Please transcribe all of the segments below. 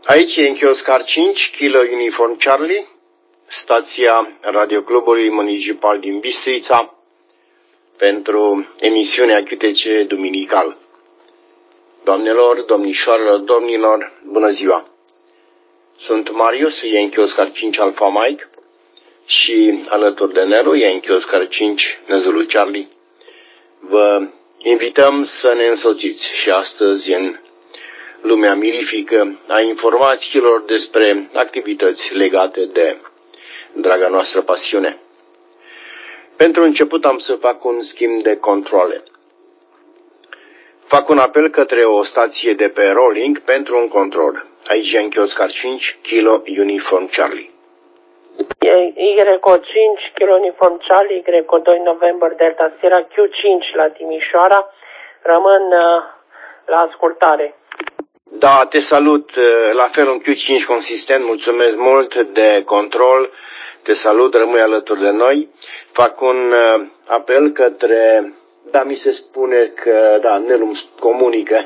Aici e Enchi Oscar 5, Kilo Uniform Charlie, stația Radioclubului Municipal din Bistrița, pentru emisiunea QTC Duminical. Doamnelor, domnișoarelor, domnilor, bună ziua! Sunt Marius, Enchi Oscar 5 Alpha Mike și alături de Nelu, Enchi Oscar 5 Zulu Charlie. Vă invităm să ne însoțiți și astăzi în lumea mirifică a informațiilor despre activități legate de draga noastră pasiune. Pentru început am să fac un schimb de controle. Fac un apel către o stație de pe Rolling pentru un control. Aici Enchi Oscar 5, Kilo Uniform Charlie. Y5, Kilo Uniform Charlie, Y2 November Delta Sierra, Q5 la Timișoara. Rămân la ascultare. Da, te salut. La fel un Q5 consistent. Mulțumesc mult de control. Te salut, rămâi alături de noi. Fac un apel către... Da, mi se spune că... Da, Nelu îmi comunică.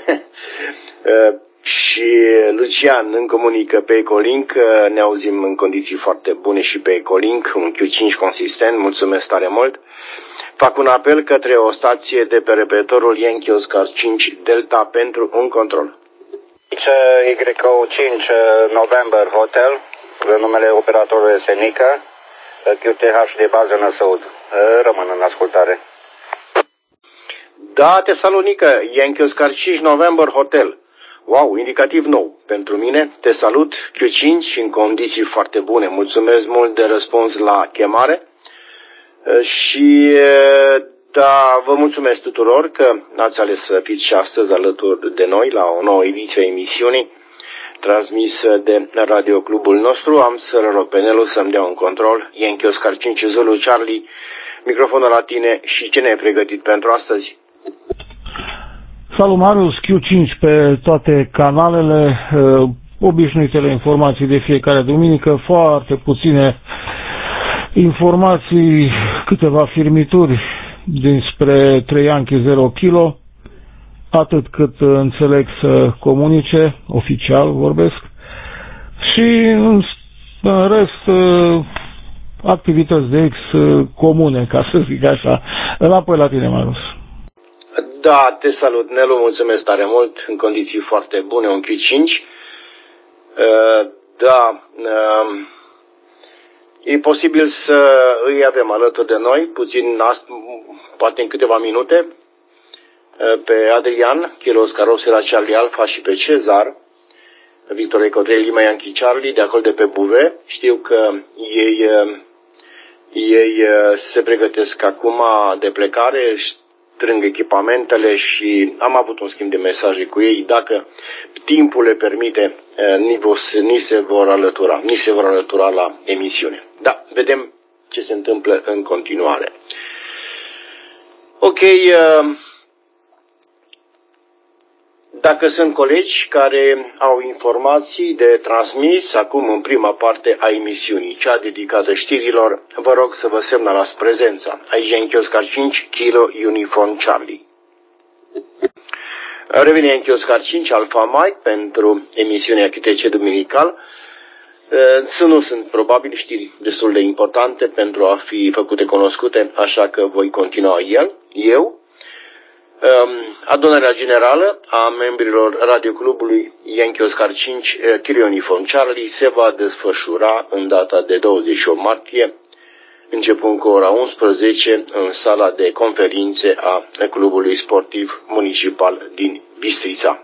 Și Lucian îmi comunică pe Ecolink. Ne auzim în condiții foarte bune și pe Ecolink. Un Q5 consistent. Mulțumesc tare mult. Fac un apel către o stație de pe repetitorul Enchi Oscar 5 Delta pentru un control. Y5 November Hotel, numele operatorului este Nica, QTH de bază Năsăud. Rămân în ascultare. Da, te salut, Nica. Enchi Oscar 5 November Hotel. Wow, indicativ nou pentru mine. Te salut, Q5, în condiții foarte bune. Mulțumesc mult de răspuns la chemare. Și da, vă mulțumesc tuturor că ați ales să fiți și astăzi alături de noi la o nouă ediție a emisiunii transmisă de Radioclubul nostru. Am să rog pe Nelu să-mi dea un control. Enchi Oscar 5 Zulu Charlie, microfonul la tine și ce ne-ai pregătit pentru astăzi? Salut Marius, Q5 pe toate canalele, obișnuitele informații de fiecare duminică, foarte puține informații, câteva firmituri dinspre 3 Yankee 0 kg, atât cât înțeleg să comunice, oficial vorbesc, și în rest activități de ex comune, ca să zic așa. Înapoi la tine, Marius. Da, te salut, Nelu, mulțumesc tare mult, în condiții foarte bune, un Q5. E posibil să îi avem alături de noi, puțin, poate în câteva minute, pe Adrian, Kilo Oscar Oscar Charlie Alpha și pe Cezar, Victor Eco 3 Lima Yankee Charlie, de acolo de pe Buve. Știu că ei se pregătesc acum de plecare, strâng echipamentele și am avut un schimb de mesaje cu ei. Dacă timpul le permite, ni se vor alătura la emisiune. Da, vedem ce se întâmplă în continuare. Ok, dacă sunt colegi care au informații de transmis acum în prima parte a emisiunii, cea dedicată știrilor, vă rog să vă semnalați prezența. Aici Enchi Oscar 5, Kilo Uniform Charlie. Revine Enchi Oscar 5 Alpha Mike pentru emisiunea QTC Duminical. Nu sunt probabil știri destul de importante pentru a fi făcute cunoscute, așa că voi continua eu. Adunarea generală a membrilor Radioclubului Enchi Oscar 5 Kilo Uniform Charlie se va desfășura în data de 28 martie, începând cu ora 11 în sala de conferințe a Clubului Sportiv Municipal din Bistrița.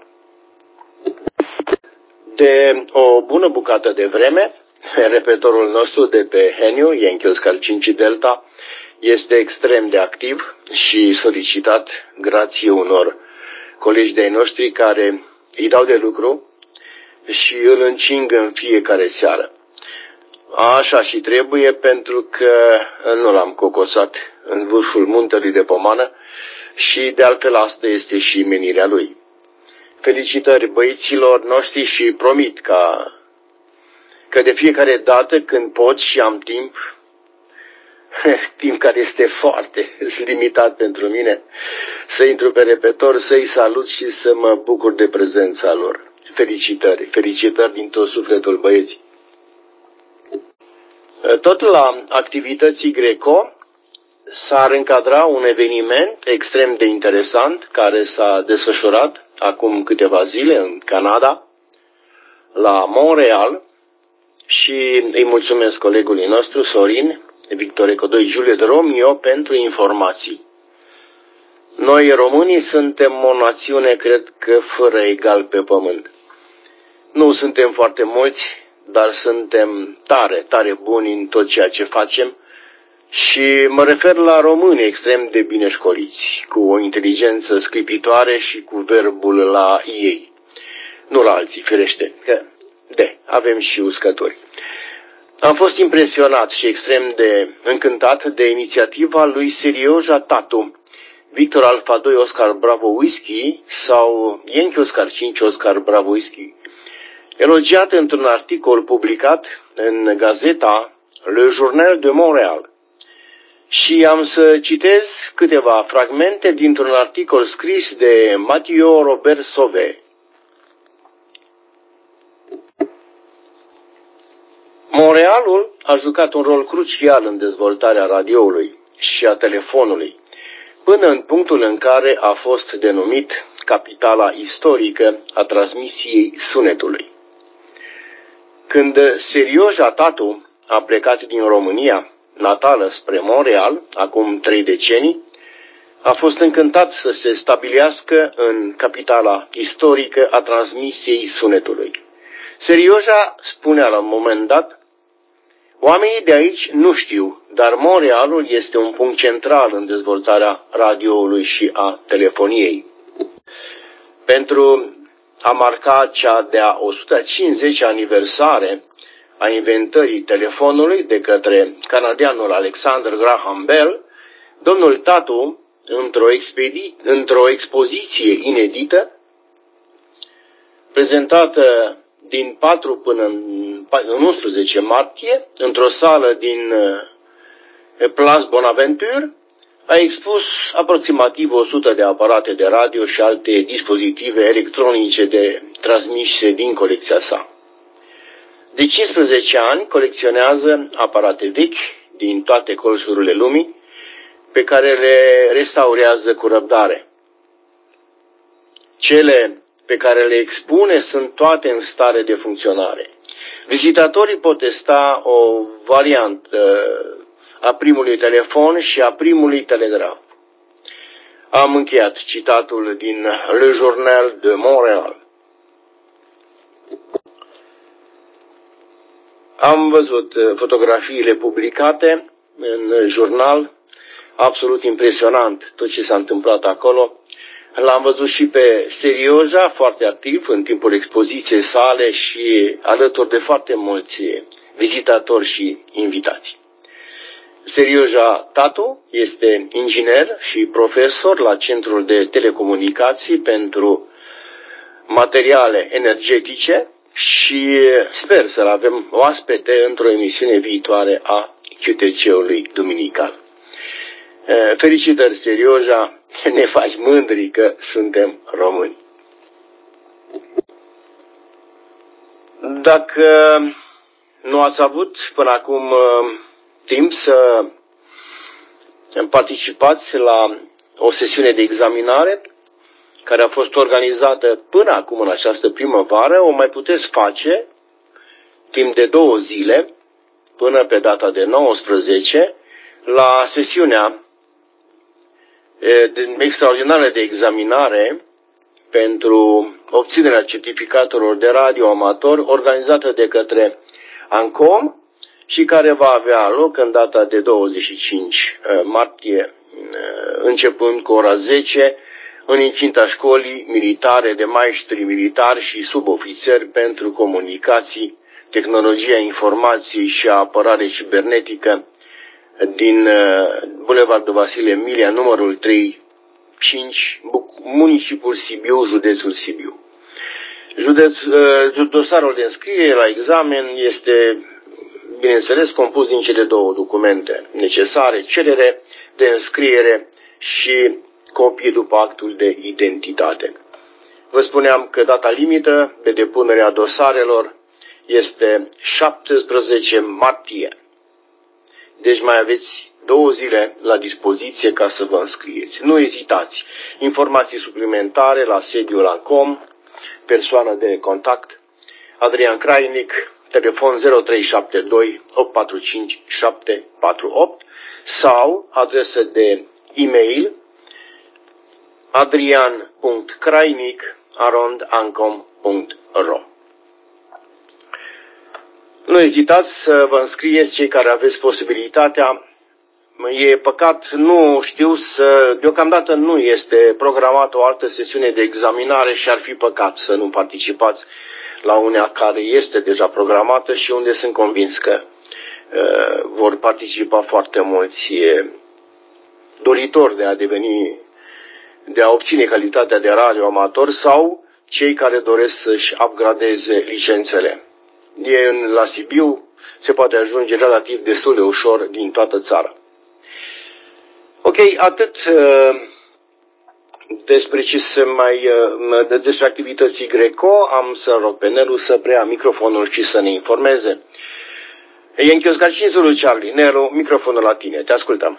De o bună bucată de vreme, repetitorul nostru de pe Heniu, Enchi Oscar 5 Delta, este extrem de activ și solicitat grație unor colegi de-ai noștri care îi dau de lucru și îl încing în fiecare seară. Așa și trebuie, pentru că nu l-am cocosat în vârful muntelui de pomană și de altfel asta este și menirea lui. Felicitări băieților noștri și promit că de fiecare dată când pot și am timp care este foarte limitat pentru mine, să intru pe repetor, să-i salut și să mă bucur de prezența lor. Felicitări din tot sufletul, băieți. Tot la activității Greco s-ar încadra un eveniment extrem de interesant care s-a desfășurat acum câteva zile în Canada, la Montreal, și îi mulțumesc colegului nostru, Sorin, Victor Eco 2 Juliet Romeo, pentru informații. Noi, românii, suntem o națiune, cred că, fără egal pe pământ. Nu suntem foarte mulți, dar suntem tare buni în tot ceea ce facem și mă refer la români extrem de bine școliți, cu o inteligență sclipitoare și cu verbul la ei. Nu la alții, firește, că avem și uscători. Am fost impresionat și extrem de încântat de inițiativa lui Serioja Tatu, Victor Alpha 2 Oscar Bravo Whisky sau Yankee Oscar 5 Oscar Bravo Whisky, elogiat într-un articol publicat în gazeta Le Journal de Montréal. Și am să citez câteva fragmente dintr-un articol scris de Mathieu Robert Sauvé. Montrealul a jucat un rol crucial în dezvoltarea radioului și a telefonului, până în punctul în care a fost denumit capitala istorică a transmisiei sunetului. Când Serioja Tatu a plecat din România natală spre Montreal, acum 3 decenii, a fost încântat să se stabilească în capitala istorică a transmisiei sunetului. Serioja spunea la un moment dat: oamenii de aici nu știu, dar Montrealul este un punct central în dezvoltarea radioului și a telefoniei. Pentru a marca cea de-a 150 aniversare a inventării telefonului de către canadianul Alexander Graham Bell, domnul Tatu, într-o expoziție inedită, prezentată din 4 până în 11 martie, într-o sală din Place Bonaventure, a expus aproximativ 100 de aparate de radio și alte dispozitive electronice de transmise din colecția sa. De 15 ani colecționează aparate vechi din toate colțurile lumii, pe care le restaurează cu răbdare. Cele pe care le expune sunt toate în stare de funcționare. Vizitatorii pot testa o variantă a primului telefon și a primului telegraf. Am încheiat citatul din Le Journal de Montréal. Am văzut fotografiile publicate în jurnal, absolut impresionant tot ce s-a întâmplat acolo. L-am văzut și pe Serioja, foarte activ în timpul expoziției sale și alături de foarte mulți vizitatori și invitați. Serioja Tatu este inginer și profesor la Centrul de Telecomunicații pentru Materiale Energetice și sper să-l avem oaspete într-o emisiune viitoare a QTC-ului duminical. Felicitări, Serioja, ne faci mândri că suntem români. Dacă nu ați avut până acum timp să participați la o sesiune de examinare care a fost organizată până acum în această primăvară, o mai puteți face timp de 2 zile, până pe data de 19, la sesiunea extraordinară de examinare pentru obținerea certificatelor de radio amator organizată de către ANCOM și care va avea loc în data de 25 martie, începând cu ora 10, în incinta școlii militare de maestri militari și subofițeri pentru comunicații, tehnologia informației și apărare cibernetică din Bulevardul Vasile Milea, numărul 35, municipiul Sibiu, județul Sibiu. Dosarul de înscriere la examen este, bineînțeles, compus din cele 2 documente necesare: cerere de înscriere și copie după actul de identitate. Vă spuneam că data limită de depunere a dosarelor este 17 martie. Deci mai aveți 2 zile la dispoziție ca să vă înscrieți. Nu ezitați. Informații suplimentare la sediul ANCOM, persoană de contact, Adrian Crainic, telefon 0372 845 748 sau adresă de e-mail adrian.crainic@ancom.ro. Nu ezitați să vă înscrieți cei care aveți posibilitatea. E păcat, nu știu deocamdată nu este programată o altă sesiune de examinare și ar fi păcat să nu participați la una care este deja programată și unde sunt convins că vor participa foarte mulți doritori de a obține calitatea de radio amator sau cei care doresc să-și upgradeze licențele. La Sibiu se poate ajunge relativ destul de ușor din toată țara. Ok, atât despre despre activității Greco. Am să rog pe Nelu să preia microfonul și să ne informeze. Yankee Oscar 5 Zulu Charlie. Nelu, microfonul la tine, te ascultăm.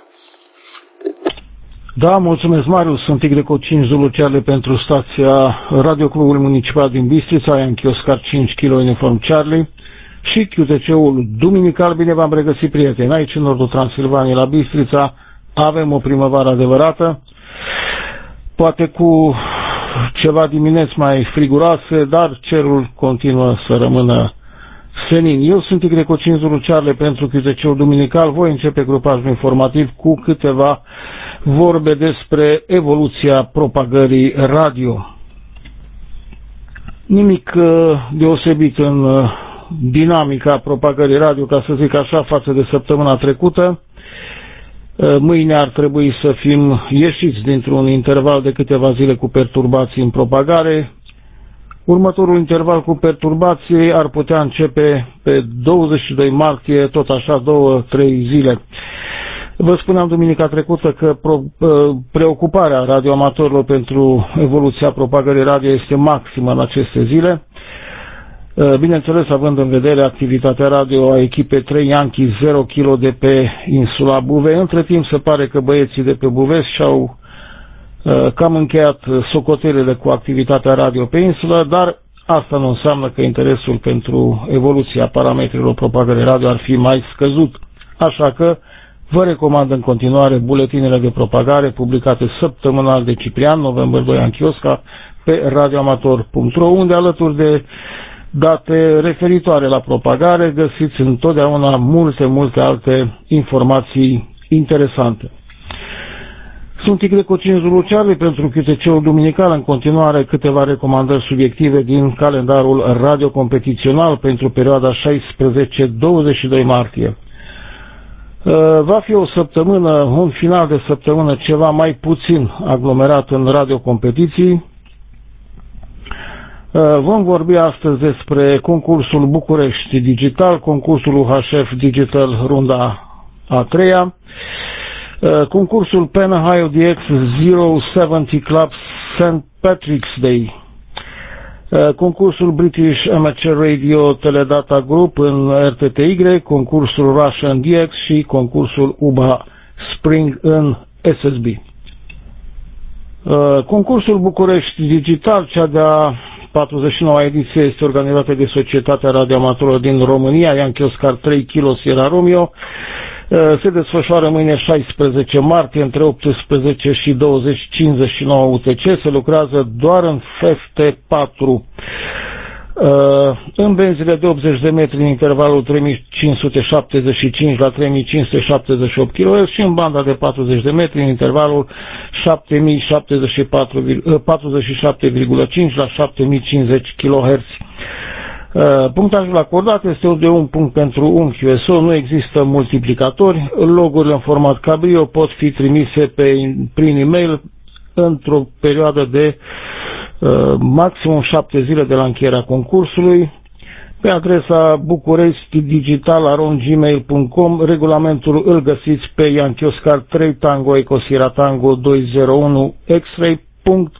Da, mulțumesc, Marius. Sunt Greco 5 Zulu Charlie pentru stația Radio Clubului Municipal din Bistrița, Yankee Oscar 5 kg Uniform Charlie și QTC-ul Duminical. Bine v-am regăsit, prieteni, aici în nordul Transilvaniei, la Bistrița. Avem o primăvară adevărată, poate cu ceva dimineți mai friguroase, dar cerul continuă să rămână senin. Eu sunt Greco 5 Zulu Charlie pentru QTC-ul Duminical. Voi începe grupajul informativ cu câteva vorbe despre evoluția propagării radio. Nimic deosebit în dinamica propagării radio, ca să zic așa, față de săptămâna trecută. Mâine ar trebui să fim ieșiți dintr-un interval de câteva zile cu perturbații în propagare. Următorul interval cu perturbații ar putea începe pe 22 martie, tot așa 2-3 zile. Vă spuneam duminica trecută că preocuparea radioamatorilor pentru evoluția propagării radio este maximă în aceste zile. Bineînțeles, având în vedere activitatea radio a echipei 3 Yankee 0 kg de pe insula Buvei. Între timp se pare că băieții de pe Buvesc și-au cam încheiat socotelele cu activitatea radio pe insulă, dar asta nu înseamnă că interesul pentru evoluția parametrilor propagării radio ar fi mai scăzut. Așa că vă recomand în continuare buletinele de propagare publicate săptămânal de Ciprian, November 2 Anchiosca, pe radioamator.ro, unde alături de date referitoare la propagare găsiți întotdeauna multe alte informații interesante. Sunt Greco 5 Zulu Charlie pentru QTC-ul Duminical. În continuare câteva recomandări subiective din calendarul radio competițional pentru perioada 16-22 martie. Va fi o săptămână, un final de săptămână ceva mai puțin aglomerat în radio competiții. Vom vorbi astăzi despre concursul București Digital, concursul UHF Digital runda a 3-a, concursul Penhai DX 070 Club St. Patrick's Day, concursul British Amateur Radio Teledata Group în RTTY, concursul Russian DX și concursul UBA Spring în SSB. Concursul București Digital, cea de-a 49-a ediție, este organizată de Societatea Radioamatorilor din România, Yankee Oscar 3 kg Sierra Romeo. Se desfășoară mâine 16 martie între 18 și 20:59 UTC. Se lucrează doar în FT4. În benzile de 80 de metri în intervalul 3575 la 3578 kHz și în banda de 40 de metri în intervalul 47,5 la 7050 kHz. Punctajul acordat este de 1 punct pentru un QSO, nu există multiplicatori. Logurile în format cabrio pot fi trimise prin e-mail într-o perioadă de maximum 7 zile de la încheierea concursului. Pe adresa bucureștidigital@gmail.com. Regulamentul îl găsiți pe Yankee Oscar 3 Tango Eco Sierra Tango 201 X-Ray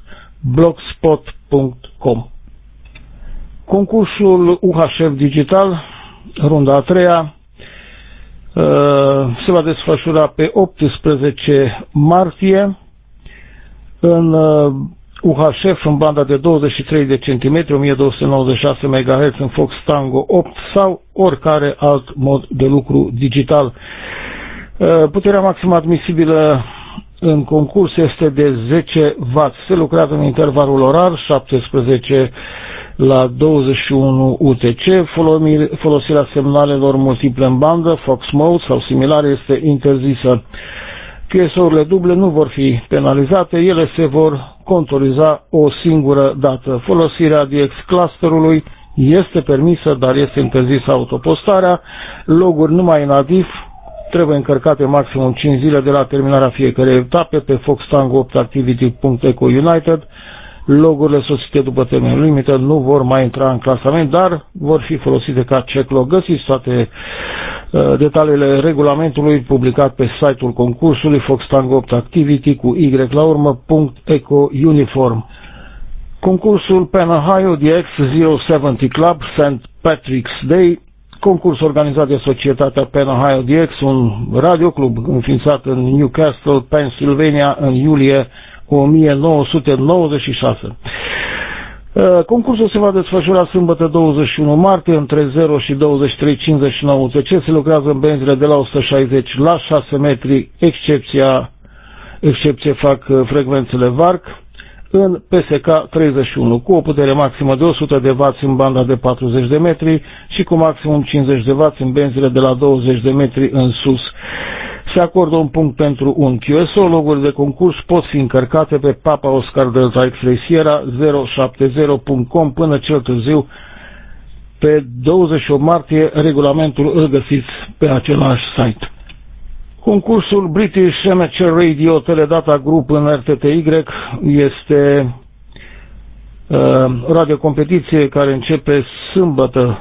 blogspot.com. Concursul UHF Digital, runda a treia, se va desfășura pe 18 martie în UHF în banda de 23 de cm, 1296 MHz în Fox Tango 8 sau oricare alt mod de lucru digital. Puterea maximă admisibilă în concurs este de 10 W. Se lucrează în intervalul orar 17 la 21 UTC. Folosirea semnalelor multiple în bandă, Fox Mode sau similare, este interzisă. QSO-urile duble nu vor fi penalizate, ele se vor contoriza o singură dată. Folosirea DX clusterului este permisă, dar este interzisă autopostarea. Loguri numai în ADIF trebuie încărcate maximum 5 zile de la terminarea fiecărei etape pe Fox Tango 8 Activity.eco United. Logurile sosite după termenul limită nu vor mai intra în clasament, dar vor fi folosite ca checklog. Găsiți toate detaliile regulamentului publicat pe site-ul concursului Fox Tango 8 Activity cu Y la urmă .eco Uniform. Concursul Penn Ohio DX 070 Club St. Patrick's Day, concurs organizat de societatea Penn Ohio DX, un radioclub înființat în Newcastle, Pennsylvania în iulie 1996. Concursul se va desfășura sâmbătă 21 martie între 0 și 23:59 UTC. Se lucrează în benzile de la 160 la 6 metri, excepție fac frecvențele VARC, în PSK 31, cu o putere maximă de 100 de W în banda de 40 de metri și cu maximum 50 de W în benzile de la 20 de metri în sus. Se acordă un punct pentru un QSO. Logurile de concurs pot fi încărcate pe Papa Oscar Delta X-Ray Sierra 070.com până cel târziu pe 28 martie. Regulamentul îl găsiți pe același site. Concursul British Amateur Radio Teledata Group în RTTY este radiocompetiție care începe sâmbătă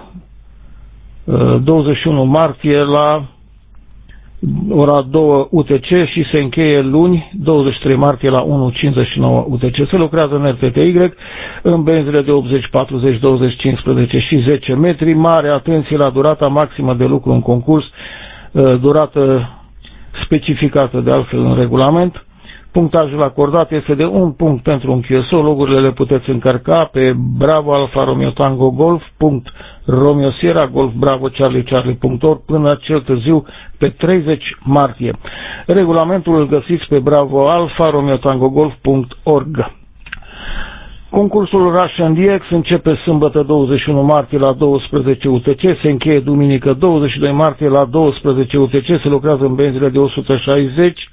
21 martie la ora 2 UTC și se încheie luni 23 martie la 1:59 UTC. Se lucrează în RTTY în benzile de 80, 40, 20, 15 și 10 metri. Mare atenție la durata maximă de lucru în concurs, durată specificată de altfel în regulament. Punctajul acordat este de 1 punct pentru un QSO. Logurile le puteți încărca pe Bravo Alfa Romeo Tango Golf Romeo Sierra Golf Bravo Charlie Charlie.org până cel târziu pe 30 martie. Regulamentul îl găsiți pe Bravo Alfa Romeo Tango Golf.org. Concursul Russian DX începe sâmbătă 21 martie la 12 UTC, se încheie duminică 22 martie la 12 UTC. Se lucrează în benzile de 160,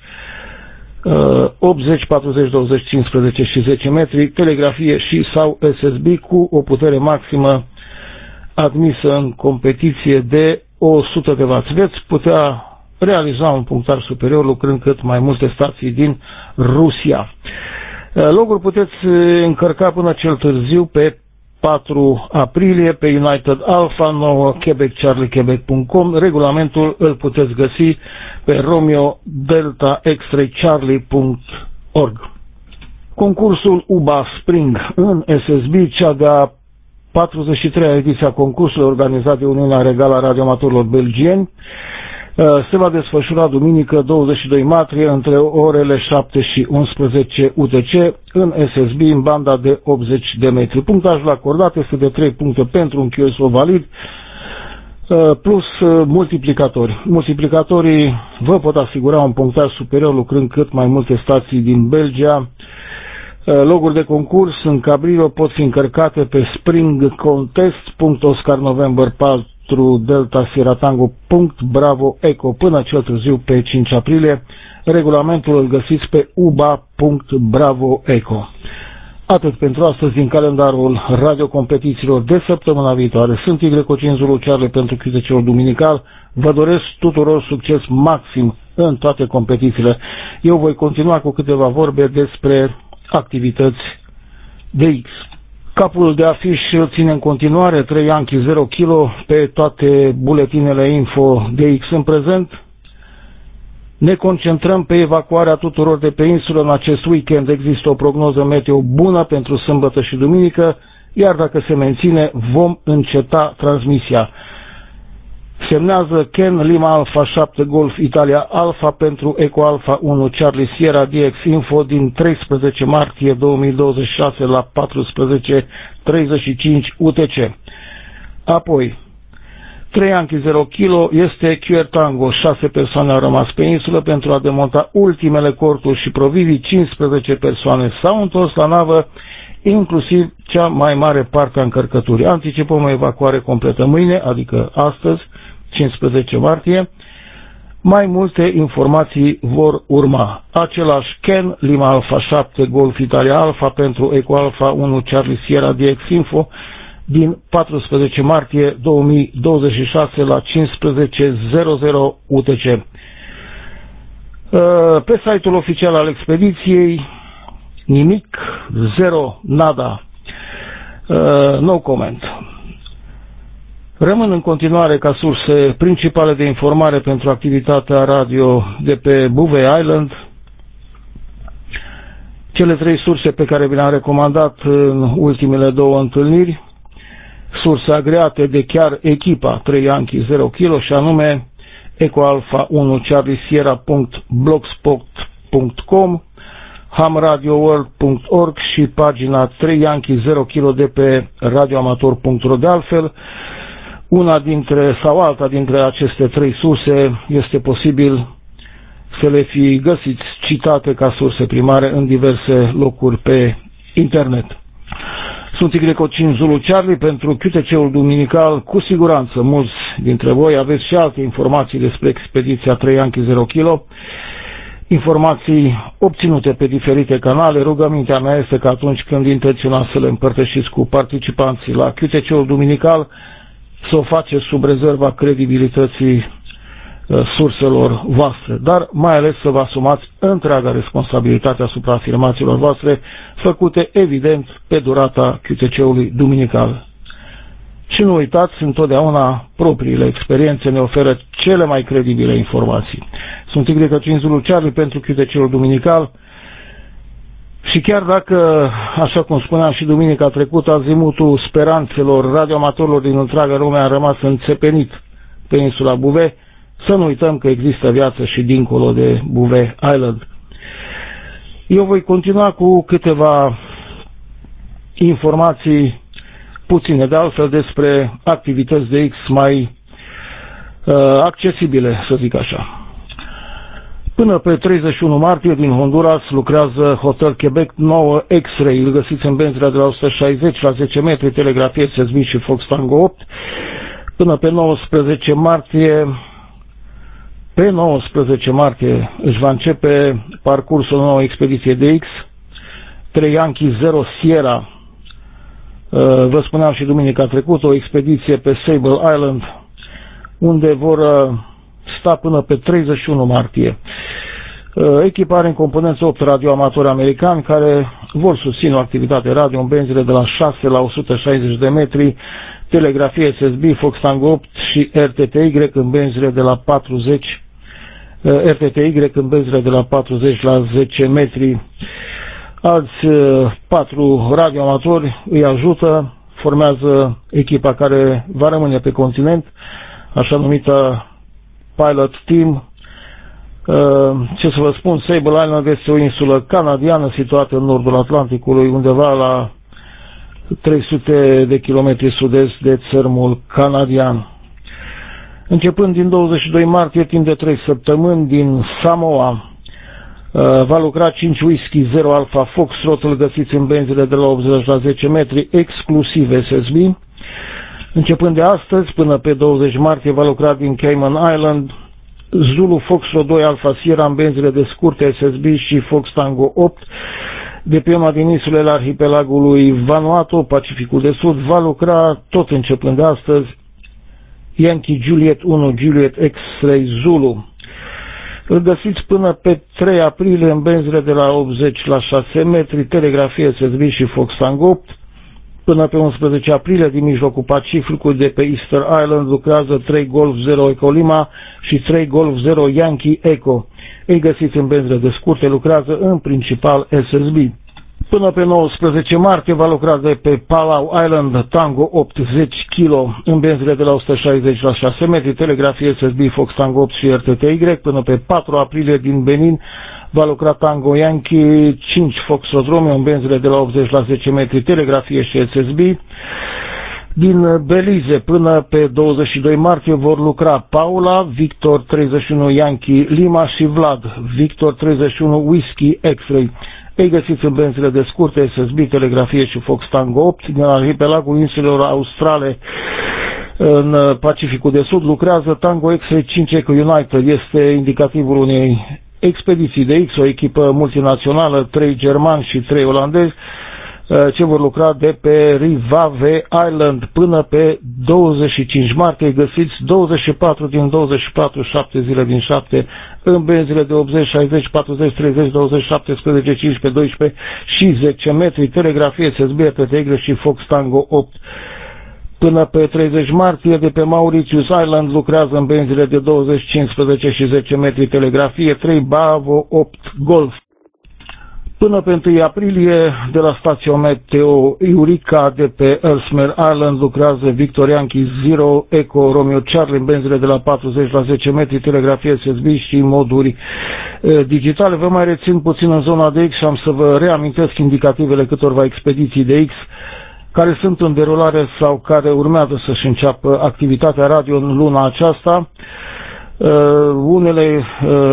80, 40, 20, 15 și 10 metri, telegrafie și sau SSB cu o putere maximă admisă în competiție de 100 de W. Veți putea realiza un punctaj superior lucrând cât mai multe stații din Rusia. Loguri puteți încărca până cel târziu pe 4 aprilie pe United Alpha 9 Quebec Charlie Quebec.com. Regulamentul îl puteți găsi pe Romeo Delta X-Ray Charlie.org. Concursul UBA Spring în SSB, cea de-a 43-a ediție a concursului organizat de Uniunea Regală a Radioamatorilor Belgieni, se va desfășura duminică 22 martie între orele 7 și 11 UTC în SSB în banda de 80 de metri. Punctajul acordat este de 3 puncte pentru un QSO valid plus multiplicatori. Multiplicatorii vă pot asigura un punctaj superior lucrând cât mai multe stații din Belgia. Loguri de concurs în Cabrillo pot fi încărcate pe springcontest.oscarnovember4 Delta Sierra Tango.bravo Eco până cel târziu pe 5 aprilie. Regulamentul îl găsiți pe uba.bravo Eco. Atât pentru astăzi din calendarul radiocompetițiilor de săptămâna viitoare. Sunt Y5 Zulu Charlie pentru QTC-ul duminical. Vă doresc tuturor succes maxim în toate competițiile. Eu voi continua cu câteva vorbe despre activități DX. Capul de afiș îl ține în continuare 3 Yankee 0 kg pe toate buletinele info DX în prezent. Ne concentrăm pe evacuarea tuturor de pe insulă în acest weekend. Există o prognoză meteo bună pentru sâmbătă și duminică, iar dacă se menține, vom înceta transmisia. Semnează Ken Lima Alpha 7 Golf Italia Alpha pentru Eco Alpha 1 Charlie Sierra DX Info din 13 martie 2026 la 14:35 UTC. Apoi, 3 Yankee 0 kg este QR Tango, 6 persoane au rămas pe insulă pentru a demonta ultimele corturi și provizii, 15 persoane s-au întors la navă, inclusiv cea mai mare parte a încărcăturii. Anticipăm o evacuare completă mâine, adică astăzi, 15 martie. Mai multe informații vor urma. Același Ken Lima Alpha 7 Golf Italia Alpha pentru Eco Alpha 1 Charlie Sierra DX Info din 14 martie 2026 la 15:00 UTC. Pe site-ul oficial al expediției nimic, zero, nada, no comment. Rămân în continuare ca surse principale de informare pentru activitatea radio de pe Bouvet Island cele 3 surse pe care vi le-am recomandat în ultimele 2 întâlniri, surse agreate de chiar echipa 3 Yankee 0 kg și anume ecoalfa 1 Charlie Sierra.blogspot.com, hamradioworld.org și pagina 3 Yankee 0 kg de pe radioamator.ro. De altfel, una dintre sau alta dintre aceste 3 surse este posibil să le fi găsiți citate ca surse primare în diverse locuri pe internet. Sunt Y5 Zulu Charlie pentru QTC-ul duminical. Cu siguranță mulți dintre voi aveți și alte informații despre expediția 3 Yankee 0 kg, informații obținute pe diferite canale. Rugămintea mea este că atunci când intenționați să le împărtășiți cu participanții la QTC-ul duminical, să o faceți sub rezerva credibilității surselor voastre, dar mai ales să vă asumați întreaga responsabilitate asupra afirmațiilor voastre, făcute evident pe durata QTC-ului duminical. Și nu uitați, întotdeauna propriile experiențe ne oferă cele mai credibile informații. Sunt Y5 Zulu Charlie pentru QTC-ul duminical și chiar dacă, așa cum spuneam și duminica trecută, azimutul speranțelor radioamatorilor din întreaga lume a rămas înțepenit pe insula Bouvet, să nu uităm că există viață și dincolo de Bouvet Island. Eu voi continua cu câteva informații puține de altfel despre activități de X mai accesibile, să zic așa. Până pe 31 martie din Honduras lucrează Hotel Quebec 9 X-Ray. Îl găsiți în benzile de la 160 la 10 metri, telegrafie SSB și Fox Tango 8. Până pe 19 martie își va începe parcursul nouă expediție DX 3 Yankee 0 Sierra. Vă spuneam și duminica trecută, o expediție pe Sable Island, unde vor sta până pe 31 martie. Echipa are în componență 8 radioamatori americani care vor susține o activitate radio în benzile de la 6 la 160 de metri, telegrafie SSB, Fox Tango 8 și RTTY în benzile de la 40 la 10 metri. Alți 4 radioamatori îi ajută, formează echipa care va rămâne pe continent, așa numită Pilot Team. Ce să vă spun, Sable Island este o insulă canadiană situată în nordul Atlanticului, undeva la 300 de kilometri sud-est de țărmul canadian. Începând din 22 martie, timp de 3 săptămâni, din Samoa, va lucra 5 Whisky 0 Alpha Foxtrot, îl găsiți în benzile de la 80 la 10 metri, exclusiv SSB. Începând de astăzi, până pe 20 martie, va lucra din Cayman Island Zulu Foxtrot 2 Alpha Sierra în benzile de scurte SSB și Fox Tango 8. De pe una din insulele arhipelagului Vanuatu, Pacificul de Sud, va lucra, tot începând de astăzi, Yankee Juliet 1 Juliet X-Ray Zulu. Îl găsiți până pe 3 aprilie în benzile de la 80 la 6 metri, telegrafie SSB și Fox Tango 8. Până pe 11 aprilie, din mijlocul Pacificului, de pe Easter Island, lucrează 3 Golf 0 Eco Lima și 3 Golf 0 Yankee Echo. Îi găsiți în benzile de scurte, lucrează în principal SSB. Până pe 19 martie va lucra de pe Palau Island Tango 80 kg în benzile de la 160 la 6 metri, telegrafie SSB Fox Tango 8 și RTTY. Până pe 4 aprilie din Benin va lucra Tango Yankee 5 Foxtrot Romeo în benzile de la 80 la 10 metri, telegrafie și SSB. Din Belize până pe 22 martie vor lucra Paula, Victor 31 Yankee Lima și Vlad, Victor 31 Whiskey X-Ray. Îi găsiți în benzile de scurte, SSB, telegrafie și Fox Tango 8. Din arhipelagul insulelor australe în Pacificul de Sud lucrează Tango X-Ray 5 Eco United. Este indicativul unei expediții de X, o echipă multinațională, 3 germani și 3 olandezi, ce vor lucra de pe Rivave Island până pe 25 martie. Găsiți 24 din 24, 7 zile din 7 în benzile de 80, 60, 40, 30, 20, 17, 15, 12 și 10 metri, telegrafie SSB, RTTY și Fox Tango 8. Până pe 30 martie de pe Mauritius Island lucrează în benzile de 20, 15 și 10 metri, telegrafie 3 Bravo 8 Golf. Până pe 1 aprilie, de la stația Meteo Eureka de pe Ellesmere Island lucrează Victor Yankee 0 Eco Romeo Charlie în benzile de la 40 la 10 metri, telegrafie SSB și moduri digitale. Vă mai rețin puțin în zona de X și am să vă reamintesc indicativele câtorva expediții de X care sunt în derulare sau care urmează să-și înceapă activitatea radio în luna aceasta. Unele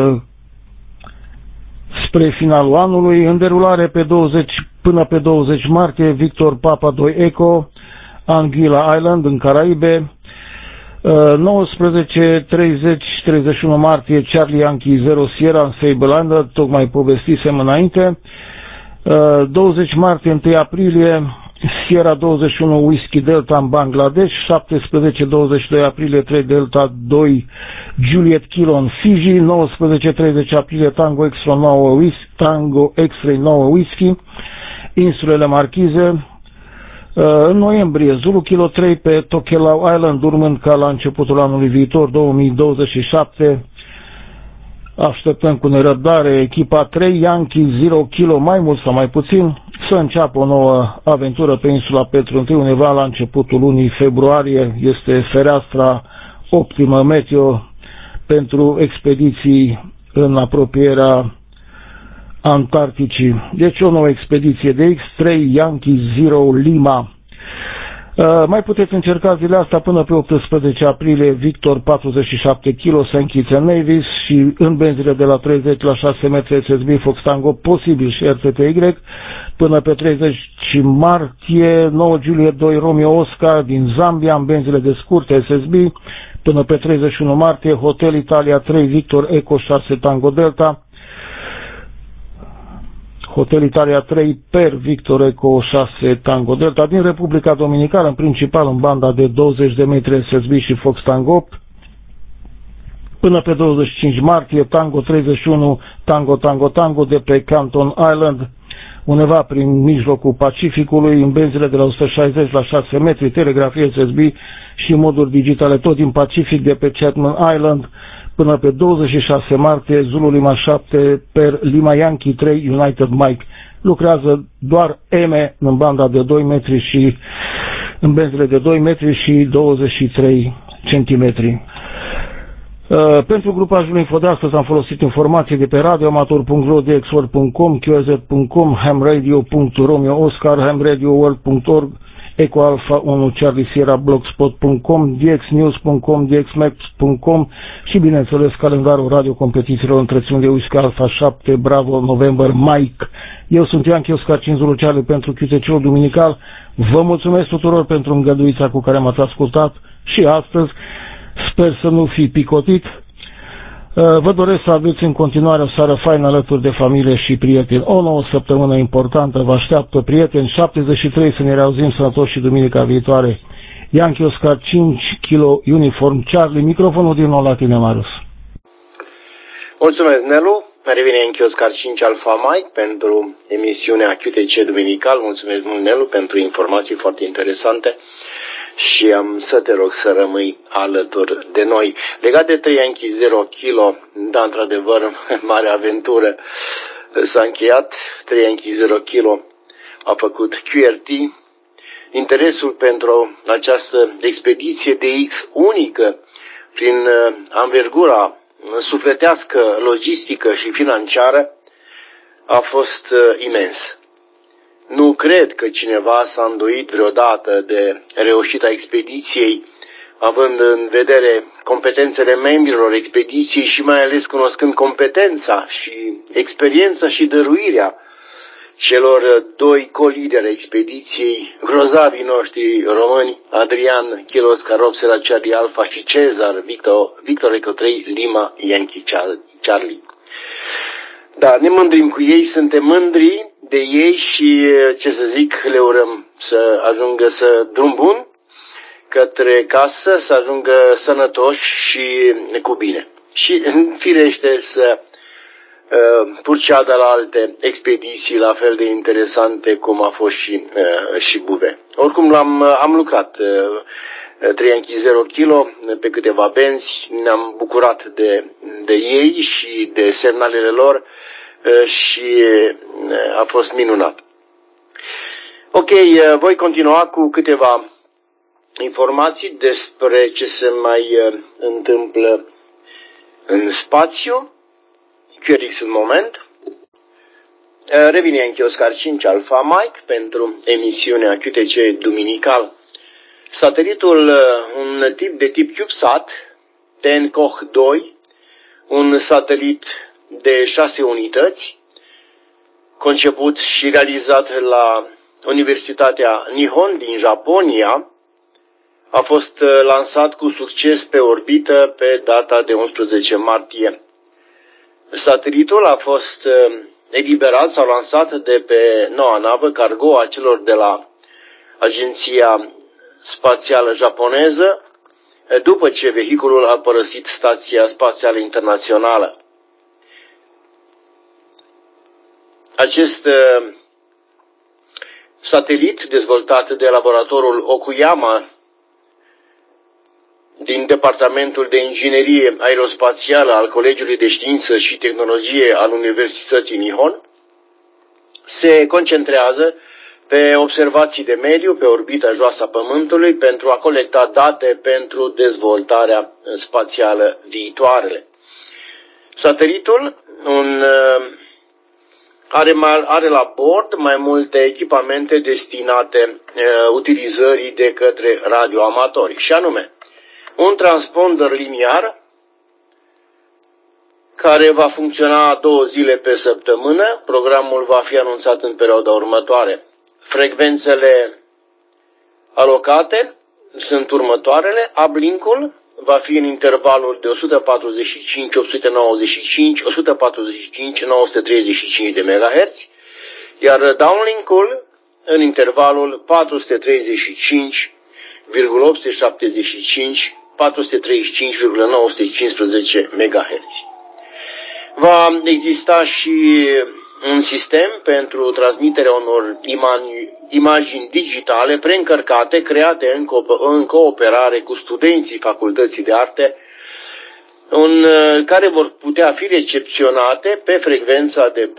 spre finalul anului, în derulare pe 20 până pe 20 martie, Victor Papa 2 Eco, Anguilla Island în Caraibe, 19, 30, 31 martie, Charlie Yankee 0 Sierra în Sable Island, tocmai povestisem înainte, 20 martie, 1 aprilie, Sierra 21 Whiskey Delta în Bangladesh, 17-22 aprilie 3 Delta 2 Juliet Kilo în Fiji, 19-30 aprilie Tango X-Ray 9 Whisky, Tango X-Ray 9 Whisky, insulele Marchize. În noiembrie Zulu Kilo 3 pe Tokelau Island, urmând ca la începutul anului viitor 2027. Așteptăm cu nerăbdare echipa 3 Yankee 0 Kilo, mai mult sau mai puțin, să înceapă o nouă aventură pe insula Petru I undeva la începutul lunii februarie. Este fereastra optimă meteo pentru expediții în apropierea Antarcticii. Deci o nouă expediție de X3 Yankee 0 Lima. Mai puteți încerca zilele astea până pe 18 aprilie Victor 47 kg St. Kitts and Nevis și în benzile de la 30 la 6 metri SSB Fox Tango, posibil și RTTY. Până pe 30 martie 9 Juliet 2 Romeo Oscar din Zambia în benzile de scurte SSB. Până pe 31 martie Hotel Italia 3 Victor Eco 6 Tango Delta. Hotel Italia 3 per Victor Eco 6 Tango Delta din Republica Dominicană, în principal în banda de 20 de metri SSB și Fox Tango 8. Până pe 25 martie Tango 31 Tango de pe Canton Island, undeva prin mijlocul Pacificului, în benzile de la 160 la 6 metri, telegrafie SSB și moduri digitale tot din Pacific de pe Chatham Island. Până pe 26 martie, Zulu Lima 7 per Lima Yankee 3 United Mike. Lucrează doar M în banda de 2 metri și în benzile de 2 metri și 23 centimetri. Pentru grupajul info de astăzi am folosit informații de pe radioamator.ro, dxworld.com, qz.com, hamradio.romeo oscar, hamradioworld.org, Eco Alpha 1 Charlie Sierra blogspot.com, dxnews.com, dxmax.com și bineînțeles calendarul radio competițiilor întreținut de Whisky Alpha 7 Bravo November Mike. Eu sunt Yankee Oscar 5 Zulu Charlie pentru QTC-ul duminical. Vă mulțumesc tuturor pentru îngăduința cu care m-ați ascultat și astăzi. Sper să nu fi picotit. Vă doresc să aveți în continuare o seară faină alături de familie și prieteni. O nouă săptămână importantă vă așteaptă, prieteni. 73 să ne reauzim sănătoși și duminica viitoare. Yankee Oscar 5 kg Uniform Charlie. Microfonul din nou la tine, Marius. Mulțumesc, Nelu. Revine Yankee Oscar 5 Alpha Mike pentru emisiunea QTC duminical. Mulțumesc mult, Nelu, pentru informații foarte interesante. și am să te rog să rămâi alături de noi. Legat de 3 Yankee 0 kg, da, într-adevăr, mare aventură s-a încheiat. 3 Yankee 0 kg a făcut QRT. Interesul pentru această expediție de X unică, prin anvergura sufletească, logistică și financiară, a fost imens. Nu cred că cineva s-a îndoit vreodată de reușita expediției, având în vedere competențele membrilor expediției și mai ales cunoscând competența și experiența și dăruirea celor doi colideri expediției, grozavii noștri români, Adrian Chilos Caropsela Charlie Alpha și Cezar Victor Eco 3 Lima Yankee Charlie. Da, ne mândrim cu ei, suntem mândri de ei și, ce să zic, le urăm să ajungă să drum bun către casă, să ajungă sănătoși și cu bine. Și firește să purceadă la alte expediții la fel de interesante cum a fost și Buve. Oricum am lucrat 3 Yankee 0 kg pe câteva benzi, ne-am bucurat de ei și de semnalele lor și a fost minunat. Ok, voi continua cu câteva informații despre ce se mai întâmplă în spațiu. QRX în moment. Revine Yankee Oscar 5 Alpha Mike pentru emisiunea QTC duminical. Satelitul, un tip de tip CubeSat, TenKoh 2, un satelit de 6 unități, conceput și realizat la Universitatea Nihon din Japonia, a fost lansat cu succes pe orbită pe data de 11 martie. Satelitul a fost eliberat sau lansat de pe noua navă cargo a celor de la Agenția Spațială Japoneză, după ce vehiculul a părăsit Stația Spațială Internațională. Acest satelit, dezvoltat de laboratorul Okuyama din Departamentul de Inginerie Aerospațială al Colegiului de Știință și Tehnologie al Universității Nihon, se concentrează pe observații de mediu pe orbita joasă a Pământului pentru a colecta date pentru dezvoltarea spațială viitoare. Satelitul are la bord mai multe echipamente destinate utilizării de către radioamatori, și anume un transponder liniar care va funcționa 2 zile pe săptămână. Programul va fi anunțat în perioada următoare. Frecvențele alocate sunt următoarele. Uplink-ul va fi în intervalul de 145, 895, 145, 935 de MHz, iar downlink-ul în intervalul 435,875, 435,915 MHz. Va exista și un sistem pentru transmiterea unor imagini digitale preîncărcate, create în cooperare cu studenții Facultății de Arte, care vor putea fi recepționate pe frecvența de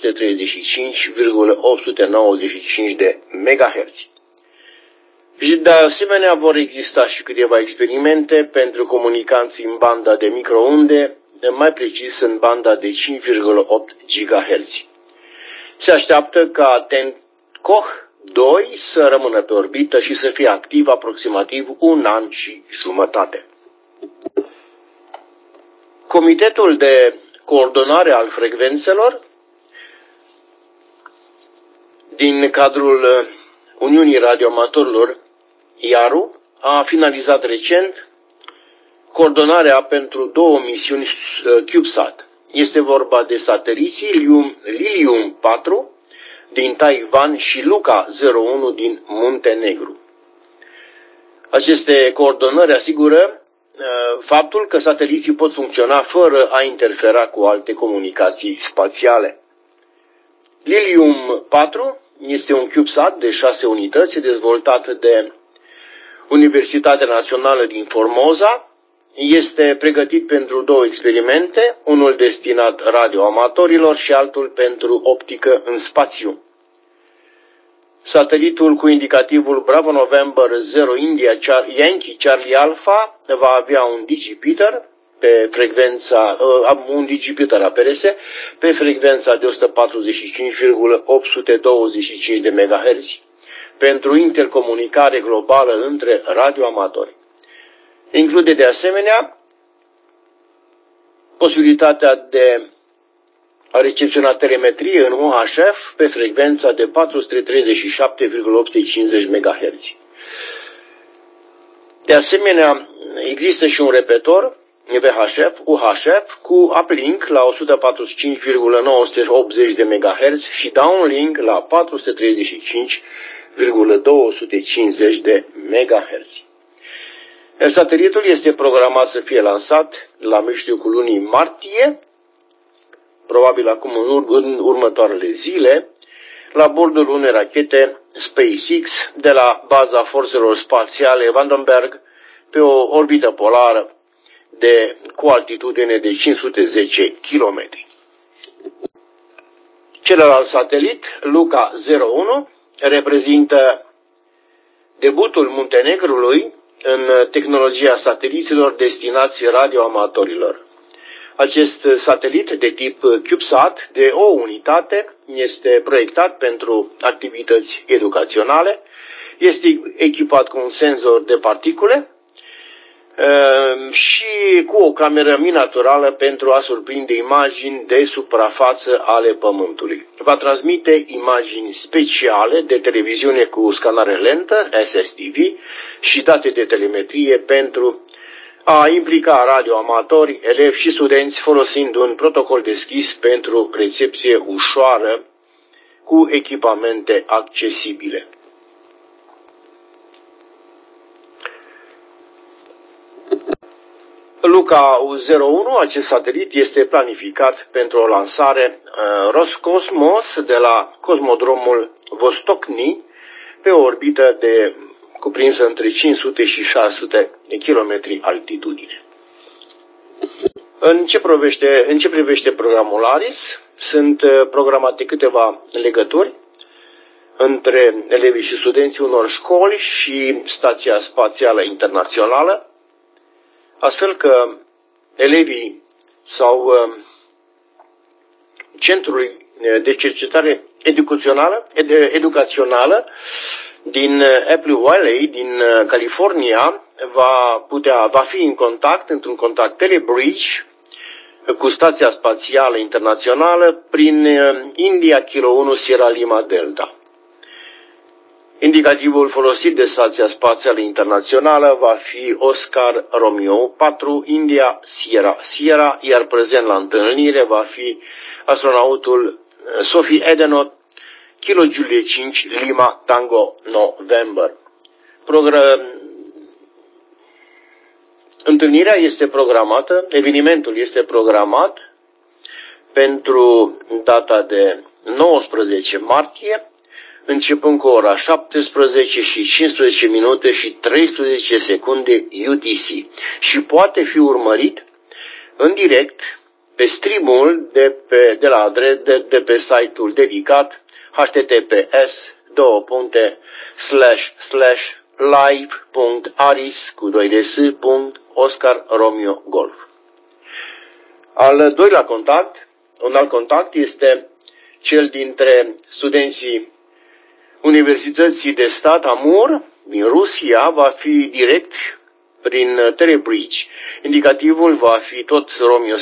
435,895 de MHz. Și de asemenea vor exista și câteva experimente pentru comunicanții în banda de microunde, mai precis în banda de 5,8 GHz. Se așteaptă ca TenKoh 2 să rămână pe orbită și să fie activ aproximativ 1 an și jumătate. Comitetul de coordonare al frecvențelor din cadrul Uniunii Radioamatorilor IARU a finalizat recent coordonarea pentru 2 misiuni CubeSat. Este vorba de sateliții Lilium 4 din Taiwan și Luca 01 din Muntenegru. Aceste coordonări asigură faptul că sateliții pot funcționa fără a interfera cu alte comunicații spațiale. Lilium 4 este un CubeSat de 6 unități dezvoltat de Universitatea Națională din Formosa este pregătit pentru 2 experimente, unul destinat radioamatorilor și altul pentru optică în spațiu. Satelitul cu indicativul Bravo November 0 India Yankee Charlie Alpha va avea un digipeater pe frecvența APRS pe frecvența de 145,825 de MHz pentru intercomunicare globală între radioamatori. Include de asemenea posibilitatea de a recepționa telemetrie în UHF pe frecvența de 437,850 MHz. De asemenea, există și un repetor UHF cu uplink la 145,980 de MHz și downlink la 435,250 de MHz. Satelitul este programat să fie lansat la mijlocul lunii martie, probabil acum în următoarele zile, la bordul unei rachete SpaceX de la baza forțelor spațiale Vandenberg pe o orbită polară cu altitudine de 510 km. Celălalt satelit, Luca 01, reprezintă debutul Muntenegrului în tehnologia sateliților destinați radioamatorilor. Acest satelit de tip CubeSat de o unitate este proiectat pentru activități educaționale, este echipat cu un senzor de particule și cu o cameră miniaturală pentru a surprinde imagini de suprafață ale Pământului. Va transmite imagini speciale de televiziune cu scanare lentă, SSTV, și date de telemetrie pentru a implica radioamatori, elevi și studenți folosind un protocol deschis pentru recepție ușoară cu echipamente accesibile. Luca 01, acest satelit, este planificat pentru o lansare Roscosmos de la cosmodromul Vostokny pe o orbită cuprinsă între 500 și 600 de kilometri altitudine. În ce privește programul ARIS, sunt programate câteva legături între elevii și studenții unor școli și Stația Spațială Internațională, astfel că elevii sau Centrului de Cercetare Educațională din Apple Valley, din California, va fi într-un contact telebridge cu Stația Spațială Internațională prin India Kilo 1 Sierra Lima Delta. Indicativul folosit de Stația Spațială Internațională va fi Oscar Romeo 4 India Sierra Sierra, iar prezent la întâlnire va fi astronautul Sophie Edenot Kilo Juliet 5 Lima Tango November. Întâlnirea este programată, evenimentul este programat pentru data de 19 martie, începând cu ora 17 și 15 minute și 13 secunde UTC și poate fi urmărit în direct pe streamul de pe site-ul dedicat https://live.aris.oscar-romeo-golf. Un alt contact este cel dintre studenții Universității de Stat Amur din Rusia, va fi direct prin telebridge. Indicativul va fi tot Romeo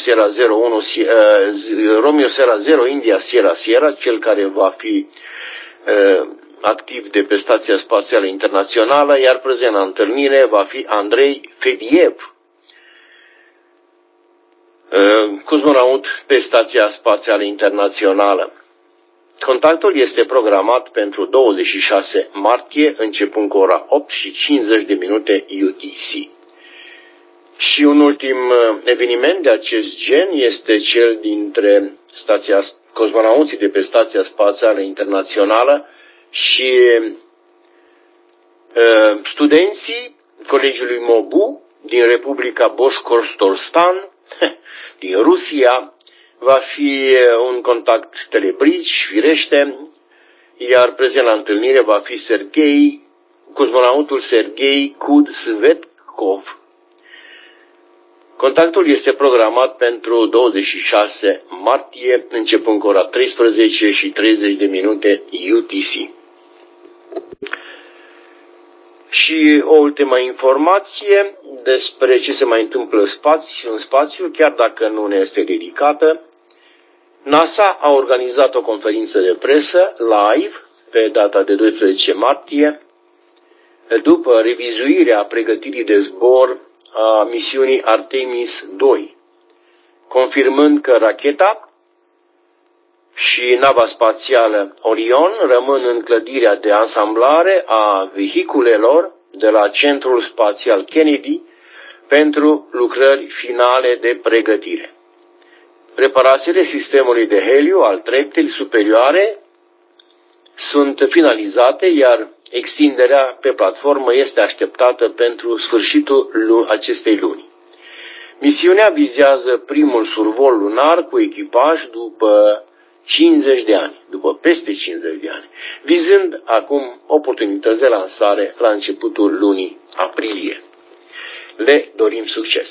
Sierra 0 India Sierra Sierra, cel care va fi activ de pe Stația Spațială Internațională, iar prezent la întâlnire va fi Andrei Fediev, cosmonaut pe Stația Spațială Internațională. Contactul este programat pentru 26 martie, începând cu ora 8:50 de minute UTC. Și un ultim eveniment de acest gen este cel dintre cosmonauții de pe Stația Spațială Internațională și studenții colegiului Mobu din Republica Boșcoștorstan, din Rusia. Va fi un contact telebrici, firește, iar prezent la întâlnire va fi cosmonautul Sergei Kudsvetkov. Contactul este programat pentru 26 martie, începând cu ora 13:30 UTC. Și o ultimă informație despre ce se mai întâmplă în spațiu, chiar dacă nu ne este dedicată. NASA a organizat o conferință de presă live pe data de 12 martie, după revizuirea pregătirii de zbor a misiunii Artemis 2, confirmând că racheta și nava spațială Orion rămân în clădirea de asamblare a vehiculelor de la Centrul Spațial Kennedy pentru lucrări finale de pregătire. Reparațiile sistemului de heliu al treptei superioare sunt finalizate, iar extinderea pe platformă este așteptată pentru sfârșitul acestei luni. Misiunea vizează primul survol lunar cu echipaj după 50 de ani, după peste 50 de ani, vizând acum oportunități de lansare la începutul lunii aprilie. Le dorim succes!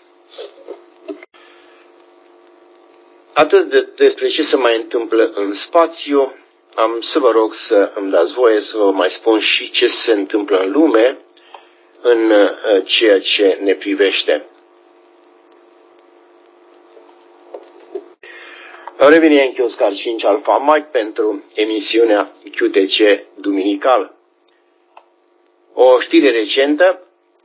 Atât despre ce se mai întâmplă în spațiu. Am să vă rog să îmi dați voie să vă mai spun și ce se întâmplă în lume în ceea ce ne privește. Revine în Chioscar 5 Alpha Mike pentru emisiunea QTC duminical. O știre recentă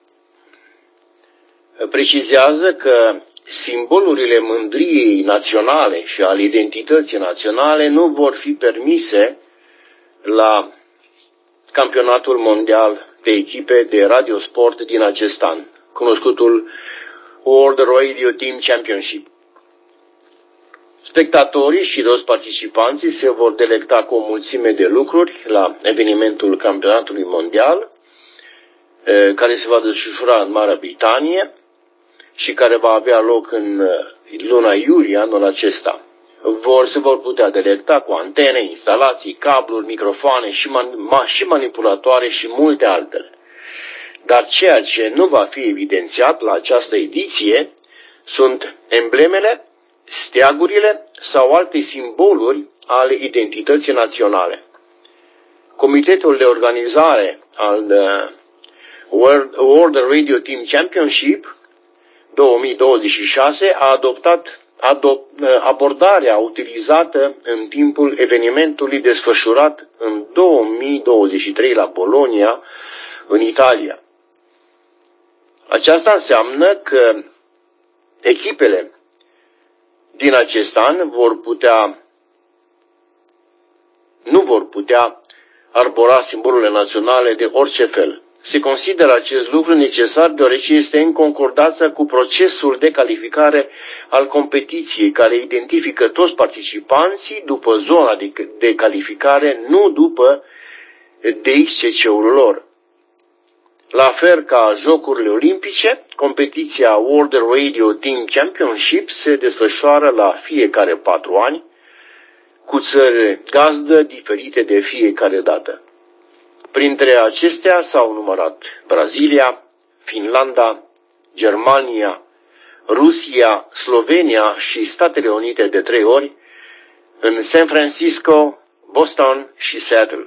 precizează că simbolurile mândriei naționale și al identității naționale nu vor fi permise la campionatul mondial de echipe de radiosport din acest an, cunoscutul World Radio Team Championship. Spectatorii și toți participanții se vor delecta cu o mulțime de lucruri la evenimentul campionatului mondial, care se va desfășura în Marea Britanie și care va avea loc în luna iulie anul acesta. Se vor putea delecta cu antene, instalații, cabluri, microfoane și manipulatoare și multe altele. Dar ceea ce nu va fi evidențiat la această ediție sunt emblemele, steagurile sau alte simboluri ale identității naționale. Comitetul de organizare al World Radio Team Championship 2026 a adoptat abordarea utilizată în timpul evenimentului desfășurat în 2023 la Bologna, în Italia. Aceasta înseamnă că echipele din acest an nu vor putea arbora simbolurile naționale de orice fel. Se consideră acest lucru necesar deoarece este în concordanță cu procesul de calificare al competiției, care identifică toți participanții după zona de calificare, nu după DXCC-ul lor. La fel ca Jocurile Olimpice, competiția World Radio Team Championship se desfășoară la fiecare 4 ani, cu țări gazdă diferite de fiecare dată. Printre acestea s-au numărat Brazilia, Finlanda, Germania, Rusia, Slovenia și Statele Unite de 3 ori, în San Francisco, Boston și Seattle.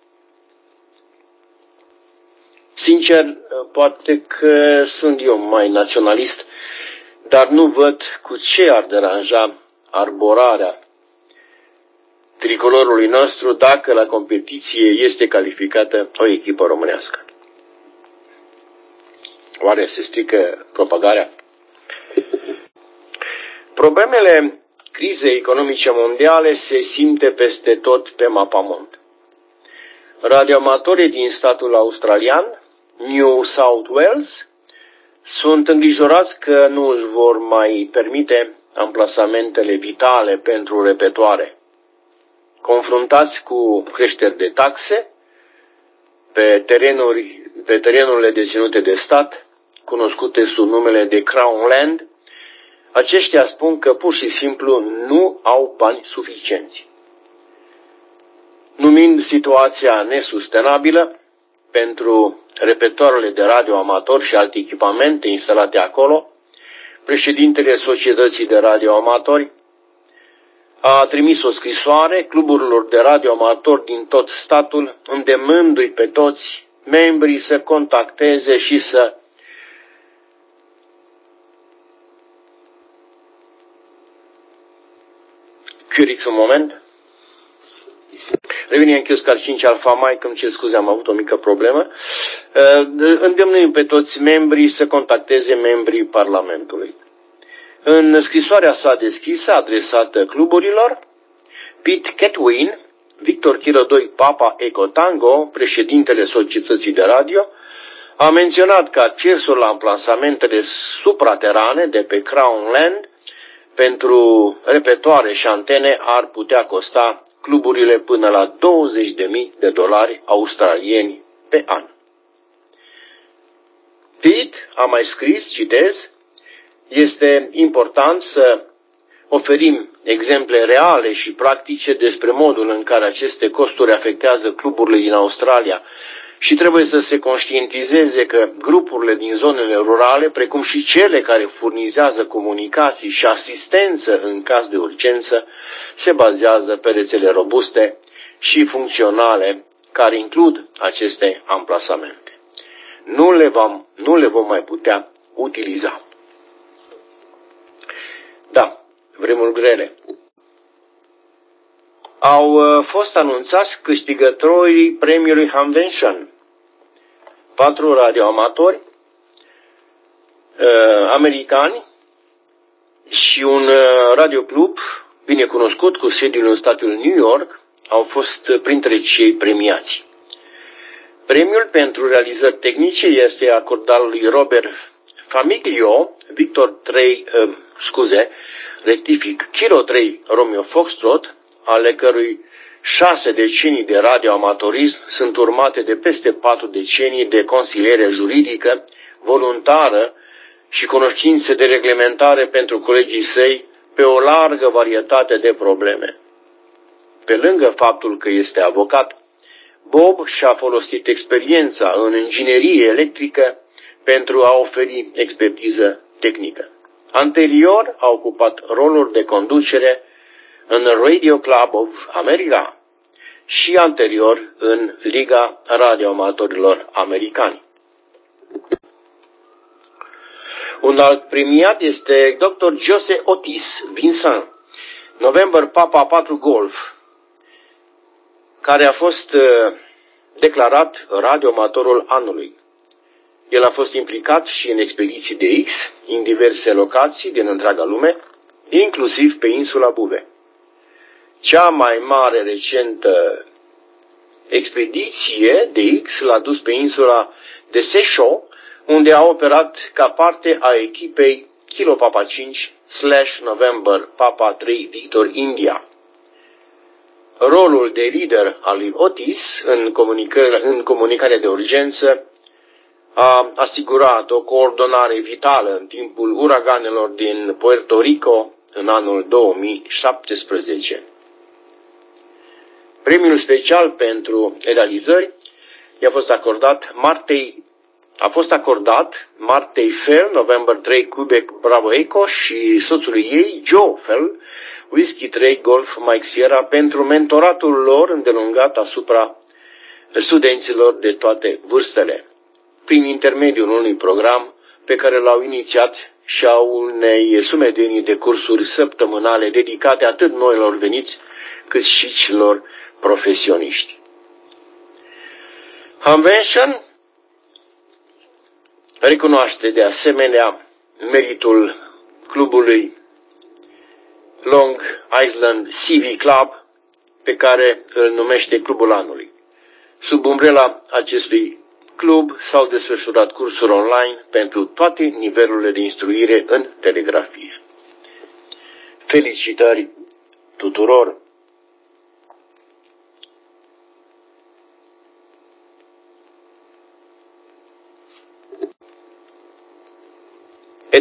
Sincer, poate că sunt eu mai naționalist, dar nu văd cu ce ar deranja arborarea tricolorului nostru dacă la competiție este calificată o echipă românească. Oare se strică propagarea? Problemele crizei economice mondiale se simte peste tot pe mapamond. Radioamatorii din statul australian, New South Wales, sunt îngrijorați că nu își vor mai permite amplasamentele vitale pentru repetoare. Confruntați cu creșteri de taxe, pe terenurile deținute de stat, cunoscute sub numele de Crown Land, aceștia spun că pur și simplu nu au bani suficienți. Numind situația nesustenabilă pentru repetoarele de radio amator și alte echipamente instalate acolo, președintele Societății de Radio Amatori a trimis o scrisoare cluburilor de radio amatori din tot statul, îndemnându-i pe toți membrii să contacteze și să Curix un moment. Revenim în Chioscar 5 Alfa Mike, îmi cer scuze, am avut o mică problemă. Îndemnăm pe toți membrii să contacteze membrii Parlamentului. În scrisoarea sa deschisă, adresată cluburilor, Pete Ketwin, Victor Kilo 2 Papa Eco Tango, președintele Societății de Radio, a menționat că accesul la amplasamentele supraterane de pe Crown Land pentru repetoare și antene ar putea costa cluburile până la $20.000 australieni pe an. Pete a mai scris, citez, este important să oferim exemple reale și practice despre modul în care aceste costuri afectează cluburile din Australia și trebuie să se conștientizeze că grupurile din zonele rurale, precum și cele care furnizează comunicații și asistență în caz de urgență, se bazează pe rețele robuste și funcționale care includ aceste amplasamente. Nu le vom mai putea utiliza. Da, vremuri grele. Au fost anunțați câștigătorii premiului Hamvention. 4 radioamatori americani și un radioclub bine cunoscut cu sediul în statul New York au fost printre cei premiați. Premiul pentru realizări tehnice este acordat lui Robert Famiglio, Kilo 3 Romeo Foxtrot, ale cărui 6 decenii de radioamatorism sunt urmate de peste 4 decenii de consiliere juridică, voluntară și cunoștințe de reglementare pentru colegii săi pe o largă varietate de probleme. Pe lângă faptul că este avocat, Bob și-a folosit experiența în inginerie electrică pentru a oferi expertiză tehnică. Anterior a ocupat roluri de conducere în Radio Club of America și anterior în Liga Radioamatorilor Americani. Un alt premiat este Dr. Jose Otis Vincent, November Papa 4 Golf, care a fost declarat radioamatorul anului. El a fost implicat și în expediții de X în diverse locații din întreaga lume, inclusiv pe insula Buve. Cea mai mare recentă expediție de X l-a dus pe insula de Seychelles, unde a operat ca parte a echipei Kilo Papa 5 / November Papa 3 Victor India. Rolul de lider al lui Otis în comunicarea de urgență a asigurat o coordonare vitală în timpul uraganelor din Puerto Rico în anul 2017. Premiul special pentru realizări a fost acordat Martei Fell, November 3 Quebec Bravo Echo și soțului ei, Joe Fell, Whiskey 3 Golf Mike Sierra, pentru mentoratul lor îndelungat asupra studenților de toate vârstele, prin intermediul unui program pe care l-au inițiat și a unei sumedenie de cursuri săptămânale dedicate atât noilor veniți cât și celor profesioniști. Hamvention recunoaște de asemenea meritul clubului Long Island CV Club, pe care îl numește Clubul Anului. Sub umbrela acestui club s-au desfășurat cursuri online pentru toate nivelurile de instruire în telegrafie. Felicitări tuturor!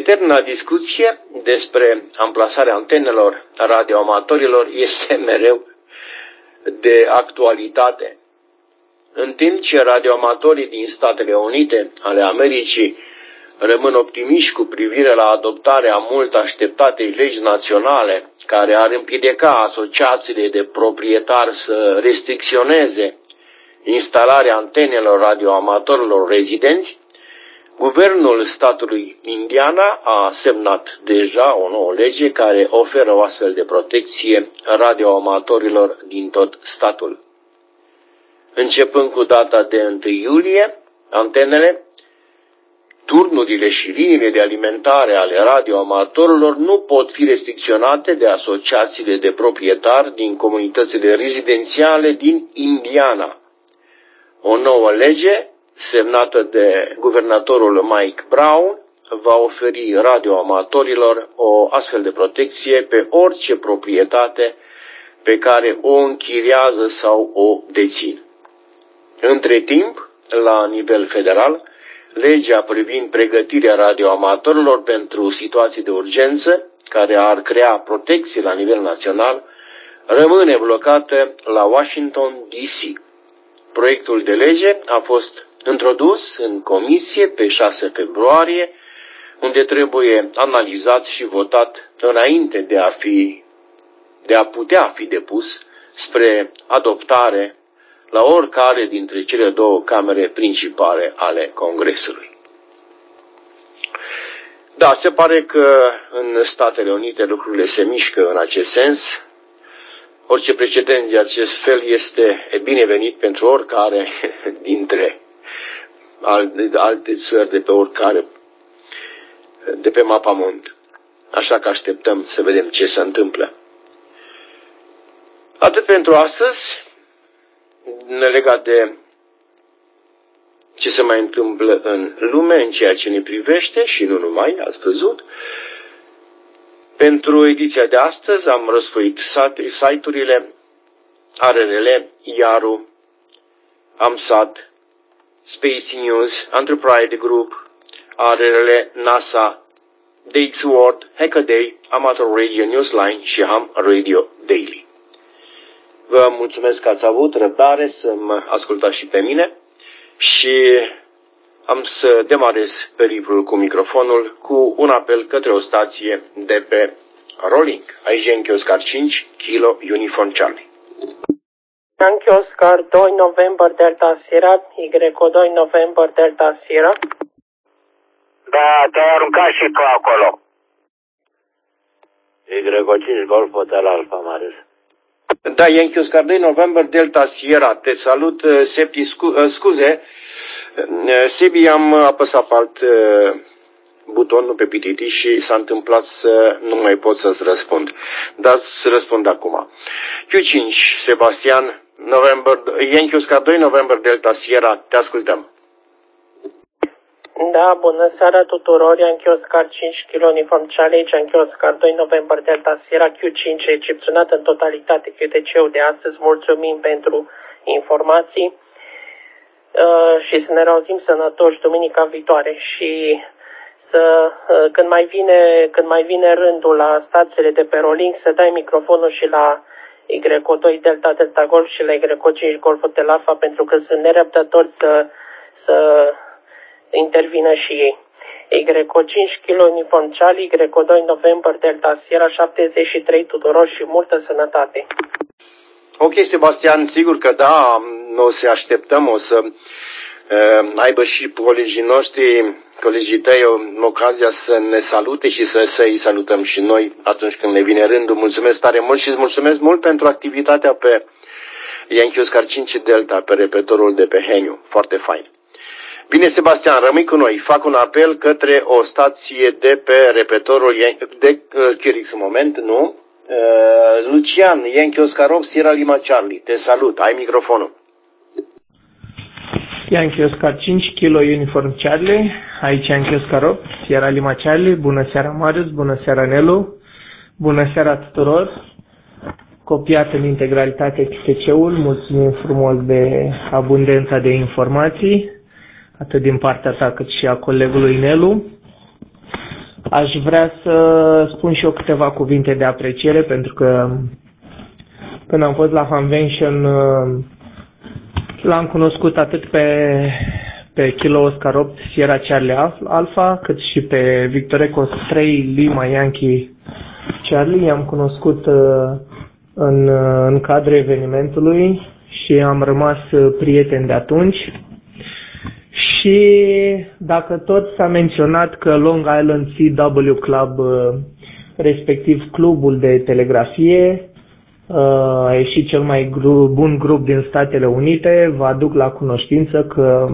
eterna discuție despre amplasarea antenelor radioamatorilor este mereu de actualitate. În timp ce radioamatorii din Statele Unite ale Americii rămân optimiști cu privire la adoptarea mult așteptatei legi naționale care ar împiedica asociațiile de proprietari să restricționeze instalarea antenelor radioamatorilor rezidenți, guvernul statului Indiana a semnat deja o nouă lege care oferă o astfel de protecție radioamatorilor din tot statul. Începând cu data de 1 iulie, antenele, turnurile și liniile de alimentare ale radioamatorilor nu pot fi restricționate de asociațiile de proprietari din comunitățile rezidențiale din Indiana. O nouă lege, semnată de guvernatorul Mike Brown, va oferi radioamatorilor o astfel de protecție pe orice proprietate pe care o închiriază sau o dețin. Între timp, la nivel federal, legea privind pregătirea radioamatorilor pentru situații de urgență, care ar crea protecție la nivel național, rămâne blocată la Washington, D.C. Proiectul de lege a fost introdus în comisie pe 6 februarie, unde trebuie analizat și votat înainte de a putea fi depus spre adoptare la oricare dintre cele două camere principale ale Congresului. Da, se pare că în Statele Unite lucrurile se mișcă în acest sens. Orice precedent de acest fel este binevenit pentru oricare dintre alte țări de pe mapamond. Așa că așteptăm să vedem ce se întâmplă. Atât pentru astăzi, legat de ce se mai întâmplă în lume, în ceea ce ne privește și nu numai, ați văzut. Pentru ediția de astăzi am răsfoit site-urile ARRL, Iaru, AMSAT, Space News, Enterprise Group, ARRL, NASA, Dates World, Hackaday, Amateur Radio Newsline și Ham Radio Daily. Vă mulțumesc că ați avut răbdare să mă ascultați și pe mine și am să demarez periplul cu microfonul cu un apel către o stație de pe Rolling. Aici Yankee Oscar 5, Kilo Uniform Charlie. Yankee Oscar 2 November Delta Sierra, Y2 November Delta Sierra. Da, te-ai aruncat și tu acolo. Y5 Golf Hotel Alpha, Marius. Da, Yankee Oscar 2 November Delta Sierra. Te salut, Sepi, scuze. Sebi, am apăsat pe alt buton, nu pe PTT și s-a întâmplat să nu mai pot să-ți răspund. Dar să răspund acum. Q5, Sebastian, Yankee Oscar 2 November Delta Sierra, te ascultăm. Da, bună seara tuturor, Yankee Oscar 5 Kilo Uniform Charlie, Yankee Oscar 2 November Delta Sierra, Q5 recepționat în totalitate QTC-ul de astăzi. Mulțumim pentru informații și să ne reauzim sănătoși duminica viitoare și când mai vine rândul la stațiile de pe Rolling să dai microfonul și la Y2 Delta Delta Golf și la Y5 Golf Hotel Alpha, pentru că sunt nerăbdători să intervină și ei. Y5 Kilo Uniform Charlie, Y2 November Delta Sierra 73 tuturor și multă sănătate. Ok, Sebastian, sigur că da, o să așteptăm, o să aibă și colegii tăi ocazia să ne salute și să-i salutăm și noi atunci când ne vine rândul. Mulțumesc tare mult și îți mulțumesc mult pentru activitatea pe Yankee Oscar 5 Delta, pe repetorul de pe Heniu. Foarte fain. Bine, Sebastian, rămâi cu noi. Fac un apel către o stație de pe repetorul de Chirix, în moment, nu? Lucian, Yankee Oscar 8, Sierra Lima Charlie. Te salut, ai microfonul. Yankee Oscar 5, Kilo Uniform Charlie, aici Yankee Oscar 8, Sierra Lima Charlie. Bună seara, Marius, bună seara, Nelu, bună seara tuturor. Copiat în integralitate QTC-ul, mulțumim frumos de abundența de informații, atât din partea ta cât și a colegului Nelu. Aș vrea să spun și eu câteva cuvinte de apreciere, pentru că când am fost la Convention l-am cunoscut atât pe Kilo Oscar 8 Sierra Charlie Alpha, cât și pe Victor Echo 3 Lima Yankee Charlie. I-am cunoscut în cadrul evenimentului și am rămas prieteni de atunci. Și dacă tot s-a menționat că Long Island CW Club, respectiv clubul de telegrafie, a ieșit cel mai bun grup din Statele Unite, vă aduc la cunoștință că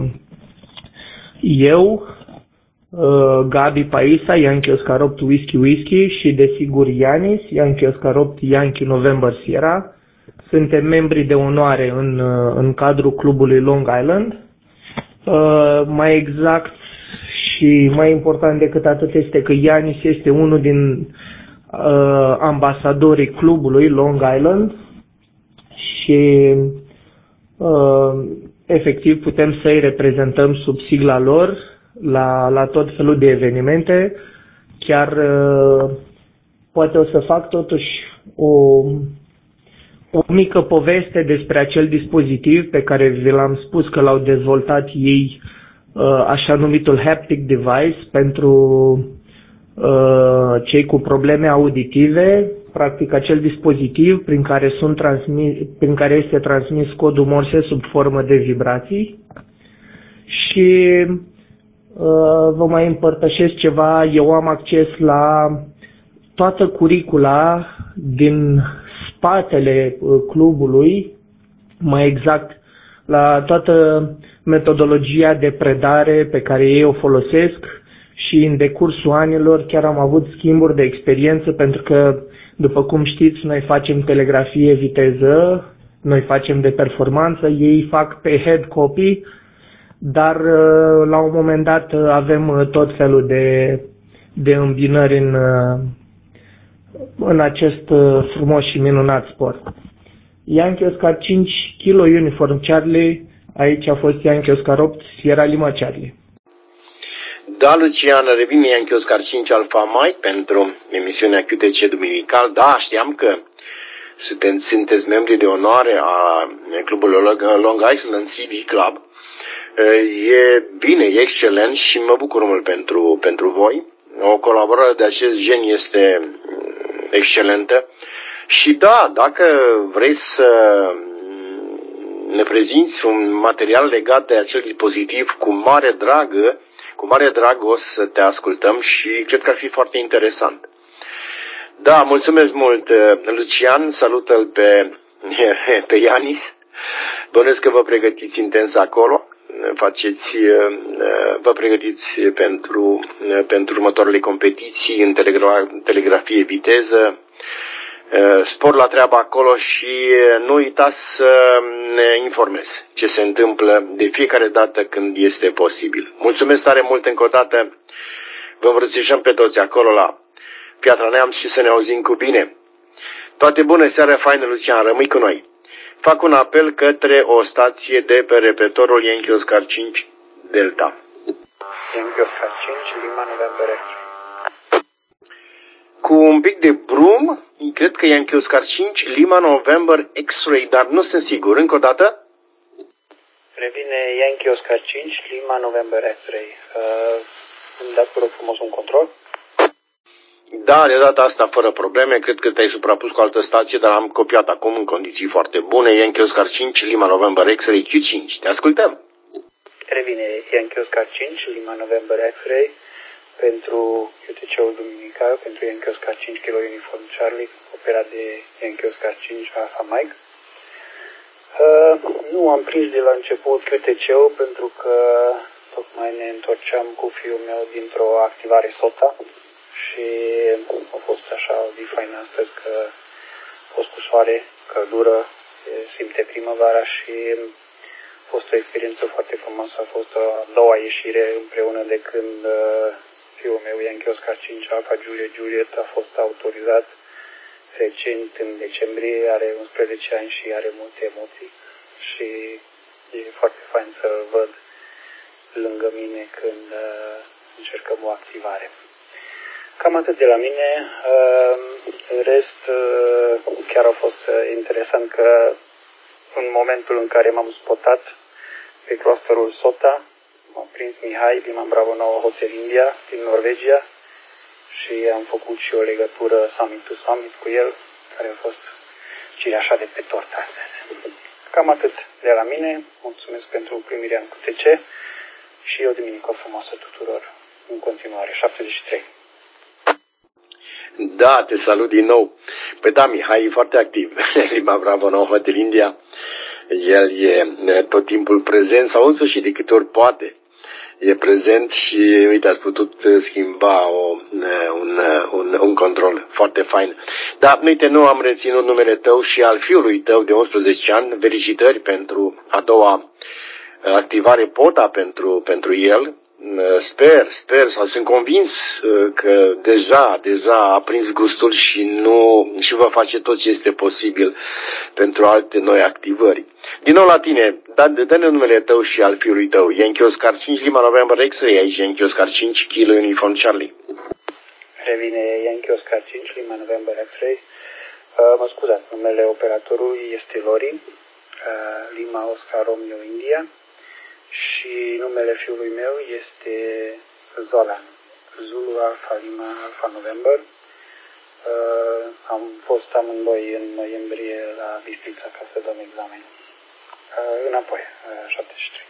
eu, Gabi Paisa, Yankee Oscar 8 Whiskey și desigur Ianis, Yankee Oscar 8 Yankee November Sierra, suntem membri de onoare în cadrul clubului Long Island. Mai exact și mai important decât atât este că Ianis este unul din ambasadorii clubului Long Island și efectiv putem să-i reprezentăm sub sigla lor la tot felul de evenimente. Chiar poate o să fac totuși o mică poveste despre acel dispozitiv pe care vi l-am spus că l-au dezvoltat ei, așa numitul haptic device, pentru cei cu probleme auditive, practic acel dispozitiv prin care este transmis codul Morse sub formă de vibrații. Și vă mai împărtășesc ceva, eu am acces la toată curicula din spatele clubului, mai exact la toată metodologia de predare pe care ei o folosesc și în decursul anilor chiar am avut schimburi de experiență, pentru că, după cum știți, noi facem telegrafie viteză, noi facem de performanță, ei fac pe head copy, dar la un moment dat avem tot felul de îmbinări în acest frumos și minunat sport. Yankee Oscar 5 Kilo Uniform Charlie, aici a fost Yankee Oscar 8 Sierra Lima Charlie. Da, Lucian, revine Yankee Oscar 5 Alpha Mike pentru emisiunea QTC Duminical. Da, știam că sunteți membri de onoare a clubului Long Island CV Club. E bine, e excelent și mă bucur mult pentru voi. O colaborare de acest gen este excelentă. Și da, dacă vrei să ne prezinți un material legat de acel dispozitiv, cu mare drag o să te ascultăm și cred că ar fi foarte interesant. Da, mulțumesc mult, Lucian, salută-l pe Ianis. Bănuiesc că vă pregătiți intens acolo, vă pregătiți pentru următoarele competiții în telegrafie viteză, spor la treabă acolo și nu uitați să ne informezi ce se întâmplă de fiecare dată când este posibil. Mulțumesc tare mult încă o dată, vă îmbrățișăm pe toți acolo la Piatra Neamț și să ne auzim cu bine. Toate bune, seara faină, Lucian, rămâi cu noi. Fac un apel către o stație de pe repetorul Yankee Oscar 5 Delta. Yankee Oscar 5 Lima November X-ray. Cu un pic de brum, cred că Yankee Oscar 5 Lima November X-ray, dar nu sunt sigur. Încă o dată? Revine Yankee Oscar 5 Lima November X-ray. Îmi dați, vă rog frumos, un control? Da, de data asta fără probleme, cred că te-ai suprapus cu altă stație, dar am copiat acum în condiții foarte bune. Yankee Oscar 5, Lima November X-ray Q5. Te ascultăm. Revine Yankee Oscar 5, Lima November X-ray pentru QTC-ul Duminical, pentru Yankee Oscar 5 Kilo Uniform Charlie, operat de Yankee Oscar 5 Alpha Mike. Nu am prins de la început QTC-ul pentru că tocmai ne întorceam cu fiul meu dintr-o activare SOTA. Și a fost așa o zi faină astăzi, că a fost cu soare, căldură, simte primăvara și a fost o experiență foarte frumoasă. A fost a doua ieșire împreună de când fiul meu, Yankee Oscar 5 Alpha Juliet, a fost autorizat recent în decembrie, are 11 ani și are multe emoții și e foarte fain să-l văd lângă mine când încercăm o activare. Cam atât de la mine. În rest, chiar a fost interesant că în momentul în care m-am spotat pe clusterul SOTA, m-a prins Mihai din Bravo 9 Hotel India, din Norvegia, și am făcut și o legătură summit to summit cu el, care a fost cireașa de pe tortă astăzi. Cam atât de la mine. Mulțumesc pentru primirea în QTC și o duminică frumoasă tuturor în continuare. 73. Da, te salut din nou. Păi da, Mihai e foarte activ. Lima Bravo 9 Hotel India. El e tot timpul prezent sau însuși de câte ori poate. E prezent și, uite, ați putut schimba un control foarte fain. Dar, uite, nu am reținut numele tău și al fiului tău de 11 ani. Felicitări pentru a doua activare POTA pentru el. Sper sau sunt convins că deja a prins gustul și va face tot ce este posibil pentru alte noi activări. Din nou la tine, dă-ne numele tău și al fiului tău. Yankee Oscar 5 Lima November X-Ray, aici Yankee Oscar 5 Kilo Uniform Charlie. Revine Yankee Oscar 5 Lima November X-Ray. Mă scuzați, numele operatorului este Lori, Lima Oscar Romeo India. Și numele fiului meu este Zolan, Zulu Alpha Lima Alpha November. Am fost amândoi în noiembrie la Bistrița ca să dăm examen. Înapoi, 73.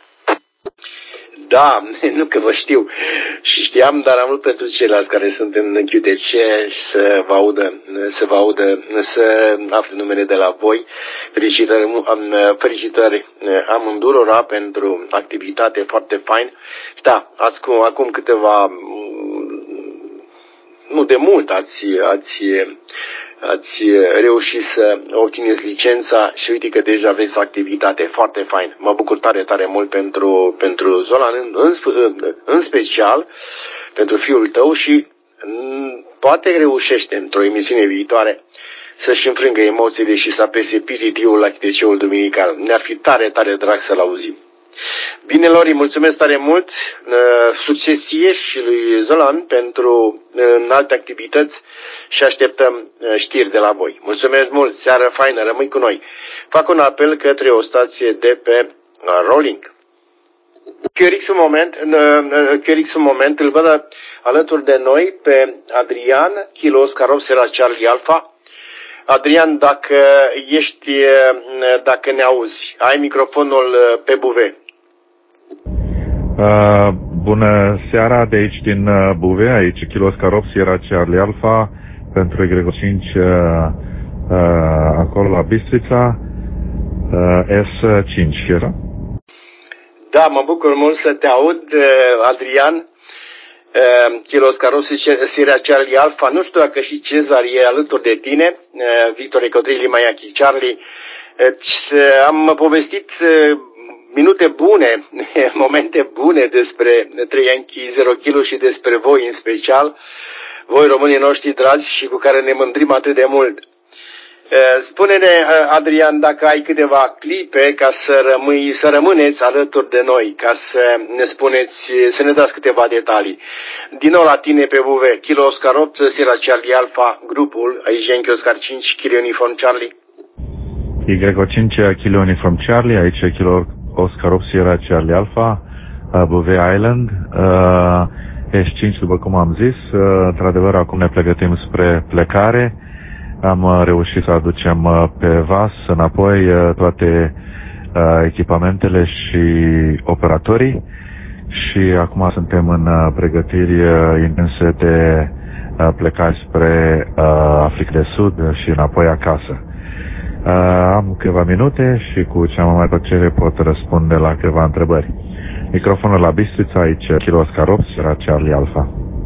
Da, nu că vă știu și știam, dar am vrut pentru ceilalți care sunt în QTC să vă audă, să afle numele de la voi. Felicitări amândurora pentru activitate foarte fain. Da, acum câteva, nu de mult, ați reușit să obțineți licența și uite că deja aveți activitate foarte fain. Mă bucur tare, tare mult pentru Zolan, în special pentru fiul tău și poate reușește într-o emisiune viitoare să-și înfrângă emoțiile și să apese PTT-ul la QTC-ul duminical. Ne-ar fi tare, tare drag să-l auzim. Bine, Lori, mulțumesc tare mult, succes ție și lui Zolan pentru în alte activități și așteptăm știri de la voi. Mulțumesc mult, seară faină, rămâi cu noi. Fac un apel către o stație de pe Rolling. QRX un moment, îl văd alături de noi pe Adrian, Kilo Oscar Sierra Charlie Alpha. Adrian, dacă ne auzi, ai microfonul pe buve. Bună seara de aici din Buve, aici Kilo Oscar Sierra Charlie Alpha pentru Y5 acolo la Bistrița, S5, era? Da, mă bucur mult să te aud, Adrian. Kilo Oscar Sierra Charlie Alpha, nu știu dacă și Cezar e alături de tine, Victor Ecotri Lima Yankee Charlie. Am povestit minute bune, momente bune despre 3 Yankee 0 kg și despre voi în special, voi românii noștri dragi și cu care ne mândrim atât de mult. Spune-ne, Adrian, dacă ai câteva clipe ca să rămâneți alături de noi, ca să ne spuneți, să ne dați câteva detalii. Din nou la tine pe UV, Kilo Oscar 8, Sierra Charlie Alpha, grupul, aici Yankee Oscar 5, Kilo Uniform Charlie. Y5, Kilo Uniform Charlie, aici Kilo Oscar 8, Sierra Charlie Alpha, Bouvet Island, S5, după cum am zis. Într-adevăr, acum ne pregătim spre plecare. Am reușit să aducem pe vas înapoi toate echipamentele și operatorii și acum suntem în pregătiri intense de plecare spre Africa de Sud și înapoi acasă. Am câteva minute și cu cea mai mare plăcere pot răspunde la câteva întrebări. Microfonul la Bistrița, aici Kilo Oscar 8, Sierra Charlie Alpha.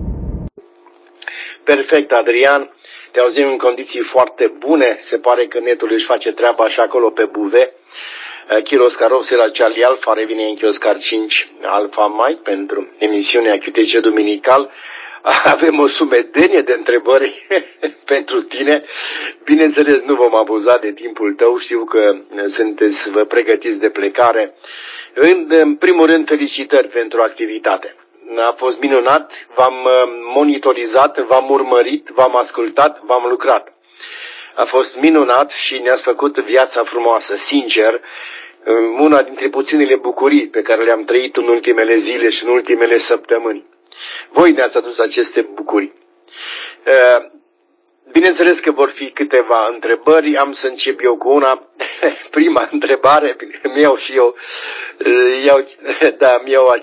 Perfect, Adrian. Te auzim în condiții foarte bune. Se pare că netul își face treaba și acolo pe buve. Kilo Oscar 8, Sierra Charlie Alpha, revine în Oscar 5 Alpha Mike pentru emisiunea QTC Duminical. Avem o sumedenie de întrebări pentru tine. Bineînțeles, nu vom abuza de timpul tău. Știu că vă pregătiți de plecare. În primul rând, felicitări pentru activitate. a fost minunat, v-am monitorizat, v-am urmărit, v-am ascultat, v-am lucrat. A fost minunat și ne-ați făcut viața frumoasă, sincer, una dintre puținele bucurii pe care le-am trăit în ultimele zile și în ultimele săptămâni. Voi ne-ați adus aceste bucurii. Bineînțeles că vor fi câteva întrebări, am să încep eu cu una. Prima întrebare, îmi iau și eu, îmi iau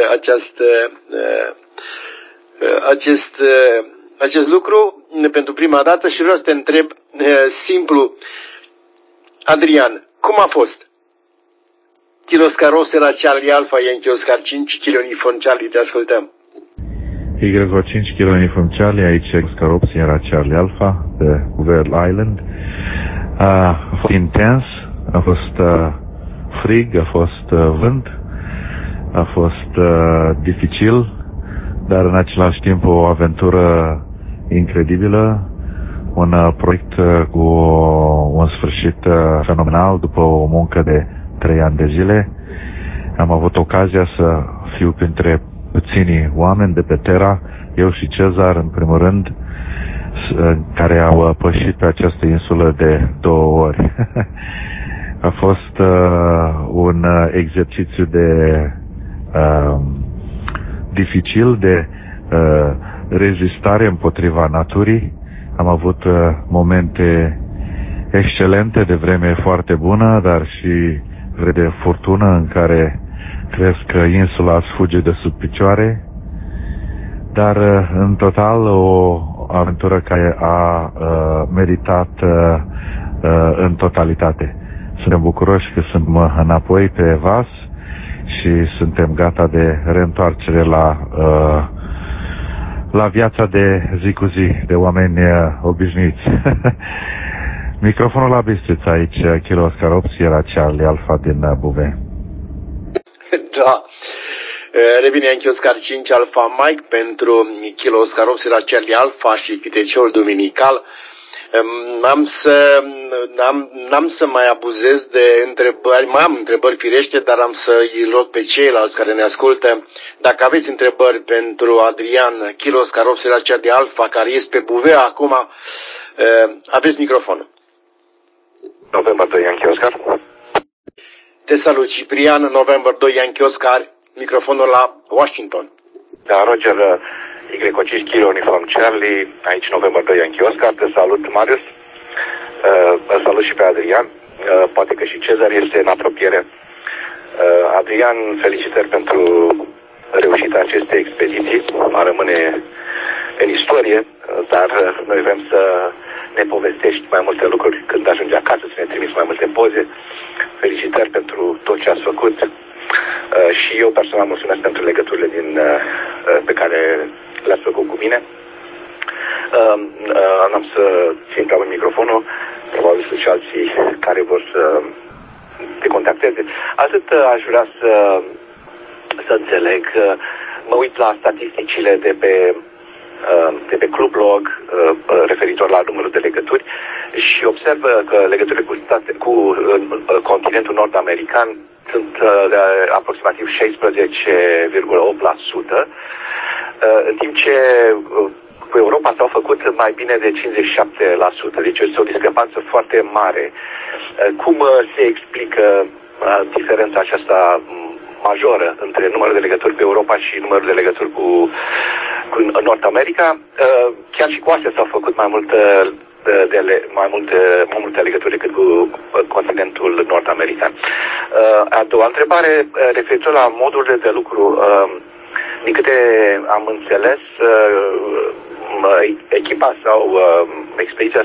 acest lucru pentru prima dată și vreau să te întreb simplu, Adrian, cum a fost? Kilo Oscar Sierra Charlie Alpha, Yankee Oscar 5 kilo Uniform Charlie, te ascultăm. YO 5 kilo Uniform Charlie, aici Oscar 8 Sierra Charlie Alpha, pe Bouvet Island. A fost intens, a fost frig, a fost vânt, a fost dificil, dar în același timp o aventură incredibilă, un proiect cu un sfârșit fenomenal după o muncă de 3 ani de zile. Am avut ocazia să fiu printre puținii oameni de pe Terra, eu și Cezar în primul rând, care au pășit pe această insulă de 2 ori. A fost un exercițiu dificil de rezistare împotriva naturii. Am avut momente excelente de vreme foarte bună, dar și de furtună în care crezi că insula îți fuge de sub picioare, dar în total o aventură care a meritat în totalitate. Suntem bucuroși că suntem înapoi pe vas și suntem gata de reîntoarcere la viața de zi cu zi, de oameni obișnuiți. Microfonul la Bistrița aici, Kilo Oscar 8 Sierra Charlie Alpha din Bouvet. Da. Revine Yankee Oscar 5 Alpha Mike pentru Kilo Oscar 8 Sierra Charlie Alpha și câteceul duminical. N-am să mai abuzez de întrebări, mai am întrebări firește, dar am să îi rog pe ceilalți care ne ascultă. Dacă aveți întrebări pentru Adrian, Kilo Oscar 8 Sierra Charlie Alpha, care este pe Bouvet acum, aveți microfonul. November 2 Yankee Oscar. Te salut, Ciprian, November 2 Yankee Oscar, microfonul la Washington. Da, Roger, YO 5 kilo Uniform Charlie, aici November 2 Yankee Oscar, te salut, Marius. Îl salut și pe Adrian, poate că și Cezar este în apropiere. Adrian, felicitări pentru reușita acestei expediții, va rămâne în istorie, dar noi vrem să ne povestești mai multe lucruri când ajungi acasă, să ne trimiți mai multe poze. Felicitări pentru tot ce ați făcut și eu personal mulțumesc pentru legăturile pe care le-ați făcut cu mine. Am să țin pe microfonul, probabil sunt și alții care vor să te contacteze. Atât aș vrea să înțeleg, mă uit la statisticile de pe Clublog referitor la numărul de legături și observ că legăturile cu continentul nord-american sunt de aproximativ 16,8%, în timp ce cu Europa s-au făcut mai bine de 57%, deci este o discrepanță foarte mare. Cum se explică diferența aceasta majoră între numărul de legături pe Europa și numărul de legături cu Nord-America? Chiar și cu astea s-au făcut mai multe legături decât cu continentul nord-american. A doua întrebare, referitor la modurile de lucru. Din câte am înțeles, echipa sau expediția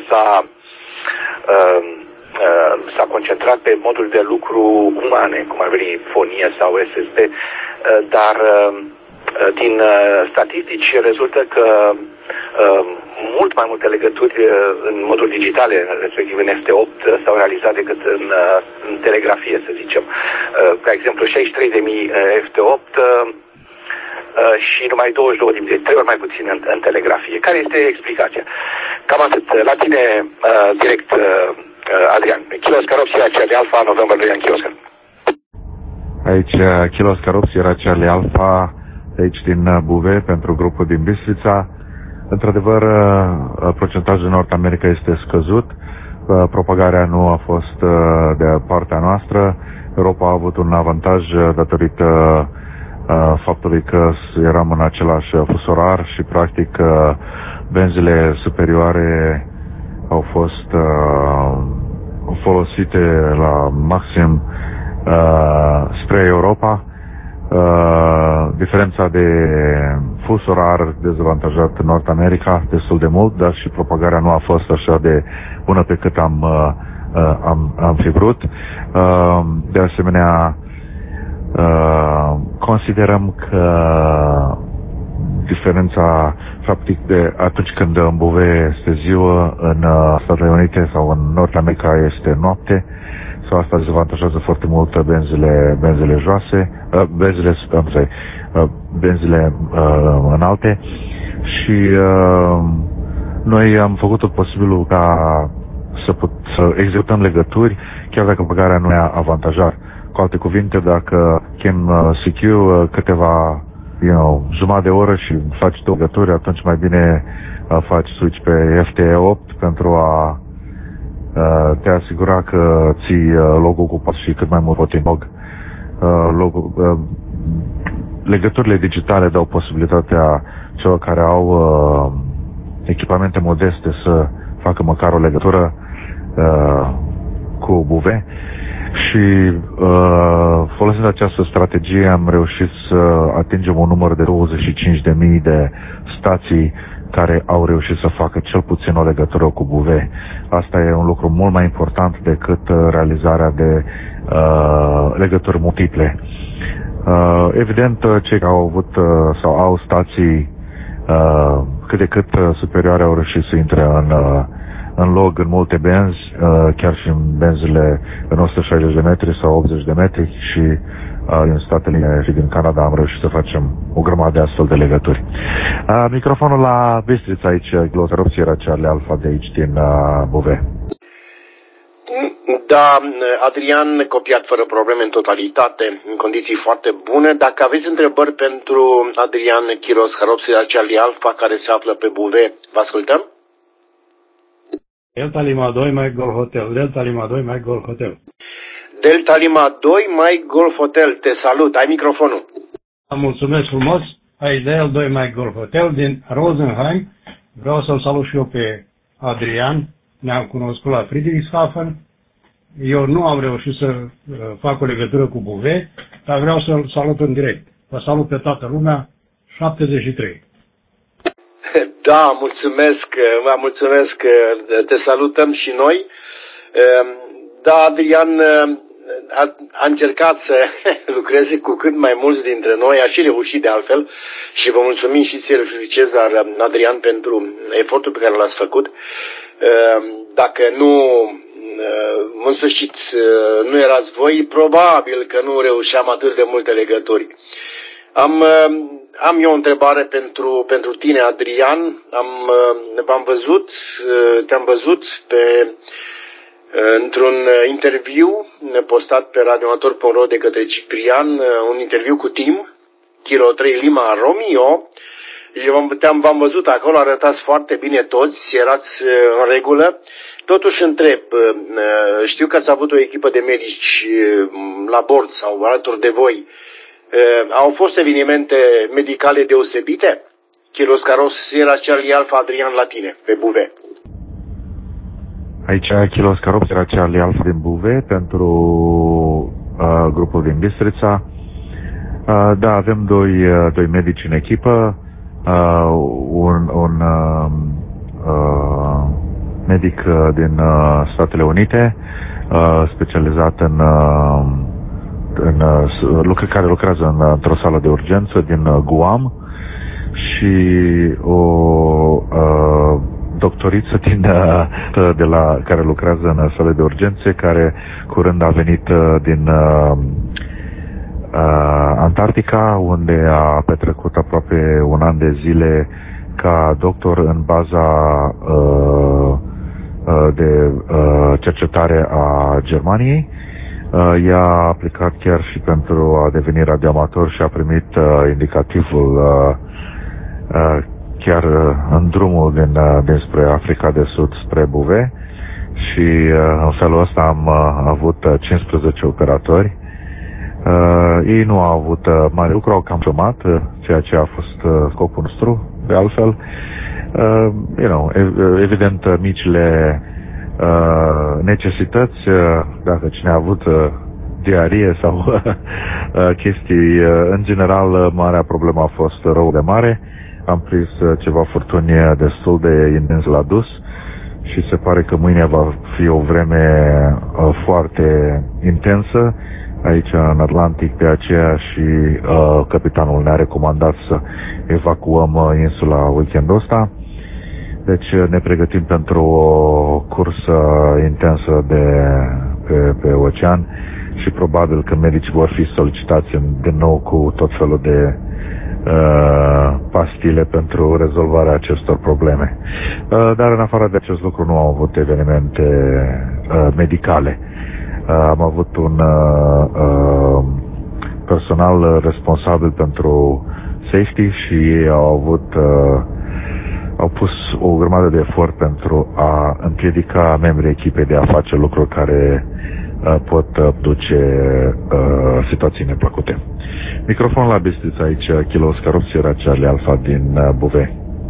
s-a concentrat pe moduri de lucru umane, cum ar veni fonie sau SSB, dar din statistici rezultă că mult mai multe legături în moduri digitale, respectiv în FT8, s-au realizat decât în telegrafie, să zicem. Ca exemplu, 63.000 FT8 și numai 22.000, de 3 ori mai puțin în telegrafie. Care este explicația? Cam atât. La tine, direct, Adrian. Kilo Oscar 8 Sierra Charlie Alpha, November 2 Yankee Oscar. Aici, Kilo Oscar 8 Sierra Charlie Alpha, de aici din Buvei pentru grupul din Bistrița. Într-adevăr, procentajul în Nord America este scăzut, propagarea nu a fost de partea noastră. Europa a avut un avantaj datorită faptului că eram în același fus orar și practic benzile superioare au fost folosite la maxim spre Europa. Diferența de fus orar dezavantajat în Nord America destul de mult, dar și propagarea nu a fost așa de bună pe cât am fi vrut. De asemenea, considerăm că diferența practic de atunci când în Buvei este ziua, în Statele Unite sau în Nord America este noapte, sau asta dezavantajează foarte mult benzile joase, benzile înalte și noi am făcut tot posibilul ca să executăm legături, chiar dacă băgarea nu e avantajat. Cu alte cuvinte, dacă chem CQ câteva jumătate de oră și faci două legături, atunci mai bine faci switch pe FTE8 pentru a te asigura că ții logul ocupat și cât mai mult poți legăturile digitale dau posibilitatea celor care au echipamente modeste să facă măcar o legătură cu Buvei. Și folosind această strategie am reușit să atingem un număr de 25.000 de stații care au reușit să facă cel puțin o legătură cu Buvei. Asta e un lucru mult mai important decât realizarea de legături multiple. Evident, cei care au avut sau au stații cât de cât superioare au reușit să intre în log în multe benzi, chiar și în benzile în 160 de metri sau 80 de metri și din Statele Unite și din Canada am reușit să facem o grămadă de astfel de legături. Microfonul la Bistrița aici, Glotarop Sierra Charlie Alpha de aici din Buvei. Da, Adrian, copiat fără probleme în totalitate, în condiții foarte bune. Dacă aveți întrebări pentru Adrian Chiros Harop Sierra Charlie Alpha, care se află pe Buvei, vă ascultăm? Delta Lima 2 Mike Golf Hotel, Delta Lima 2 Mike Golf Hotel. Delta Lima 2 Mike Golf Hotel, te salut, ai microfonul. Mulțumesc frumos, aici Delta 2 Mike Golf Hotel din Rosenheim. Vreau să-l salut și eu pe Adrian, ne-am cunoscut la Friedrichshafen. Eu nu am reușit să fac o legătură cu Buvei, dar vreau să-l salut în direct. Vă salut pe toată lumea, 73. Da, mulțumesc, te salutăm și noi. Da, Adrian a încercat să lucreze cu cât mai mulți dintre noi, a și reușit de altfel și vă mulțumim și ție, Cezar, Adrian, pentru efortul pe care l-ați făcut. Dacă nu, în sfârșit, nu erați voi, probabil că nu reușeam atât de multe legături. Am eu o întrebare pentru tine, Adrian. Te-am văzut într-un interviu postat pe radioamator.ro de către Ciprian, un interviu cu Tim, Kilo 3 Lima Romeo. V-am văzut acolo, arătați foarte bine toți, erați în regulă. Totuși întreb, știu că ați avut o echipă de medici la bord sau alături de voi. Au fost evenimente medicale deosebite? Chiros Harop Sierra Charlie Alpha, Adrian, la tine, pe Buvei. Aici Chiros Harop Sierra Charlie Alpha din Buvei pentru grupul din Bistrița. Da, avem doi medici în echipă, un medic din Statele Unite, specializat care lucrează într-o sală de urgență din Guam și o doctoriță care lucrează în sală de urgențe, care curând a venit din Antarctica, unde a petrecut aproape un an de zile ca doctor în baza de cercetare a Germaniei. Ea a aplicat chiar și pentru a deveni radioamator și a primit indicativul chiar în drumul dinspre Africa de Sud spre Bouvet și în felul ăsta am avut 15 operatori. Ei nu au avut mare lucru, au cam jumăt, ceea ce a fost scopul nostru, de altfel. Evident, micile necesități, dacă cine a avut diarie sau chestii, în general, marea problemă a fost răul de mare. Am prins ceva furtuni destul de intens la dus și se pare că mâine va fi o vreme foarte intensă aici în Atlantic, de aceea și capitanul ne-a recomandat să evacuăm insula weekendul ăsta. Deci ne pregătim pentru o cursă intensă pe ocean și probabil că medicii vor fi solicitați din nou cu tot felul de pastile pentru rezolvarea acestor probleme. Dar în afară de acest lucru nu am avut evenimente medicale. Am avut un personal responsabil pentru safety și ei au pus o grămadă de efort pentru a împiedica membrii echipei de a face lucruri care pot duce situații neplăcute. Microfon la Bistrița aici, Kilo Oscar 8 Sierra Charlie Alpha din Bouvet.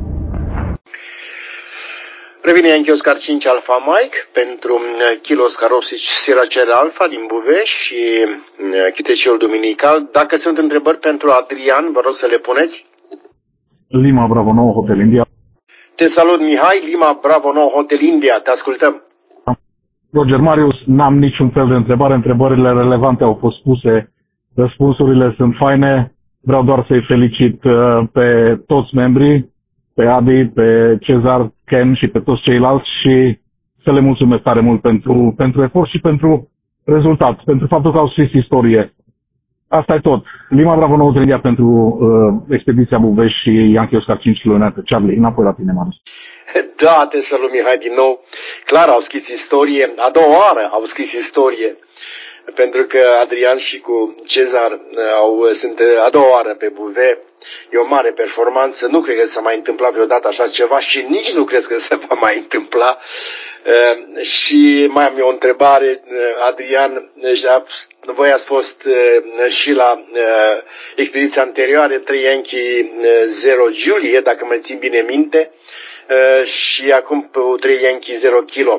Revine Yankee Oscar 5 Alpha Mike pentru Kilo Oscar 8 Sierra Charlie Alpha din Bouvet și QTC-ul Duminical. Dacă sunt întrebări pentru Adrian, vă rog să le puneți. Lima Bravo 9 Hotel India. Te salut, Mihai, Lima Bravo 9 Hotel India, te ascultăm. Roger Marius, n-am niciun fel de întrebare, întrebările relevante au fost puse, răspunsurile sunt faine, vreau doar să-i felicit pe toți membrii, pe Adi, pe Cezar, Ken și pe toți ceilalți și să le mulțumesc tare mult pentru efort și pentru rezultat, pentru faptul că au scris istorie. Asta e tot. Lima Bravo 9 India pentru expediția Bouvet și Yankee Oscar 5 km. Charlie, înapoi la tine, Marius. Da, te salut, Mihai, din nou. Clar, au scris istorie. A doua oară au scris istorie. Pentru că Adrian și cu Cezar sunt a doua oară pe Bouvet. E o mare performanță. Nu cred că s-a mai întâmplat vreodată așa ceva și nici nu cred că se va mai întâmpla. Și mai am eu o întrebare, Adrian. Voi ați fost și la expediția anterioară, 3 Yankee 0 Julie, dacă mă țin bine minte, și acum 3 Yankee 0 Kilo.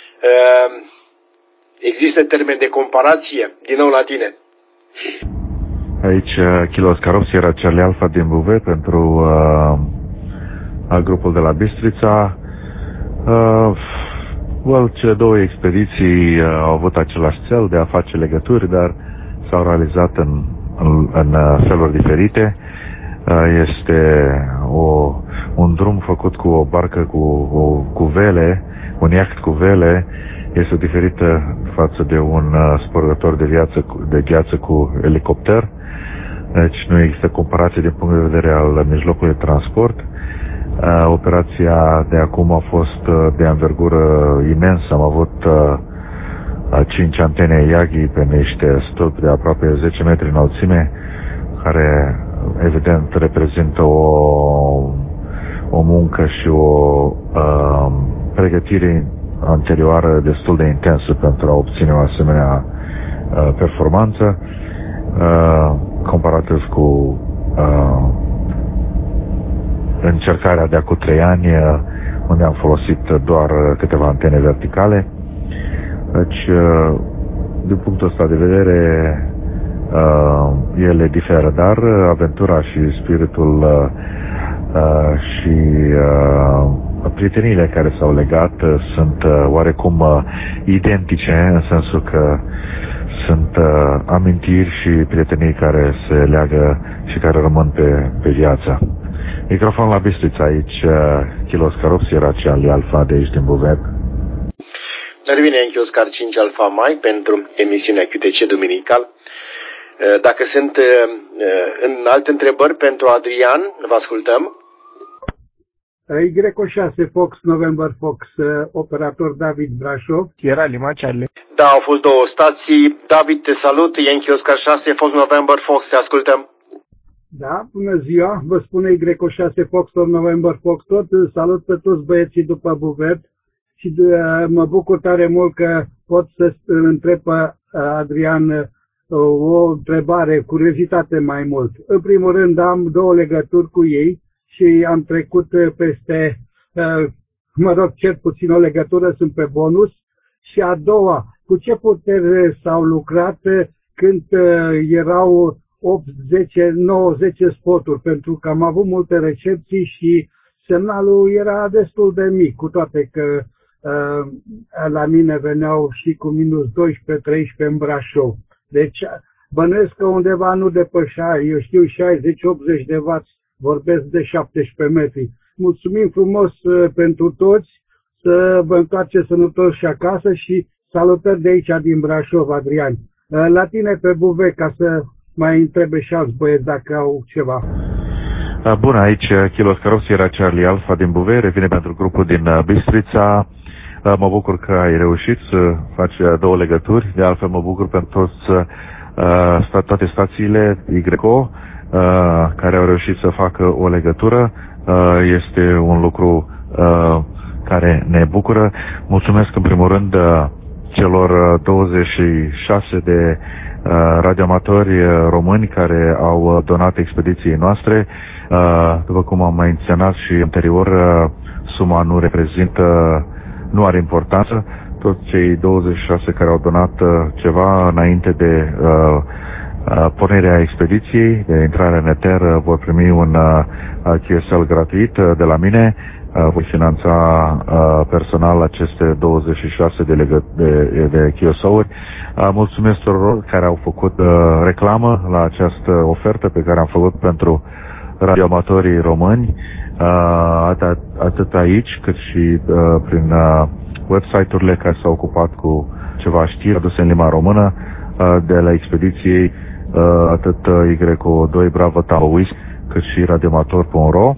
Există termen de comparație? Din nou la tine. Aici Kilo Oscar 8 Sierra Charlie Alpha din Bouvet pentru grupul de la Bistrița. Cele două expediții au avut același cel de a face legături, dar s-au realizat în feluri diferite. Este un drum făcut cu o barcă cu vele, un iaht cu vele, este diferită față de un spărgător de gheață cu elicopter. Deci nu există comparație din punct de vedere al mijlocului de transport. Operația de acum a fost de anvergură imensă. Am avut 5 antene Yagi pe niște stâlpi de aproape 10 metri înălțime, care evident reprezintă o muncă și o pregătire anterioară destul de intensă pentru a obține o asemenea performanță, comparativ cu încercarea de acum 3 ani, unde am folosit doar câteva antene verticale. Deci, din punctul ăsta de vedere, ele diferă, dar aventura și spiritul și prieteniile care s-au legat sunt oarecum identice, în sensul că sunt amintiri și prietenii care se leagă și care rămân pe viață. Microfon la Bistrița aici, Kilo Oscar 8 Sierra Charlie Alpha de aici din Bouvet. Revine Yankee Oscar 5 Alpha Mike pentru emisiunea QTC Duminical. Dacă sunt în alte întrebări pentru Adrian, vă ascultăm. Y6 Fox November Fox, operator David Brașov. Sierra Lima Charlie. Da, au fost două stații. David, te salut. Yankee Oscar 6 Fox November Fox, te ascultăm. Da, bună ziua. Vă spune Y6 Fox November Fox tot. Salut pe toți băieții după buvert și mă bucur tare mult că pot să întreb pe Adrian o întrebare, curiozitate mai mult. În primul rând am două legături cu ei și am trecut peste, cel puțin o legătură, sunt pe bonus. Și a doua, cu ce putere s-au lucrat când erau 8, 10, 9, 10 spoturi, pentru că am avut multe recepții și semnalul era destul de mic, cu toate că la mine veneau și cu minus 12-13 în Brașov. Deci bănuiesc că undeva nu depășea, eu știu, 60-80 de W, vorbesc de 17 metri. Mulțumim frumos pentru toți, să vă întoarceți sănătoși și acasă și salutări de aici din Brașov, Adrian. La tine pe buve, ca să mai întrebe și alți băieți dacă au ceva. Bună, aici Kilo Oscar Sierra Charlie Alpha din Buvei, revine pentru grupul din Bistrița. Mă bucur că ai reușit să faci două legături, de altfel mă bucur pentru toate stațiile YCO care au reușit să facă o legătură. Este un lucru care ne bucură. Mulțumesc în primul rând celor 26 de radioamatori români care au donat expediției noastre. După cum am menționat și anterior, suma nu are importanță. Toți cei 26 care au donat ceva înainte de pornirea expediției, de intrare în eter, vor primi un QSL gratuit de la mine. Voi finanța personal aceste 26 de QSL-uri. Mulțumesc tuturor care au făcut reclamă la această ofertă pe care am făcut pentru radioamatorii români, atât aici cât și prin website-urile care s-au ocupat cu ceva știri aduse în limba română de la expediției, atât Y2 Bravo Taoist cât și radioamator.ro.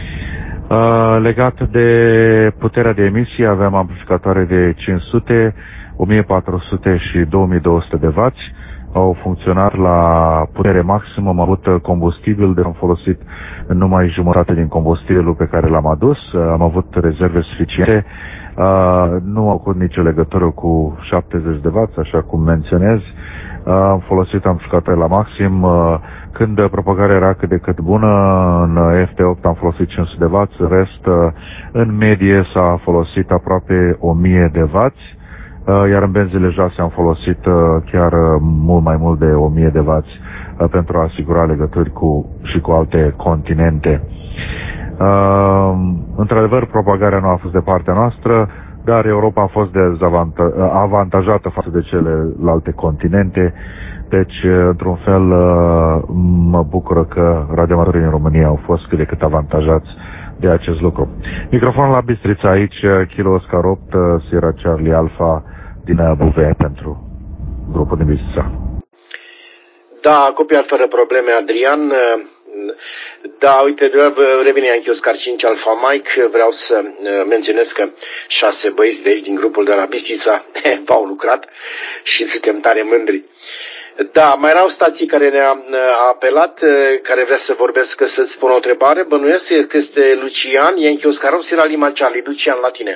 Legat de puterea de emisie, aveam amplificatoare de 500, 1400 și 2200 de W. Au funcționat la putere maximă, am avut combustibil, de am folosit numai jumătate din combustibilul pe care l-am adus, am avut rezerve suficiente, nu au avut nicio legătură cu 70 de W, așa cum menționez. Am folosit amplificatoare la maxim. Când propagarea era cât de cât bună, în FT8 am folosit 500 de W, rest în medie s-a folosit aproape 1000 de W, iar în benzile joase am folosit chiar mult mai mult de 1000 de W pentru a asigura legături și cu alte continente. Într-adevăr, propagarea nu a fost de partea noastră, dar Europa a fost avantajată față de celelalte continente. Deci, într-un fel, mă bucură că radioamatorii în România au fost cât de cât avantajați de acest lucru. Microfonul la Bistrița aici, Kilo Oscar 8, Sierra Charlie Alpha din Buvei pentru grupul din Bistrița. Da, copiat fără probleme, Adrian. Da, uite, revine Yankee Oscar 5 Alpha Mike. Vreau să menționez că 6 băieți de aici din grupul de la Bistrița v-au lucrat și suntem tare mândri. Da, mai erau stații care ne-a apelat, care vrea să vorbească, să-ți spun o întrebare. Bănuiesc că este Lucian, Yankee Oscar Sierra Lima Charlie. Lucian, la tine.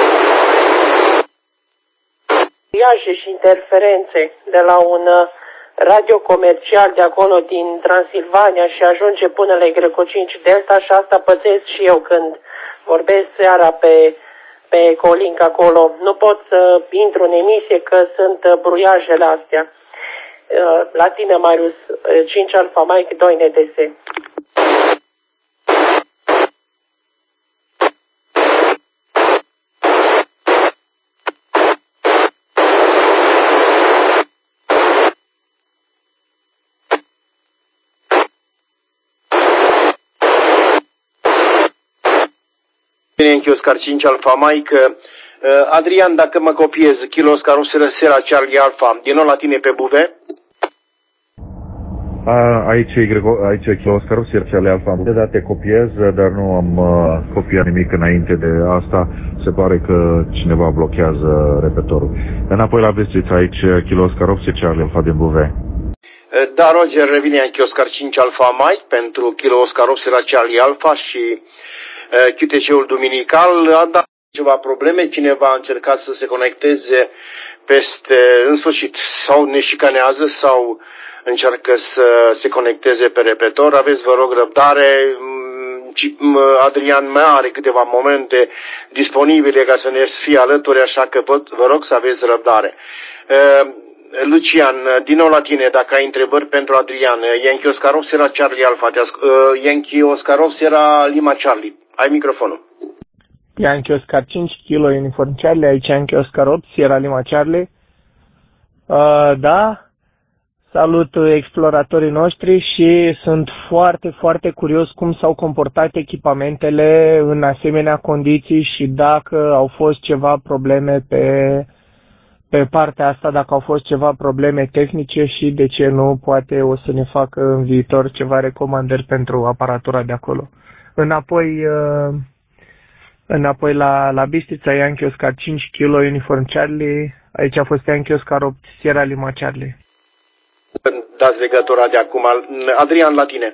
Și interferențe de la un radio comercial de acolo din Transilvania și ajunge până la Greco 5 Delta și asta pățesc și eu când vorbesc seara pe Ecolink acolo. Nu pot să intru în emisie că sunt bruiajele astea. La tine, Marius, 5 Alfa Mike 2 NDS. Yankee Oscar 5 Alfa Mike. Adrian, dacă mă copiez, Kilo Oscar Sierra Charlie Alpha, din nou la tine pe buve? Aici Kilo Oscar Sierra Charlie Alpha, dar te copiez, dar nu am copiat nimic înainte de asta. Se pare că cineva blochează repetorul. Înapoi la Bistrița, aici Kilo Oscar Sierra Charlie Alpha din buve. Da, Roger, revine Yankee Oscar 5 Alfa Mike pentru Kilo Oscar Sierra Charlie Alpha și QTC-ul duminical a dat ceva probleme, cineva a încercat să se conecteze în sfârșit, sau ne șicanează sau încearcă să se conecteze pe repetor. Aveți, vă rog, răbdare. Adrian mai are câteva momente disponibile ca să ne fie alături, așa că vă rog să aveți răbdare. Lucian, din nou la tine, dacă ai întrebări pentru Adrian. Yankee Oscar Sierra Charlie Alpha, Yankee Oscar Sierra Lima Charlie. Ai microfonul. Yankee Oscar 5 Kilo Uniform Charlie, aici Yankee Oscar 8 Sierra Lima Charlie. Da, salut exploratorii noștri și sunt foarte, foarte curios cum s-au comportat echipamentele în asemenea condiții și dacă au fost ceva probleme pe partea asta, dacă au fost ceva probleme tehnice și de ce nu, poate o să ne facă în viitor ceva recomandări pentru aparatura de acolo. Înapoi la Bistrița, Yankee Oscar 5 Kilo Uniform Charlie, aici a fost Yankee Oscar 8 Sierra Lima Charlie. Dați legătura de acum. Adrian, la tine.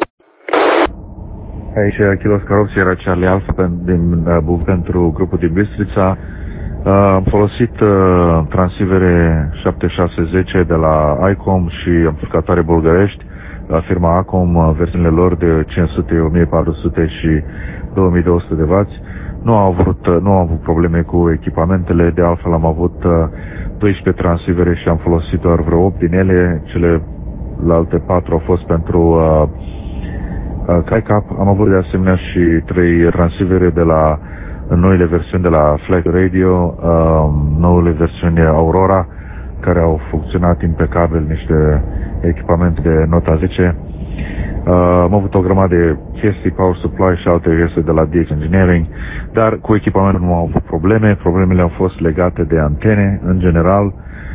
Aici Kilo Oscar 8 Sierra Charlie Alpha pentru grupul din Bistrița. Am folosit transivere 7610 de la ICOM și amplificatoare bulgărești la firma ACOM, versiunile lor de 500, 1400 și 2200 de W. Nu am avut probleme cu echipamentele, de altfel am avut 12 transivere și am folosit doar vreo 8 din ele, celelalte 4 au fost pentru CAICAP. Am avut de asemenea și 3 transivere de la noile versiuni de la Flag Radio, noile versiuni Aurora, care au funcționat impecabil, niște echipamente de nota 10. Am avut o grămadă de chestii, power supply și alte chestii de la DX Engineering, dar cu echipamentul nu au avut probleme. Problemele au fost legate de antene, în general.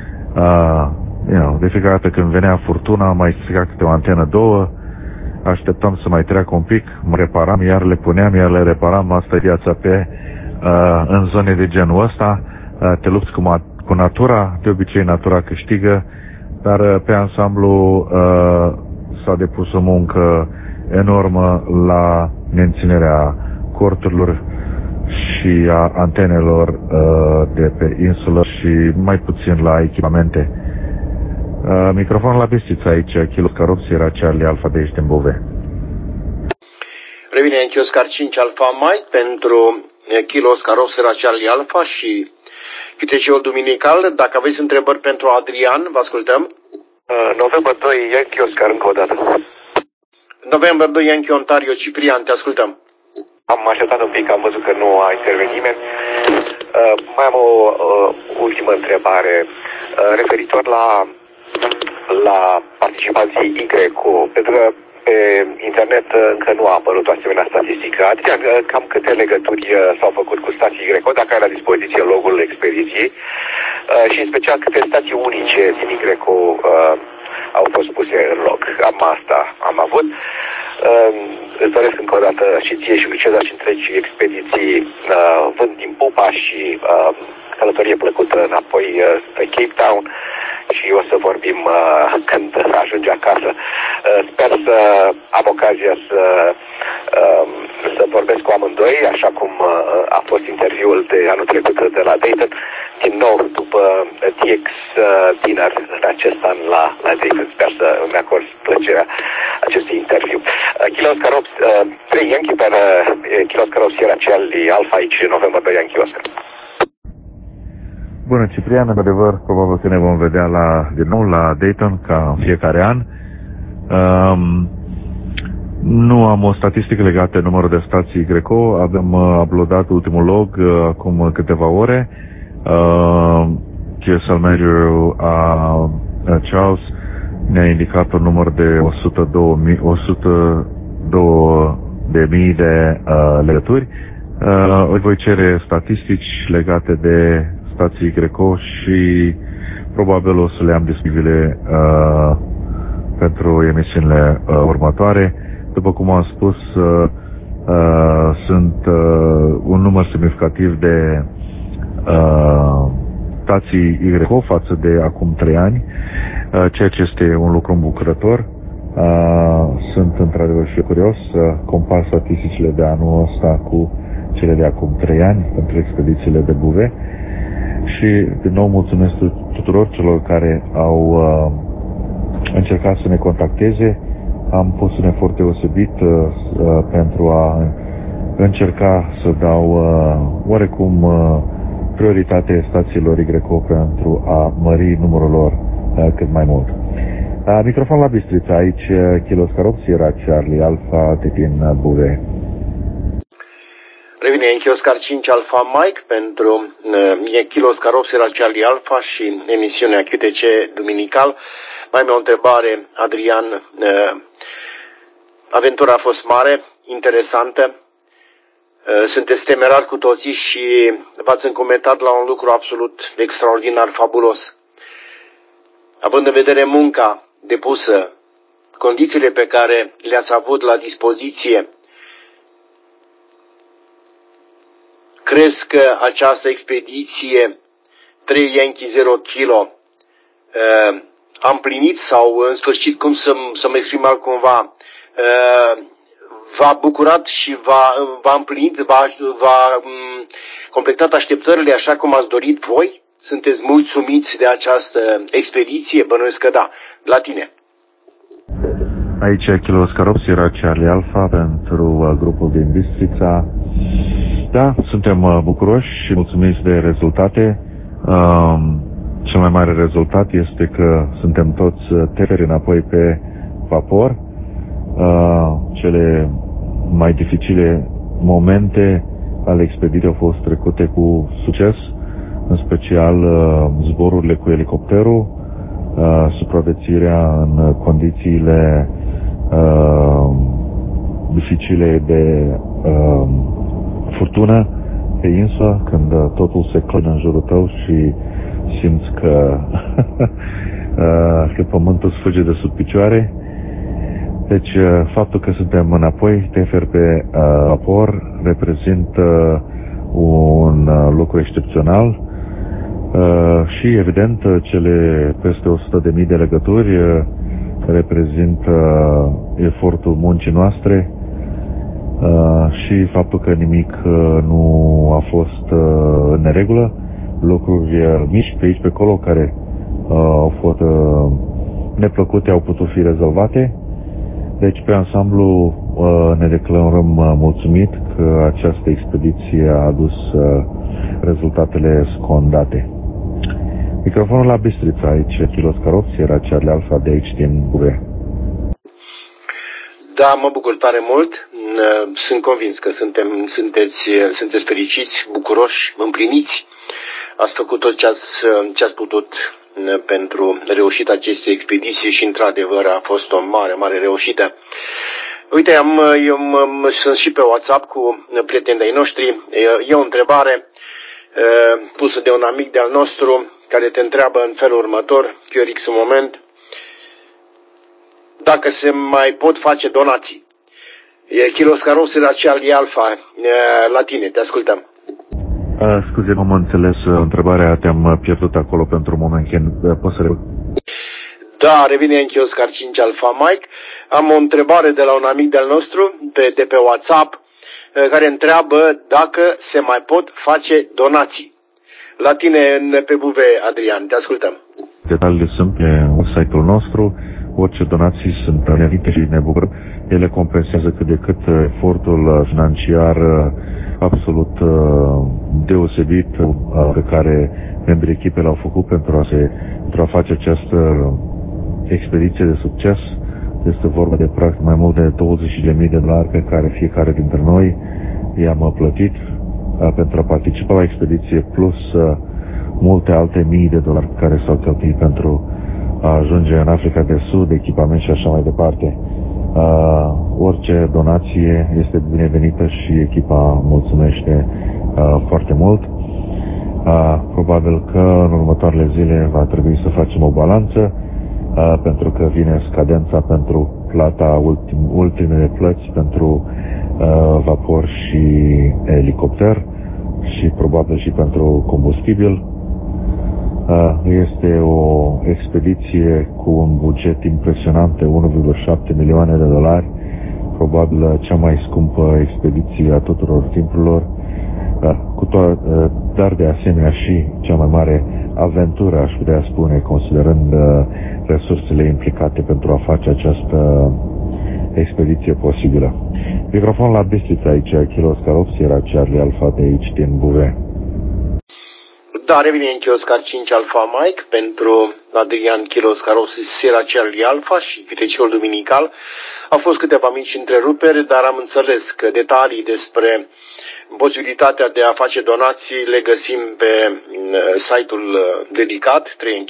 De fiecare dată când venea furtuna, mai strica câte o antenă, 2, așteptam să mai treacă un pic, mă reparam, iar le puneam, iar le reparam. Asta e viața în zone de genul ăsta. Te lupți cu natura, de obicei natura câștigă, dar pe ansamblu s-a depus o muncă enormă la menținerea corturilor și a antenelor de pe insulă și mai puțin la echipamente. Microfonul la Bistrița aici, Kilo Oscar 8 Sierra Charlie Alpha de aici din Bove. Revine Yankee Oscar 5 Alpha Mike pentru Kilo Oscar 8 Sierra Charlie Alpha și QTC-ul duminical. Dacă aveți întrebări pentru Adrian, vă ascultăm. November 2, Yankee Oscar încă o dată. November 2, Yankee Ontario, Ciprian, te ascultăm. Am așteptat un pic, am văzut că nu a intervenit nimeni. Mai am o ultimă întrebare referitor la participanții Y-cu, pentru că pe internet încă nu a apărut o asemenea statistică. Adrian, cam câte legături s-au făcut cu stații Y, dacă ai la dispoziție logul expediției, și în special câte stații unice din Y au fost puse în log. Am avut. Îți doresc încă o dată și ție și lui Cezar și întregi expediții vânt din Pupa și călătorie plăcută înapoi pe Cape Town și o să vorbim când ajungi acasă. Sper să am ocazia să vorbesc cu amândoi, așa cum a fost interviul de anul trecut de la Dayton, din nou după DX Dinner în acest an la Dayton. Sper să îmi acord plăcerea acestui interviu. Kilo Oscar 3 Yankee per Kilo Oscar Sierra Charlie Alpha aici, November 2 Yankee Oscar. Bună, Ciprian, adevăr, probabil că ne vom vedea din nou la Dayton, ca în fiecare an. Nu am o statistică legată de numărul de stații Greco. Avem uploadat ultimul log acum câteva ore. QSL managerul Charles ne-a indicat un număr de 102.000 de legături. Îi voi cere statistici legate de stații Greco și probabil o să le am disponibile pentru emisiunile următoare. După cum am spus, sunt un număr semnificativ de stații YGO față de acum 3 ani, ceea ce este un lucru îmbucurător. Sunt într-adevăr și curios să compar statisticile de anul ăsta cu cele de acum 3 ani pentru expedițiile de buve și din nou mulțumesc tuturor celor care au încercat să ne contacteze. Am pus un efort deosebit pentru a încerca să dau oarecum prioritate stațiilor YGO pentru a mări numărul lor cât mai mult. Microfon la Bistrița, aici Kilo Oscar 8 Sierra Charlie Alpha din Buve. Revine în Oscar 5 Alpha Mike pentru Kilo Oscar 8 Sierra Charlie Alpha și emisiunea QTC duminical. Mai am o întrebare, Adrian. Aventura a fost mare, interesantă. Sunteți temerari cu toții și v-ați încomentat la un lucru absolut extraordinar, fabulos. Având în vedere munca depusă, condițiile pe care le-ați avut la dispoziție, crezi că această expediție 3 Yankee 0 Kilo a împlinit sau, în sfârșit, cum să mă exprim altcumva, v-a bucurat și v-a împlinit, v-a completat așteptările așa cum ați dorit voi? Sunteți mulțumiți de această expediție? Bănuiesc că da. La tine. Aici Kilo Oscar 8 Sierra Charlie Alpha pentru grupul din Bistrița. Da, suntem bucuroși și mulțumiți de rezultate. Cel mai mare rezultat este că suntem toți teferi înapoi pe vapor. Cele mai dificile momente ale expediției au fost trecute cu succes, în special zborurile cu elicopterul, supraviețuirea în condițiile dificile de furtună pe insulă, când totul se clădă în jurul tău și simți că pământul îți fuge de sub picioare. Deci faptul că suntem înapoi, teferi pe vapor, reprezintă un lucru excepțional și evident cele peste 100.000 de legături reprezintă efortul muncii noastre și faptul că nimic nu a fost în neregulă, lucruri mici pe aici pe acolo care au fost neplăcute au putut fi rezolvate. Deci pe ansamblu ne declarăm mulțumit că această expediție a adus rezultatele scondate. Microfonul la Bistrița, aici Kilo Oscar 8 Sierra Charlie Alpha de aici din Buve. Da, mă bucur tare mult. Sunt convins că sunteți fericiți, bucuroși, împliniți. Ați făcut tot ce ați putut pentru reușita acestei expediții și într-adevăr a fost o mare, mare reușită. Uite, eu sunt și pe WhatsApp cu prietenii noștri. E o întrebare pusă de un amic de-al nostru care te întreabă în felul următor, QRX un moment, dacă se mai pot face donații. Kilo Oscar 8 Sierra Charlie Alpha, la tine, te ascultăm. Scuze, nu am înțeles întrebarea, te-am pierdut acolo pentru un moment. Poți să Da, revine în Oscar 5 Alpha Mike. Am o întrebare de la un amic de-al nostru de pe WhatsApp. care întreabă dacă se mai pot face donații. La tine pe buve, Adrian, te ascultăm. Detaliile sunt pe site-ul nostru, orice donații sunt venite și ne bucurăm. Ele compensează cât de cât efortul financiar absolut deosebit pe care membrii echipei l-au făcut pentru a face această expediție de succes. Este vorba de practic mai mult de $20.000 pe care fiecare dintre noi i-am plătit pentru a participa la expediție, plus multe alte mii de dolari care s-au cheltuit pentru a ajunge în Africa de Sud, echipament și așa mai departe. Orice donație este binevenită și echipa mulțumește foarte mult. Probabil că în următoarele zile va trebui să facem o balanță, pentru că vine scadența pentru plata ultimele plăți pentru vapor și elicopter și probabil și pentru combustibil. Este o expediție cu un buget impresionant de $1,7 milioane, probabil cea mai scumpă expediție a tuturor timpurilor, dar de asemenea și cea mai mare aventură, aș putea spune, considerând resursele implicate pentru a face această expediție posibilă. Microfon la Bistrița aici, Kilo Oscar 8, Sierra Charlie Alpha de aici din Bouvet. Da, revine în Oscar 5 Alpha Mike pentru Adrian Kilo Oscar 8, Sierra Charlie Alpha și câteciul duminical. Au fost câteva mici întreruperi, dar am înțeles că detalii despre posibilitatea de a face donații le găsim pe site-ul dedicat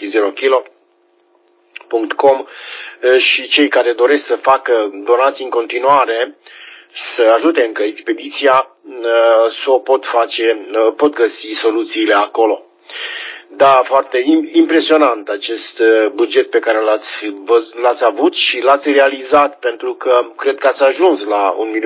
3-0kg.com și cei care doresc să facă donații în continuare, să ajute încă expediția, să o pot face, pot găsi soluțiile acolo. Da, foarte impresionant acest buget pe care l-ați avut și l-ați realizat, pentru că cred că ați ajuns la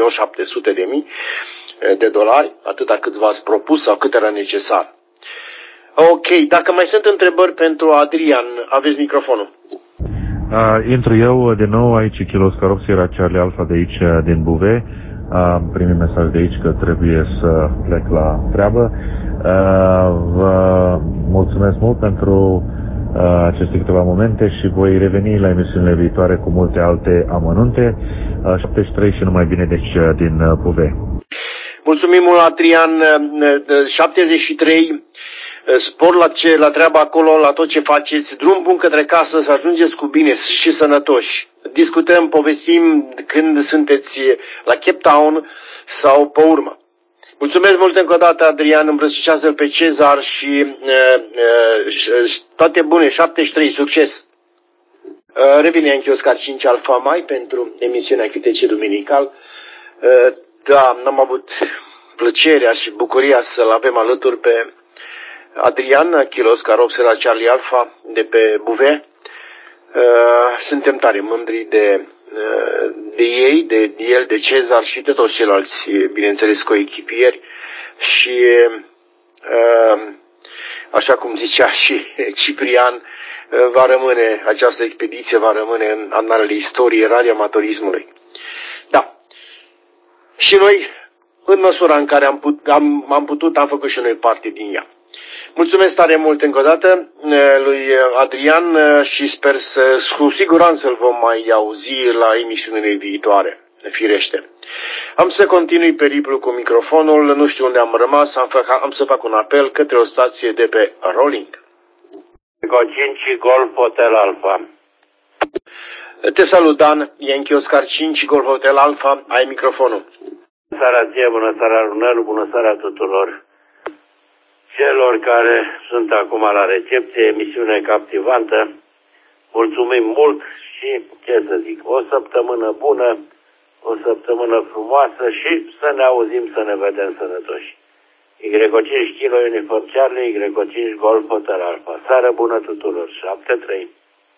$1.700.000 atâta cât v-ați propus sau cât era necesar. Ok, dacă mai sunt întrebări pentru Adrian, aveți microfonul. Intru eu din nou aici, Kilo Oscar 8, Sierra Charlie Alpha de aici, din Bouvet. Am primit mesaj de aici că trebuie să plec la treabă. Vă mulțumesc mult pentru aceste câteva momente și voi reveni la emisiunile viitoare cu multe alte amănunte. 73 și numai bine deci din Bouvet. Mulțumim mult, Adrian. 73, spor la treaba acolo, la tot ce faceți, drum bun către casă, să ajungeți cu bine și sănătoși. Discutăm, povestim când sunteți la Cape Town sau pe urmă. Mulțumesc mult încă o dată, Adrian, îmbrățișează-l pe Cezar și toate bune, 73, succes! Revine în Oscar 5 Alpha Mai pentru emisiunea QTC Duminical. Da, n-am avut plăcerea și bucuria să-l avem alături pe Adrian, Kilo Oscar 8 la Charlie Alpha de pe Bouvet. Suntem tare mândri de ei, de el, de Cezar și de toți ceilalți, bineînțeles, coechipieri și așa cum zicea și Ciprian, această expediție va rămâne în annalele istoriei radioamatorismului. Da. Și noi, în măsura în care am putut, am făcut și noi parte din ea. Mulțumesc tare mult încă o dată lui Adrian și sper cu siguranță îl vom mai auzi la emisiunile viitoare, firește. Am să continui periplul cu microfonul, nu știu unde am rămas, am să fac un apel către o stație de pe Rolling. Eco 5 Golf Hotel Alpha. Te salut, Dan, Yankee Oscar 5 Golf Hotel Alpha, ai microfonul. Bună seara ție, bună seara Runelu, bună seara tuturor celor care sunt acum la recepție, emisiune captivantă. Mulțumim mult și, ce să zic, o săptămână bună, o săptămână frumoasă și să ne auzim, să ne vedem sănătoși. Y5 Kilo Uniform Charlie, Y5 Golf Hotel Alpha. Seară bună tuturor, 73.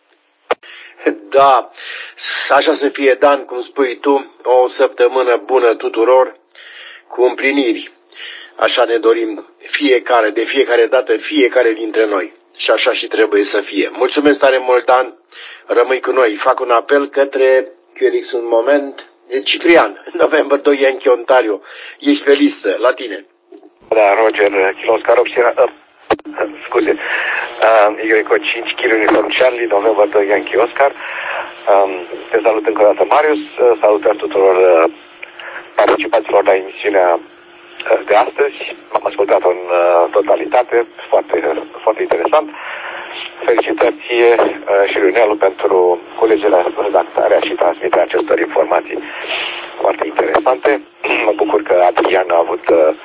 Da, așa să fie, Dan, cum spui tu, o săptămână bună tuturor, cu împliniri. Așa ne dorim de fiecare dată, fiecare dintre noi. Și așa și trebuie să fie. Mulțumesc tare mult, Dan, rămâi cu noi. Fac un apel către QRX un moment, Ciprian, November 2 Yankee Ontario. Ești pe listă, la tine. Da, Roger, Kilo Oscar 8 Sierra... scuze. Igreco 5 Kilo Uniform Charlie, November 2 Yankee Oscar. Te salut încă o dată, Marius. Salutări tuturor participaților la emisiunea de astăzi. M-am ascultat în totalitate, foarte interesant. Felicitări ție și lui Nelu pentru culegerea, redactarea și transmiterea acestor informații foarte interesante. Mă bucur că Adrian a avut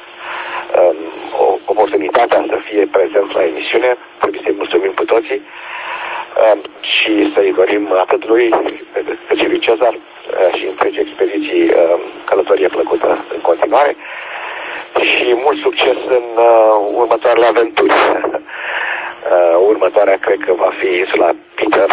oportunitatea să fie prezent la emisiune. Trebuie să-i mulțumim cu toții și să-i dorim atât lui cât și lui Cezar și întregi expediții călătorie plăcută în continuare și mult succes în următoarele aventuri. Următoarea cred că va fi insula Peter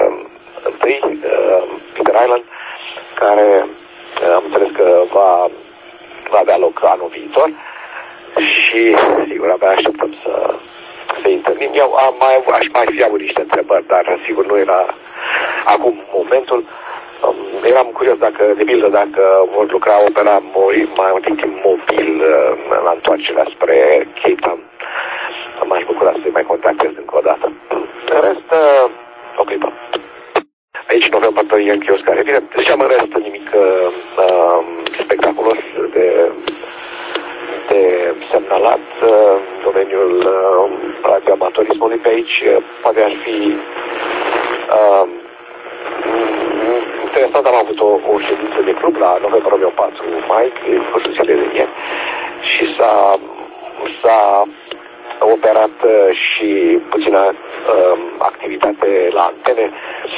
Peter Island, care am înțeles că va avea loc anul viitor și sigur abia așteptăm să întâlnim. Eu aș mai fi avut niște întrebări, dar sigur nu era acum momentul. Eram curios dacă vor lucra opera mai un timp mobil la întoarcerea spre Cape Town. M-aș bucura să-i mai contactez încă o dată. În rest, o clipă. Aici November 2 Yankee Oscar. E bine, ziceam în rest nimic spectaculos de semnalat. Domeniul radioamatorismului pe aici poate ar fi interesant. Am avut o ședință de club la November 4 mai, cursul zilei de ieri, și s-a operat și puțină activitate la antene.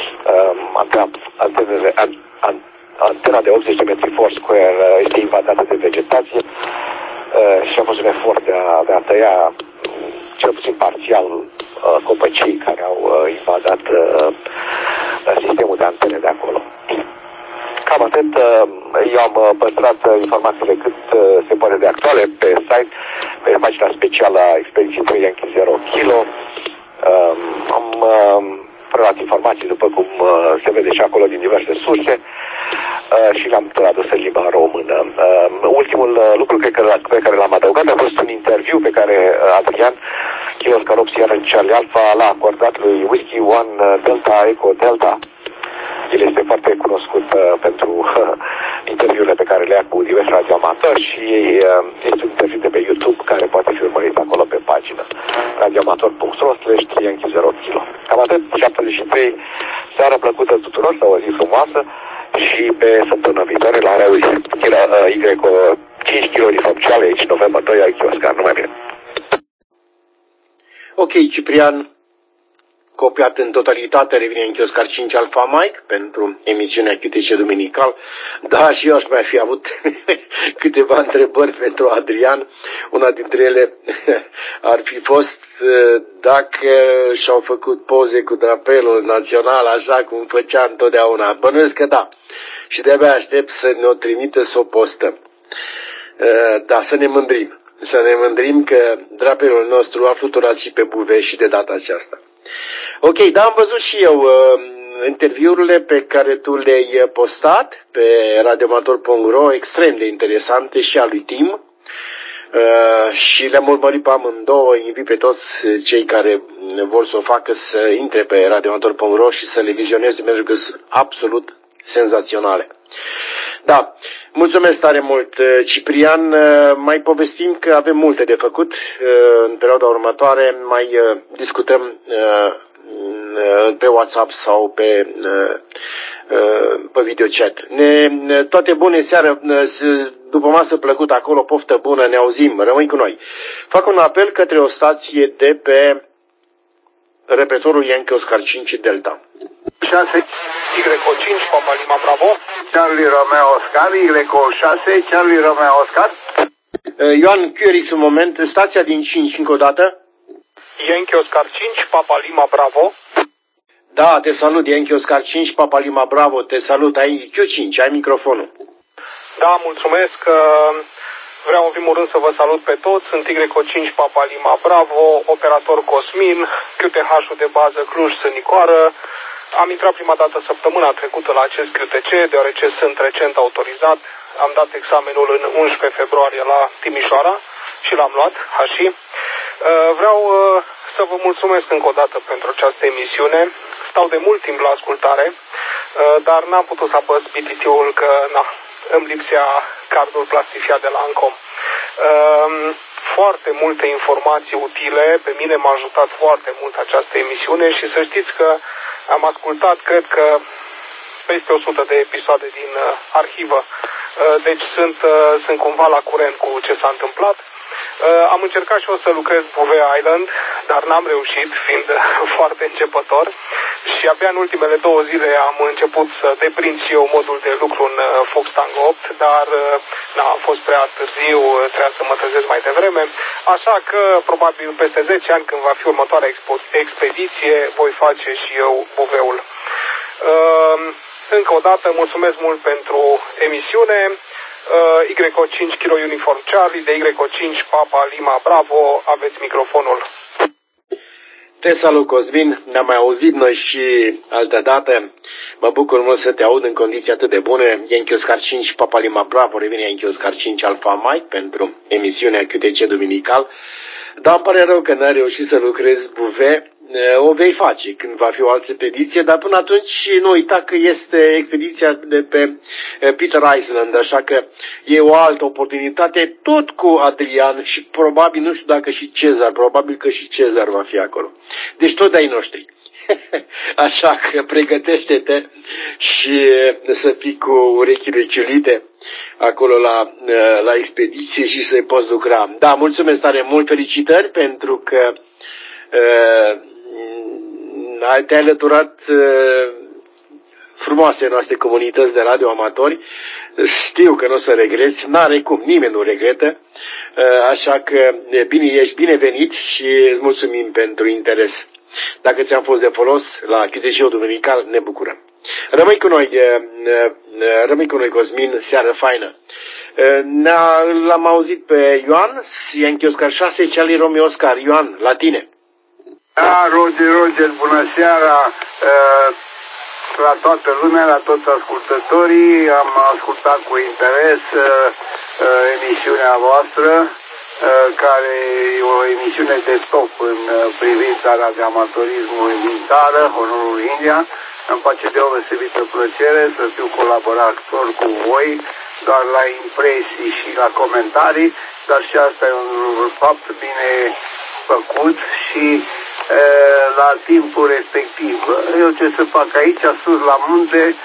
Antena de 80 de metri Foursquare este invadată de vegetație și a fost un efort de a tăia cel puțin parțial copăcii care au invadat sistemul de antene de acolo. Cam atât. Eu am păstrat informațiile cât se poate de actuale pe site, pe pagina specială a Expediției 3 Yankee 0 Kilo. Am preluat informații, după cum se vede și acolo, din diverse surse și le-am tradus în limba română. Ultimul lucru pe care l-am adăugat a fost un interviu pe care Adrian, Kilo Oscar 8 Sierra Charlie Alpha, l-a acordat lui Whiskey 1 Delta Echo Delta. El este foarte cunoscut pentru interviurile pe care le ia cu diversi radioamatori și este un interviu de pe YouTube care poate fi urmărit acolo pe pagină radioamator.ro/Yankee0Kilo. Cam atât, 73, seara plăcută tuturor sau o zi frumoasă și pe săptămâna viitoare la reauzire. Igreco 5 kg Uniform Charlie, aici November 2 Yankee Oscar, numai bine. Ok, Ciprian, copiat în totalitate, revine în Oscar 5 Alpha Mike pentru emisiunea QTC Duminical. Da, și eu aș mai fi avut câteva întrebări pentru Adrian. Una dintre ele ar fi fost dacă și-au făcut poze cu drapelul național, așa cum făcea întotdeauna. Bănuiesc că da. Și de-abia aștept să ne-o trimită să o postăm. Da, să ne mândrim. Să ne mândrim că drapelul nostru a fluturat și pe buve și de data aceasta. Ok, da, am văzut și eu interviurile pe care tu le-ai postat pe radioamator.ro, extrem de interesante, și a lui Tim, și le-am urmărit pe amândouă. Invit pe toți cei care vor să o facă să intre pe radioamator.ro și să le vizioneze, pentru că sunt absolut senzaționale. Da, mulțumesc tare mult, Ciprian. Mai povestim că avem multe de făcut în perioada următoare. Mai discutăm pe WhatsApp sau pe videochat. Toate bune, seară, după masă plăcută acolo, poftă bună, ne auzim, rămâi cu noi. Fac un apel către o stație de pe repetorul Yankee Oscar 5 Delta. 6, Y5, Papa Lima Bravo, Charlie Romeo Oscar, Y6, Charlie Romeo Oscar. Ioan Curis, un moment, stația din 5 încă o dată. Yankee Oscar 5, Papa Lima Bravo. Da, te salut, Yankee Oscar 5, Papa Lima Bravo, te salut, ai Q5, ai microfonul. Da, mulțumesc. Vreau în primul rând să vă salut pe toți. Sunt Y5 Papa Lima Bravo, operator Cosmin, QTH-ul de bază Cluj Sânicoară, Am intrat prima dată săptămâna trecută la acest QTC, deoarece sunt recent autorizat. Am dat examenul în 11 februarie la Timișoara și l-am luat, HI. Vreau să vă mulțumesc încă o dată pentru această emisiune. Stau de mult timp la ascultare, dar n-am putut să apăs BTT-ul că îmi lipsea cardul plastifiat de la Ancom. Foarte multe informații utile, pe mine m-a ajutat foarte mult această emisiune și să știți că am ascultat, cred că, peste 100 de episoade din arhivă, deci sunt cumva la curent cu ce s-a întâmplat. Am încercat și eu să lucrez Bouvet Island, dar n-am reușit, fiind foarte începător, și abia în ultimele 2 zile am început să deprind și eu modul de lucru în Fox Tango 8, dar a fost prea târziu, trebuia să mă trezesc mai devreme, așa că probabil peste 10 ani, când va fi următoarea expediție, voi face și eu Bouvet-ul. Încă o dată, mulțumesc mult pentru emisiune. YO5 Kilo Uniform Charlie, de YO5 Papa Lima Bravo, aveți microfonul. Te salut, Cosmin, ne-am mai auzit noi și altă dată. Mă bucur mult să te aud în condiții atât de bune. Yankee Oscar 5 Papa Lima Bravo, revine Yankee Oscar 5 Alpha Mike pentru emisiunea QTC duminical. Dar îmi pare rău că n-ai reușit să lucrezi Bouvet. O vei face când va fi o altă expediție, dar până atunci nu uita că este expediția de pe Peter Island, așa că e o altă oportunitate, tot cu Adrian și probabil, nu știu dacă și Cezar, probabil că și Cezar va fi acolo. Deci tot ai noștri. Așa că pregătește-te și să fii cu urechile ciulite acolo la expediție și să-i poți lucra. Da, mulțumesc tare mult, felicitări pentru că te-ai alăturat frumoase noastre comunități de radioamatori. Știu că nu o să regreți, n-are cum, nimeni nu regretă, așa că bine, ești binevenit și îți mulțumim pentru interes. Dacă ți-am fost de folos la QTC-ul duminical, ne bucurăm. Rămâi cu noi, Cosmin, seară faină. L-am auzit pe Ioan, Yankee Oscar 6, Charlie Romeo Oscar. Ioan, la tine. Da, Roger, bună seara la toată lumea, la toți ascultătorii. Am ascultat cu interes emisiunea voastră, care e o emisiune de top în privința radioamatorismului din țară, Honorul India. Îmi face deosebită plăcere să fiu colaborator cu voi, doar la impresii și la comentarii, dar și asta e un fapt bine făcut și la timpul respectiv. Eu ce să fac aici, sus la munte,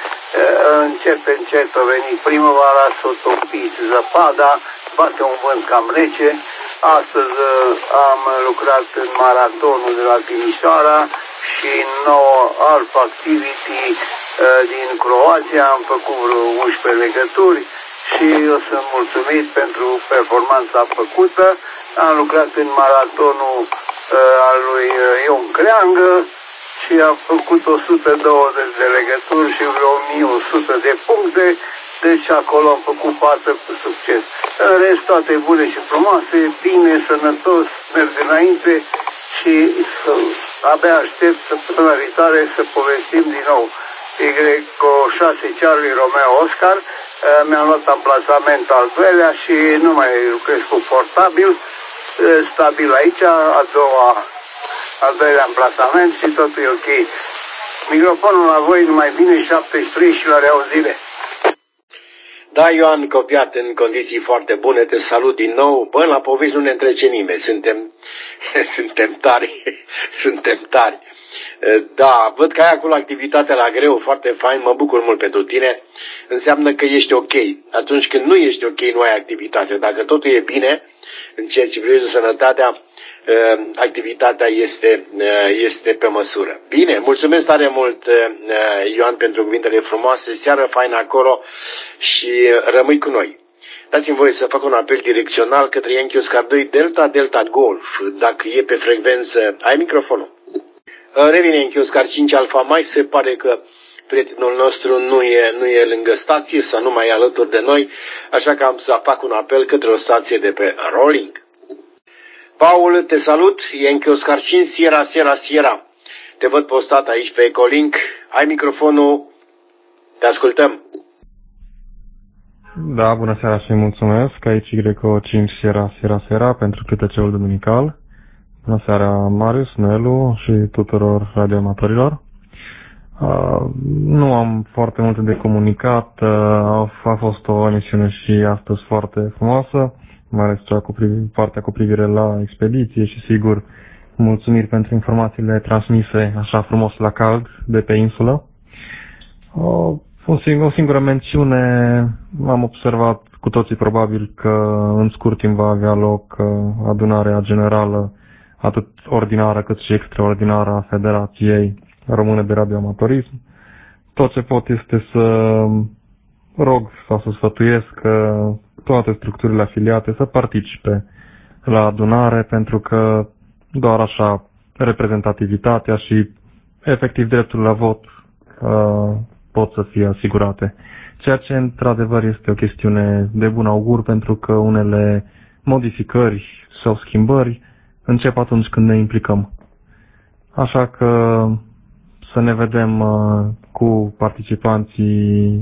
încet a venit primăvara, s-o topit zăpada, bate un vânt cam rece. Astăzi am lucrat în maratonul de la Timișoara și în nou Alpha Activity din Croația. Am făcut vreo 11 legături și eu sunt mulțumit pentru performanța făcută. Am lucrat în maratonul al lui Ion Creangă și am făcut 120 de legături și vreo 1100 de puncte, deci acolo am făcut față cu succes. În rest, toate bune și frumoase, bine, sănătos, merg înainte și abia aștept săptămâna viitoare să povestim din nou. YO6 Charlie Romeo Oscar, mi-am luat amplasament al doilea și nu mai lucrez confortabil, stabil aici, al doilea amplasament și totul e ok. Microfonul la voi numai bine, 73 și la reauzire. Da, Ioan, copiat în condiții foarte bune, te salut din nou. Bă, la povești nu ne întrece nimeni, suntem tari. Da, văd că ai acolo activitatea la greu, foarte fain, mă bucur mult pentru tine. Înseamnă că ești ok. Atunci când nu ești ok, nu ai activitate. Dacă totul e bine, în ceea ce privește sănătatea, activitatea este pe măsură. Bine, mulțumesc tare mult, Ioan, pentru cuvintele frumoase, seară faină acolo și rămâi cu noi. Dați-mi voie să fac un apel direcțional către Yankee Oscar 2 Delta Golf. Dacă e pe frecvență, ai microfonul. Revine Yankee Oscar 5 Alpha Mike, se pare că prietenul nostru nu e lângă stație sau nu mai e alături de noi, așa că am să fac un apel către o stație de pe Rolling. Paul, te salut, Yankee Oscar 5 Sierra. Te văd postat aici pe Ecolink. Ai microfonul. Te ascultăm. Da, bună seara și mulțumesc. Aici Greco 5 Sierra pentru QTC-ul duminical. Bună seara, Marius, Nelu și tuturor radioamatorilor. Nu am foarte multe de comunicat. A fost o emisiune și astăzi foarte frumoasă, mai ales cea partea cu privire la expediție și, sigur, mulțumiri pentru informațiile transmise așa frumos la cald de pe insulă. O singură mențiune, am observat cu toții probabil că în scurt timp va avea loc adunarea generală, atât ordinară cât și extraordinară a Federației Române de Radioamatorism. Tot ce pot este să rog sau să sfătuiesc toate structurile afiliate să participe la adunare, pentru că doar așa reprezentativitatea și efectiv dreptul la vot pot să fie asigurate. Ceea ce într-adevăr este o chestiune de bun augur, pentru că unele modificări sau schimbări încep atunci când ne implicăm. Așa că să ne vedem cu participanții,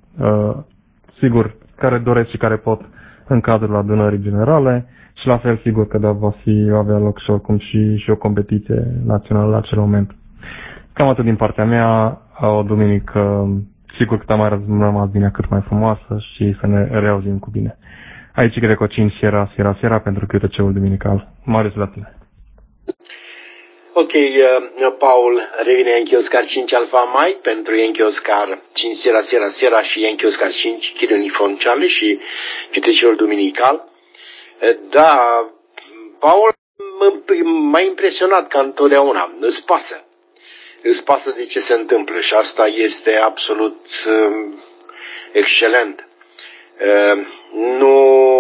sigur, care doresc și care pot în cadrul adunării generale și la fel sigur că va avea loc și oricum și o competiție națională la acel moment. Cam atât din partea mea, o duminică sigur că mai rămas bine, cât mai frumoasă și să ne reauzim cu bine. Aici Greco 5 Sierra pentru QTC-ul duminical. Marius, la tine. Ok, Paul, revine Yankee Oscar 5 Alpha Mike pentru Yankee Oscar 5 Sierra și Yankee Oscar 5 Kilo Uniform Charlie și QTC-ul duminical. Da, Paul m-a impresionat ca întotdeauna, îți pasă de ce se întâmplă și asta este absolut excelent. Nu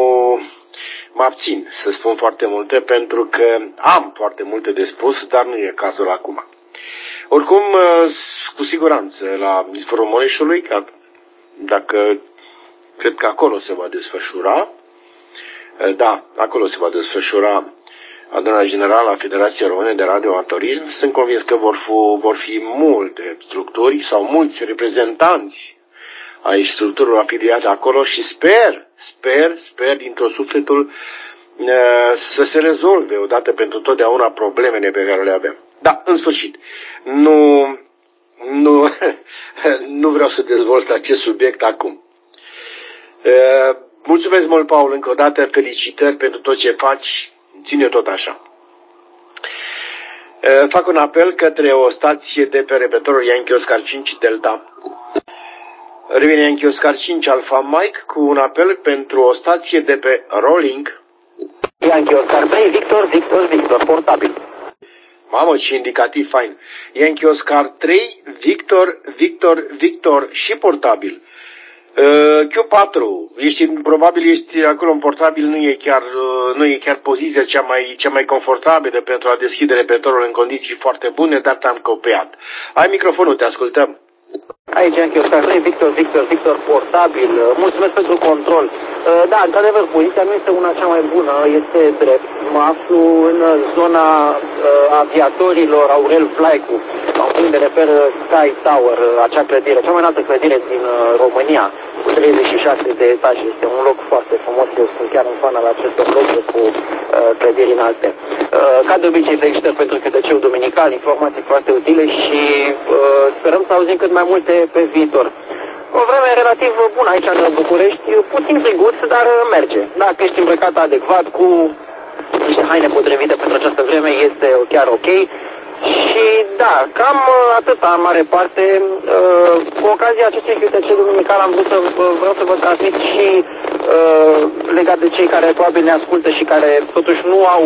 mă abțin să spun foarte multe pentru că am foarte multe de spus, dar nu e cazul acum. Oricum, cu siguranță, la Izvorul Mureșului, dacă cred că acolo se va desfășura, da, acolo se va desfășura adunarea generală a Federației Române de Radioamatorism, sunt convins că vor fi multe structuri sau mulți reprezentanți ai structurilor afiliate acolo și sper din tot sufletul să se rezolve odată pentru totdeauna problemele pe care le avem. Da, în sfârșit, nu vreau să dezvolt acest subiect acum. Mulțumesc mult, Paul, încă o dată, felicitări pentru tot ce faci, ține tot așa. Fac un apel către o stație de pe repetorul Yankee Oscar 5 Delta. Revine Yankee Oscar 5 Alpha Mike cu un apel pentru o stație de pe Rolling. Yankee Oscar 3 Victor, portabil. Mamă, ce indicativ fain. Yankee Oscar 3 Victor și portabil. Q4, probabil ești acolo în portabil, nu e chiar poziția cea mai confortabilă pentru a deschide repetorul în condiții foarte bune, dar te-am copiat. Ai microfonul, te ascultăm. Aici Yankee Oscar 3 Victor, portabil. Mulțumesc pentru control. Da, într-adevăr, poziția nu este una cea mai bună, este drept. Mă aflu în zona aviatorilor Aurel Vlaicu, unde refer Sky Tower, acea clădire, cea mai înaltă clădire din România, cu 36 de etaje. Este un loc foarte frumos, eu sunt chiar un fan al acestor locuri cu clădiri înalte. Ca de obicei, felicitări pentru QTC-ul duminical, informații foarte utile și sperăm să auzim cât mai multe pe viitor. O vreme relativ bună aici în București, puțin friguț, dar merge. Dacă ești îmbrăcat adecvat cu niște haine potrivite pentru această vreme, este chiar ok. Și da, cam atâta în mare parte. Cu ocazia acestui QTC duminical am vrut vreau să vă transmit și legat de cei care probabil ne ascultă și care totuși nu au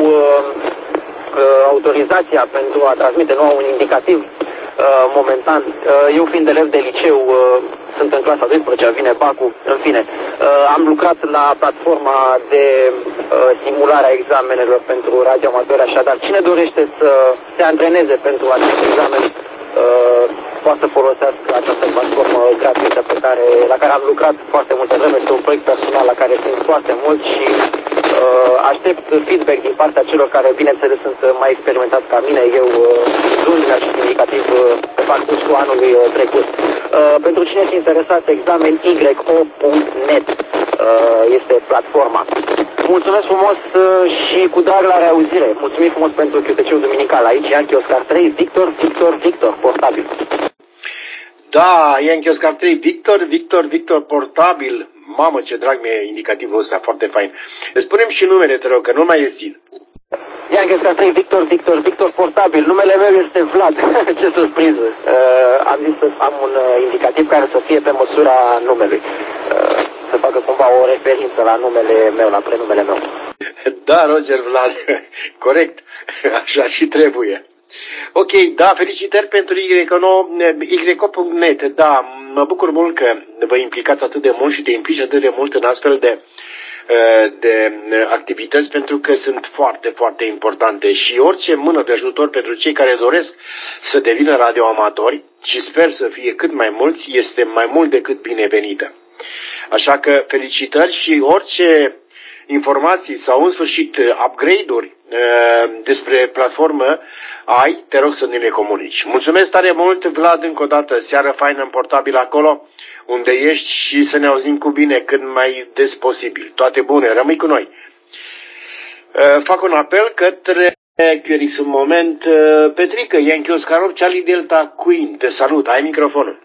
autorizația pentru a transmite, nu au un indicativ momentan. Eu fiind elev de liceu, sunt în clasa 12-a, vine bacul, în fine. Am lucrat la platforma de simulare a examenelor pentru radioamatori, așadar cine dorește să se antreneze pentru acest examen poate să folosească această platformă gratuită la care am lucrat foarte multe vreme. Este un proiect personal la care țin foarte mult și aștept feedback din partea celor care, bineînțeles, sunt mai experimentați ca mine. Eu luni mult și indicativ pe parcursul anului trecut. Pentru cine este interesat, exameny.net este platforma. Mulțumesc frumos și cu drag la reauzire. Mulțumim frumos pentru QTC-ul duminical. Aici Yankee Oscar 3, Victor, portabil. Da, Yankee Oscar 3, Victor, portabil. Mamă, ce drag mi-e indicativul ăsta, foarte fain. Spune-mi și numele, te rog, că nu mai țin. Yankee Oscar 3, Victor, portabil. Numele meu este Vlad. Ce surpriză. Am zis să am un indicativ care să fie pe măsura numelui. Să facă cumva o referință la numele meu, la prenumele meu. Da, Roger Vlad, corect, așa și trebuie. Ok, da, felicitări pentru YCO.net, da, mă bucur mult că vă implicați atât de mult și te implici atât de mult în astfel de activități, pentru că sunt foarte, foarte importante și orice mână de ajutor pentru cei care doresc să devină radioamatori, și sper să fie cât mai mulți, este mai mult decât binevenită. Așa că felicitări și orice informații sau în sfârșit upgrade-uri despre platformă ai, te rog să ne le comunici. Mulțumesc tare mult, Vlad, încă o dată, seară faină în portabil acolo unde ești și să ne auzim cu bine cât mai des posibil. Toate bune, rămâi cu noi. Fac un apel către Querix un moment. Petrică, Yankee Oscar 8, Charlie Delta Queen, te salut, ai microfonul.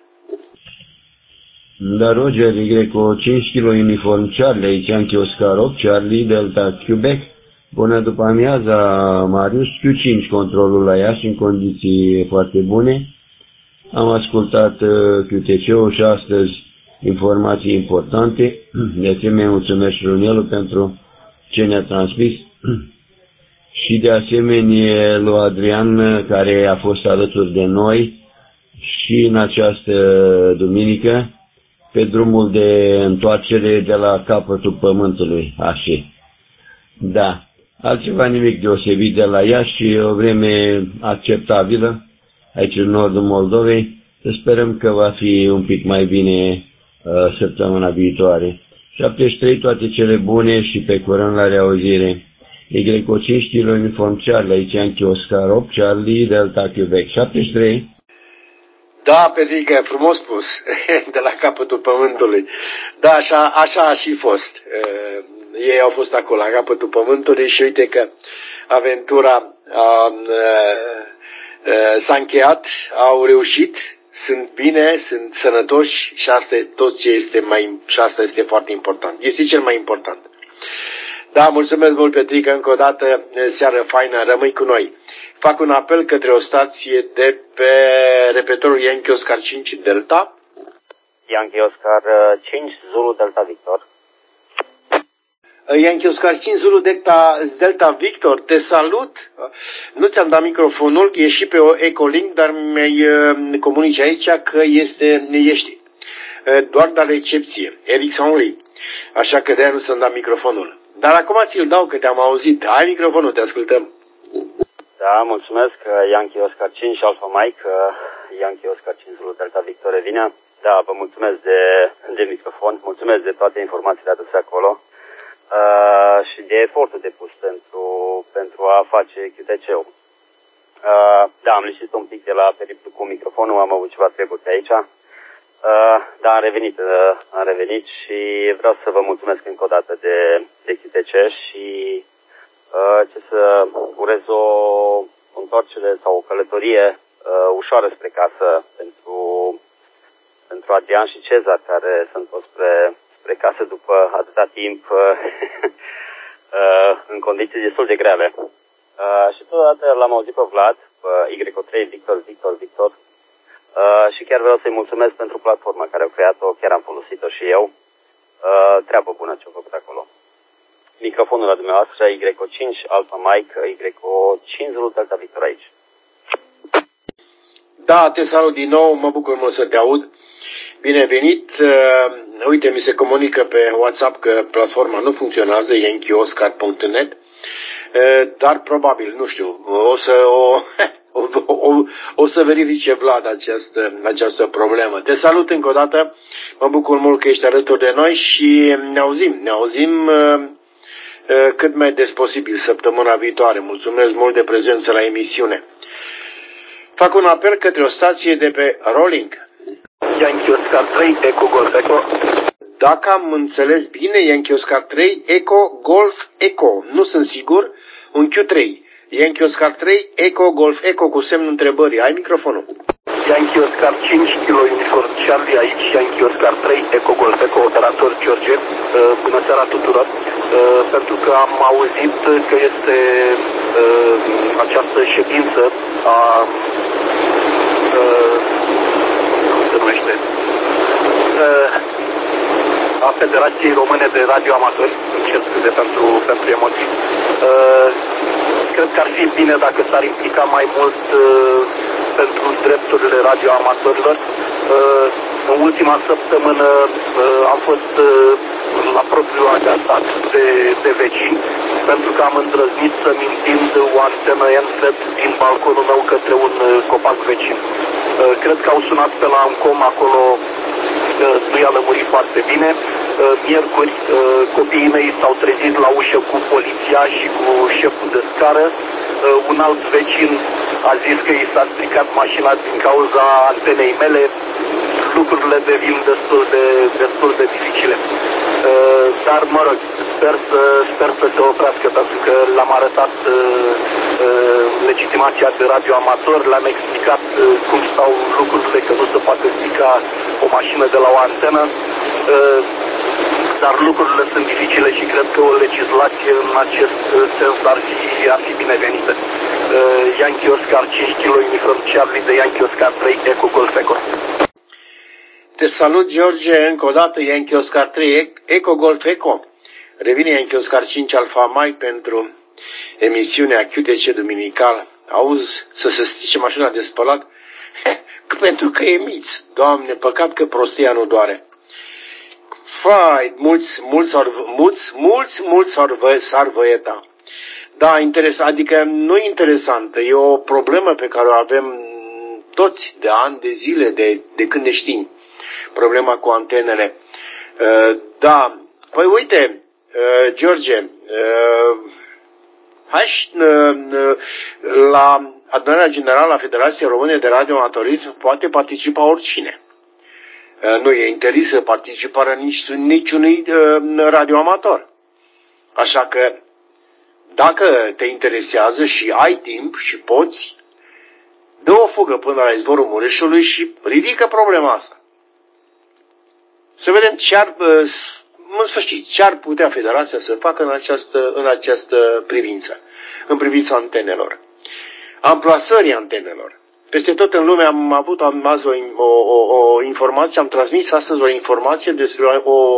Da, Roger, YCO 5 kg uniform Charlie, aici Yankee Oscar 8, Charlie Delta Quebec. Bună după amiaza, Marius, Q5 controlul la Iași în condiții foarte bune. Am ascultat QTC-ul și astăzi informații importante. De asemenea, mulțumesc și Runelu pentru ce ne-a transmis. Și de asemenea lui Adrian, care a fost alături de noi și în această duminică pe drumul de întoarcere de la capătul pământului, așa. Da, altceva nimic deosebit de la Iași, o vreme acceptabilă aici în nordul Moldovei. Să sperăm că va fi un pic mai bine săptămâna viitoare. 73, toate cele bune și pe curând la reauzire. YCO 5 kg uniform Charlie, aici Yankee Oscar 8, Charlie Delta Quebec. 73. Da, Petrică, frumos spus, de la capătul pământului. Da, așa a și fost. Ei au fost acolo, la capătul pământului și uite că aventura s-a încheiat, au reușit, sunt bine, sunt sănătoși și asta e tot ce este și asta este foarte important. Este cel mai important. Da, mulțumesc mult, Petrică, încă o dată, seară faină, rămâi cu noi. Fac un apel către o stație de pe repetorul Yankee Oscar 5 Delta. Yankee Oscar 5 Zulu Delta Victor. Yankee Oscar 5 Zulu Delta Victor, te salut. Nu ți-am dat microfonul, e și pe Ecolink, dar mi-ai comunici aici că ești doar de recepție, Eric Only. Așa că de-aia nu ți-am dat microfonul. Dar acum ți-l dau că te-am auzit. Ai microfonul, te ascultăm. Da, mulțumesc, Yankee Oscar 5 Alpha Mike, Yankee Oscar 5 Zulu Delta Victor Evina. Da, vă mulțumesc de microfon, mulțumesc de toate informațiile aduse acolo și de efortul depus pentru a face QTC-ul. Da, am lipsit un pic de la periplu cu microfonul, am avut ceva treburi aici. Da, am revenit și vreau să vă mulțumesc încă o dată de QTC și să urez o întoarcere sau o călătorie ușoară spre casă pentru Adrian și Cezar, care sunt spre casă după atâta timp în condiții destul de grele. Și totodată l-am auzit pe Vlad, YCO 3 Victor, și chiar vreau să-i mulțumesc pentru platforma care au creat-o, chiar am folosit-o și eu. Treabă bună ce-au făcut acolo. Microfonul la dumneavoastră, YCO 5 Alpha Mike, YCO 5 Zulu Delta Victor aici. Da, te salut din nou, mă bucur mult să te aud. Bine venit. Uite, mi se comunică pe WhatsApp că platforma nu funcționează, yankeeoscar.net, dar probabil, nu știu, o să verifice Vlad această problemă. Te salut încă o dată, mă bucur mult că ești alături de noi și ne auzim cât mai des posibil săptămâna viitoare. Mulțumesc mult de prezență la emisiune. Fac un apel către o stație de pe Rolling. Yankee Oscar 3, Eco Golf Eco. Dacă am înțeles bine, Yankee Oscar 3, Eco Golf Eco. Nu sunt sigur. Un Q3. Yankee Oscar 3, Eco Golf Eco cu semnul întrebării. Ai microfonul. Yankee Oscar 5, Kilo Uniform Charlie, aici Yankee Oscar 3, Eco Golf Eco, operator George. Bună seara tuturor. Pentru că am auzit că este această ședință a a Federației Române de Radioamatori, îmi cer scuze pentru emoții. Cred că ar fi bine dacă s-ar implica mai mult pentru drepturile radioamatorilor. În ultima săptămână am fost la propriu agațat de vecini, pentru că am îndrăznit să-mi întind o antenă NFET din balconul meu către un copac vecin. Cred că au sunat pe la Amcom, acolo nu i-a lămurit foarte bine. Miercuri, copiii mei s-au trezit la ușă cu poliția și cu șeful de scară. Un alt vecin a zis că i s-a stricat mașina din cauza antenei mele. Lucrurile devin destul de dificile. Dar, mă rog, sper să se oprească, pentru că l-am arătat legitimația de radioamator, le-am explicat cum stau lucrurile, că nu se poate strica o mașină de la o antenă, dar lucrurile sunt dificile și cred că o legislație în acest sens ar fi binevenită. Yankee Oscar 5 Kilo Uniform Charlie de Yankee Oscar 3 Eco Golf Eco. Te salut, George, încă o dată, Yankee Oscar 3 Eco Golf Eco. Revine Yankee Oscar 5 Alfa Mike pentru emisiunea QTC duminical. Auzi, să se strice mașina de spălat? Pentru că emiți. Doamne, păcat că prostia nu doare. Fai, mulți s-ar văieta. Da, adică nu e interesantă. E o problemă pe care o avem toți de ani, de zile, de când ne știm. Problema cu antenele. Da, păi uite, George, hai la adunarea generală a Federației Române de Radioamatorism poate participa oricine. Nu e interzisă participarea niciunui radioamator. Așa că, dacă te interesează și ai timp și poți, dă o fugă până la izvorul Mureșului și ridică problema asta. Să vedem ce ar putea Federația să facă în această privință, în privința antenelor. Amplasării antenelor. Peste tot în lume am avut azi o informație, am transmis astăzi o informație despre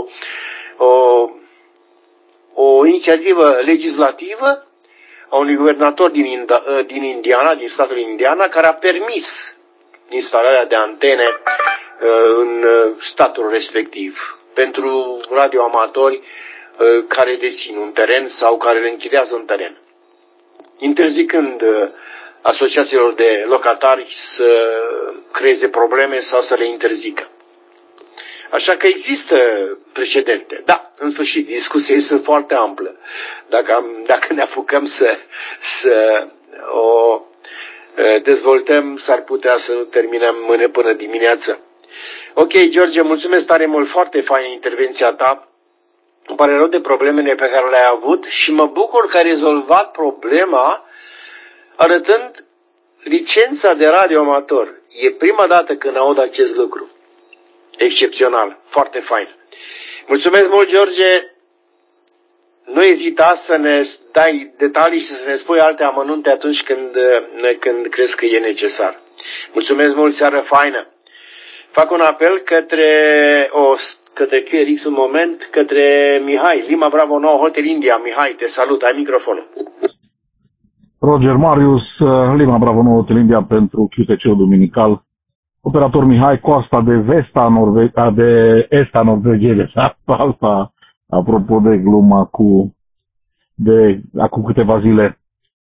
o inițiativă legislativă a unui guvernator din Indiana, din statul Indiana, care a permis instalarea de antene în statul respectiv pentru radioamatori care dețin un teren sau care le închidează un teren, interzicând asociațiilor de locatari să creeze probleme sau să le interzică. Așa că există precedente. Da, în sfârșit, discuțiile sunt foarte amplă. Dacă ne apucăm să o dezvoltăm, s-ar putea să nu terminăm mâine până dimineață. Ok, George, mulțumesc tare mult, foarte faină intervenția ta. Îmi pare rău de problemele pe care le-ai avut și mă bucur că ai rezolvat problema arătând licența de radioamator. E prima dată când aud acest lucru. Excepțional, foarte fain. Mulțumesc mult, George. Nu ezita să ne dai detalii și să ne spui alte amănunte atunci când crezi că e necesar. Mulțumesc mult, seară faină. Fac un apel către QRX un moment, către Mihai, Lima Bravo 9 Hotel India. Mihai, te salut, ai microfonul. Roger Marius, Lima Bravo 9 Hotel India pentru QTC-ul duminical. Operator Mihai, coasta de est a Norvegiei, asta, apropo de gluma de acum câteva zile.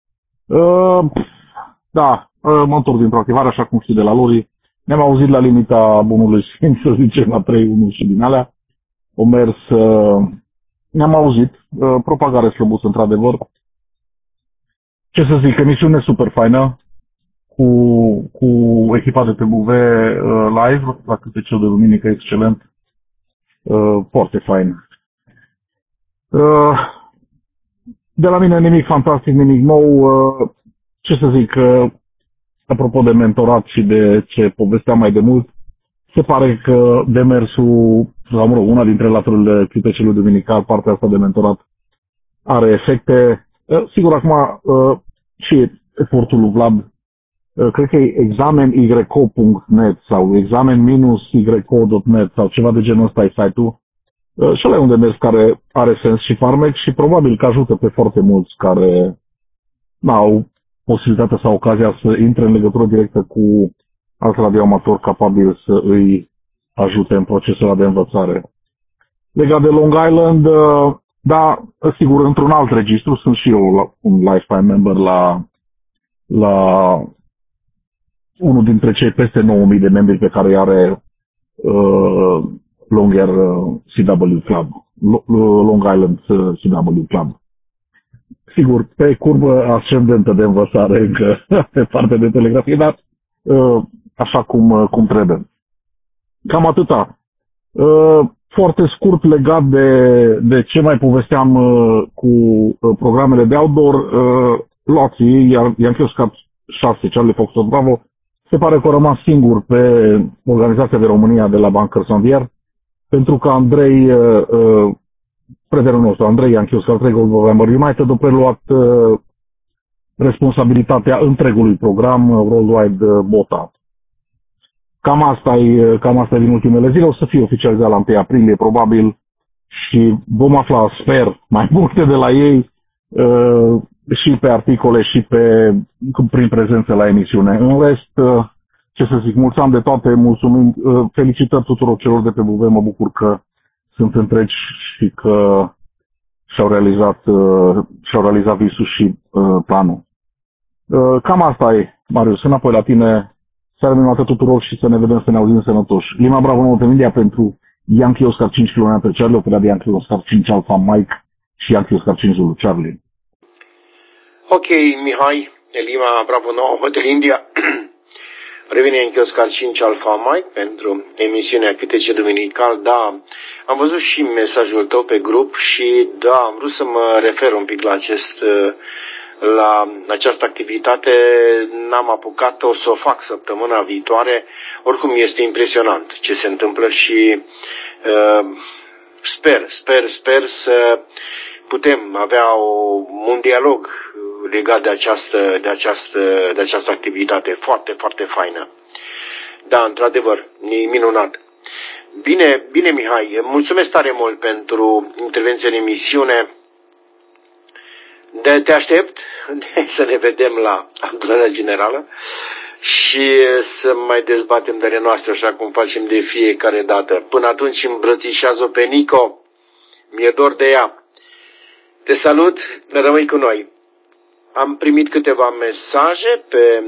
Da, mă întorc dintr-o activare, așa cum știi de la Lori. Ne-am auzit la limita bunului simț, să zicem, la 3.1 și din alea. O mers, ne-am auzit, propagare slăbusă, într-adevăr. Ce să zic, emisiune super faină. cu echipa de TBV live, la câte cel de duminică excelent, foarte fain. De la mine nimic fantastic, nimic nou, ce să zic, apropo de mentorat și de ce povesteam mai de mult, se pare că demersul, sau mă rog, una dintre laturile QTC-ului duminical, partea asta de mentorat, are efecte. Sigur, acum și efortul lui Vlad, cred că e examen-yco.net sau examen-yco.net sau ceva de genul ăsta e site-ul. Și ăla e un demers care are sens și farmec și probabil că ajută pe foarte mulți care au posibilitatea sau ocazia să intre în legătură directă cu alți radioamatori capabili să îi ajute în procesul de învățare. Legat de Long Island, da, sigur, într-un alt registru, sunt și eu un lifetime member la unul dintre cei peste 9.000 de membri pe care îi are Long CW Club, Long Island CW Club. Sigur, pe curbă ascendentă de învățare încă pe partea de telegrafie, dar așa cum trebuie. Cam atâta. Foarte scurt legat de ce mai povesteam cu programele de outdoor, Loții, Yankee Oscar 6, Charlie Foxtrot Bravo, se pare că a rămas singur pe Organizația de România de la Bancăr Sanvier, pentru că Andrei, prietenul nostru, Andrei Yankee Oscar 3 Gold November United, a preluat responsabilitatea întregului program Worldwide Bota. Cam asta e din ultimele zile, o să fie oficializat la 1 aprilie probabil și vom afla, sper, mai multe de la ei și pe articole și prin prezență la emisiune. În rest, ce să zic, mulțumim de toate, mulțumim, felicitări tuturor celor de pe BV, mă bucur că sunt întregi și că și-au realizat visul și planul. Cam asta e, Marius, înapoi la tine. Seara minunată tuturor și să ne vedem, să ne auzim sănătoși. Lima Bravo, Nouă Media pentru Yankee Oscar 5 km Charlie, operat de Yankee Oscar 5 Alpha Mike și Yankee Oscar 5 Zulu Charlie. Ok, Mihai, Lima Bravo, Nouă Media. Revine Yankee Oscar 5 Alpha Mike pentru emisiunea QTC Duminical. Da, am văzut și mesajul tău pe grup și da, am vrut să mă refer un pic la această activitate. N-am apucat, o să o fac săptămâna viitoare. Oricum este impresionant ce se întâmplă și sper să putem avea un dialog legat de această activitate foarte, foarte faină. Da, într-adevăr, e minunat. Bine, Mihai, mulțumesc tare mult pentru intervenția în emisiune. Te aștept să ne vedem la adunarea generală și să mai dezbatem de ale noastre așa cum facem de fiecare dată. Până atunci îmbrățișează-o pe Nico, mi-e dor de ea. Te salut, rămâi cu noi. Am primit câteva mesaje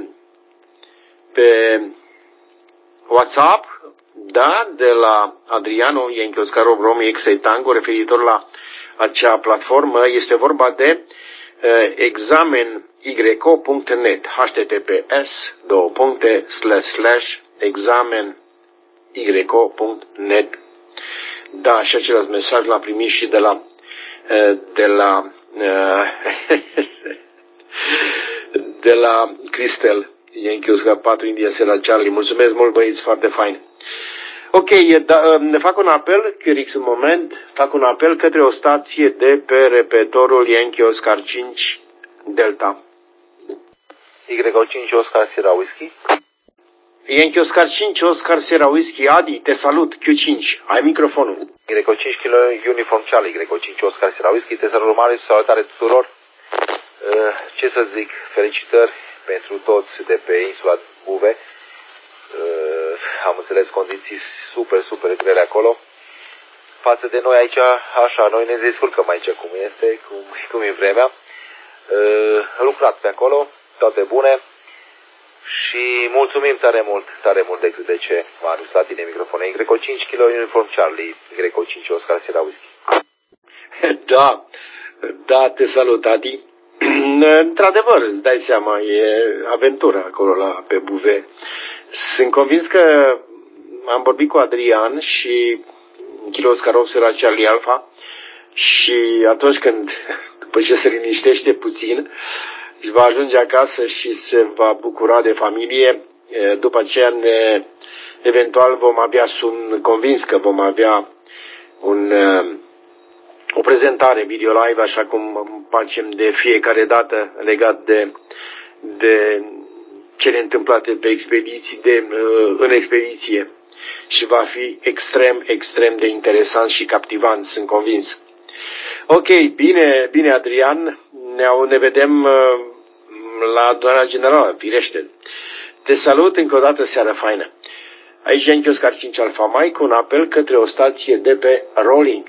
pe WhatsApp, da, de la Adriano Yankee Oscar Romeo X-Ray Tango, referitor la acea platformă. Este vorba de examen-yco.net, https://examen-yco.net. Da, și același mesaj l-am primit și de la Cristel, Yankee Oscar 4 India Sierra Charlie. Mulțumesc mult, băieți, foarte fain. Ok, ne fac un apel, Chirix, un moment, fac un apel către o stație de pe repetorul Yankee Oscar 5 Delta. YO5 Oscar Sierra Whisky. Yankee Oscar 5 Oscar Sierra Whisky. Adi, te salut, Q5, ai microfonul. YO5 Kilo Uniform Charlie, YO5 Oscar Sierra Whisky, te salut mare, salutare tuturor. Ce să zic, felicitări pentru toți de pe insula Buve. Am înțeles condiții super grele acolo. Față de noi aici, așa, noi ne descurcăm aici cum este, cum e vremea. Lucrat pe acolo, toate bune. Și mulțumim tare mult de QTC, Marius, la tine microfon. YO5 Kilo Uniform Charlie, YO5 Oscar Sierra Whisky. Da, te salut, Adi. Într-adevăr, îți dai seama, e aventură acolo pe Buve. Sunt convins că am vorbit cu Adrian și Kilo Oscar Ops era Charlie Alpha și atunci când, după ce se liniștește puțin, își va ajunge acasă și se va bucura de familie, după aceea eventual vom avea, sunt convins că vom avea o prezentare video live, așa cum facem de fiecare dată, legat de cele întâmplate pe expediții, în expediție. Și va fi extrem, extrem de interesant și captivant, sunt convins. Ok, bine Adrian, ne vedem la adunarea generală, firește. Te salut încă o dată, seară faină. Aici Yankee Oscar 5 Alpha Mike, un apel către o stație de pe Rolling.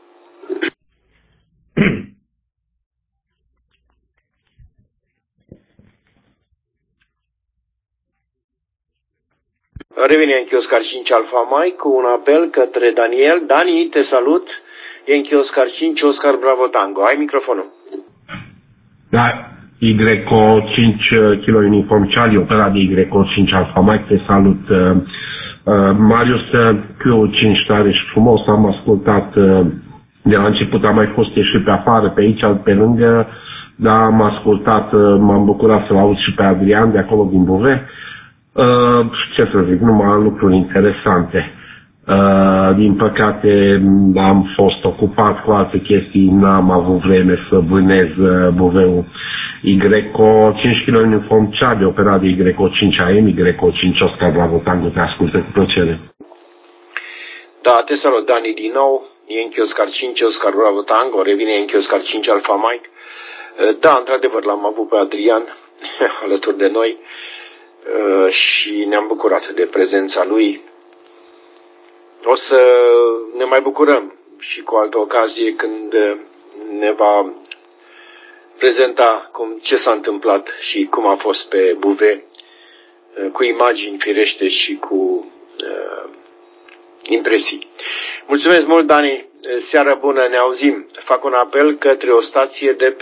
Revine Yankee Oscar 5 Alpha Mike cu un apel către Daniel. Dani, te salut. Yankee Oscar 5 Oscar Bravo Tango. Ai microfonul. Da, YCO 5 Kilo Uniform Charlie, operat de YCO 5 Alpha Mike, te salut. Marius, Q5 tare și frumos, am ascultat de la început, am mai fost ieșit pe afară, pe aici, pe lângă, dar am ascultat, m-am bucurat să-l aud și pe Adrian de acolo din Buve. Ce să zic, numai lucruri interesante. Din păcate am fost ocupat cu alte chestii, n-am avut vreme să vânez Buveul. YCO 5 kg Uniform Charlie, operat de YCO 5 AM, YCO 5 Oscar Bravo Tango, te ascultă cu plăcere. Da, te salut, Dani, din nou. Yankee Oscar 5 Oscar Bravo Tango, revine Yankee Oscar 5 Alpha Mike. Da, într-adevăr, l-am avut pe Adrian alături de noi și ne-am bucurat de prezența lui. O să ne mai bucurăm și cu altă ocazie când ne va prezenta ce s-a întâmplat și cum a fost pe Buve, cu imagini firește și cu impresii. Mulțumesc mult, Dani, seară bună, ne auzim. Fac un apel către o stație de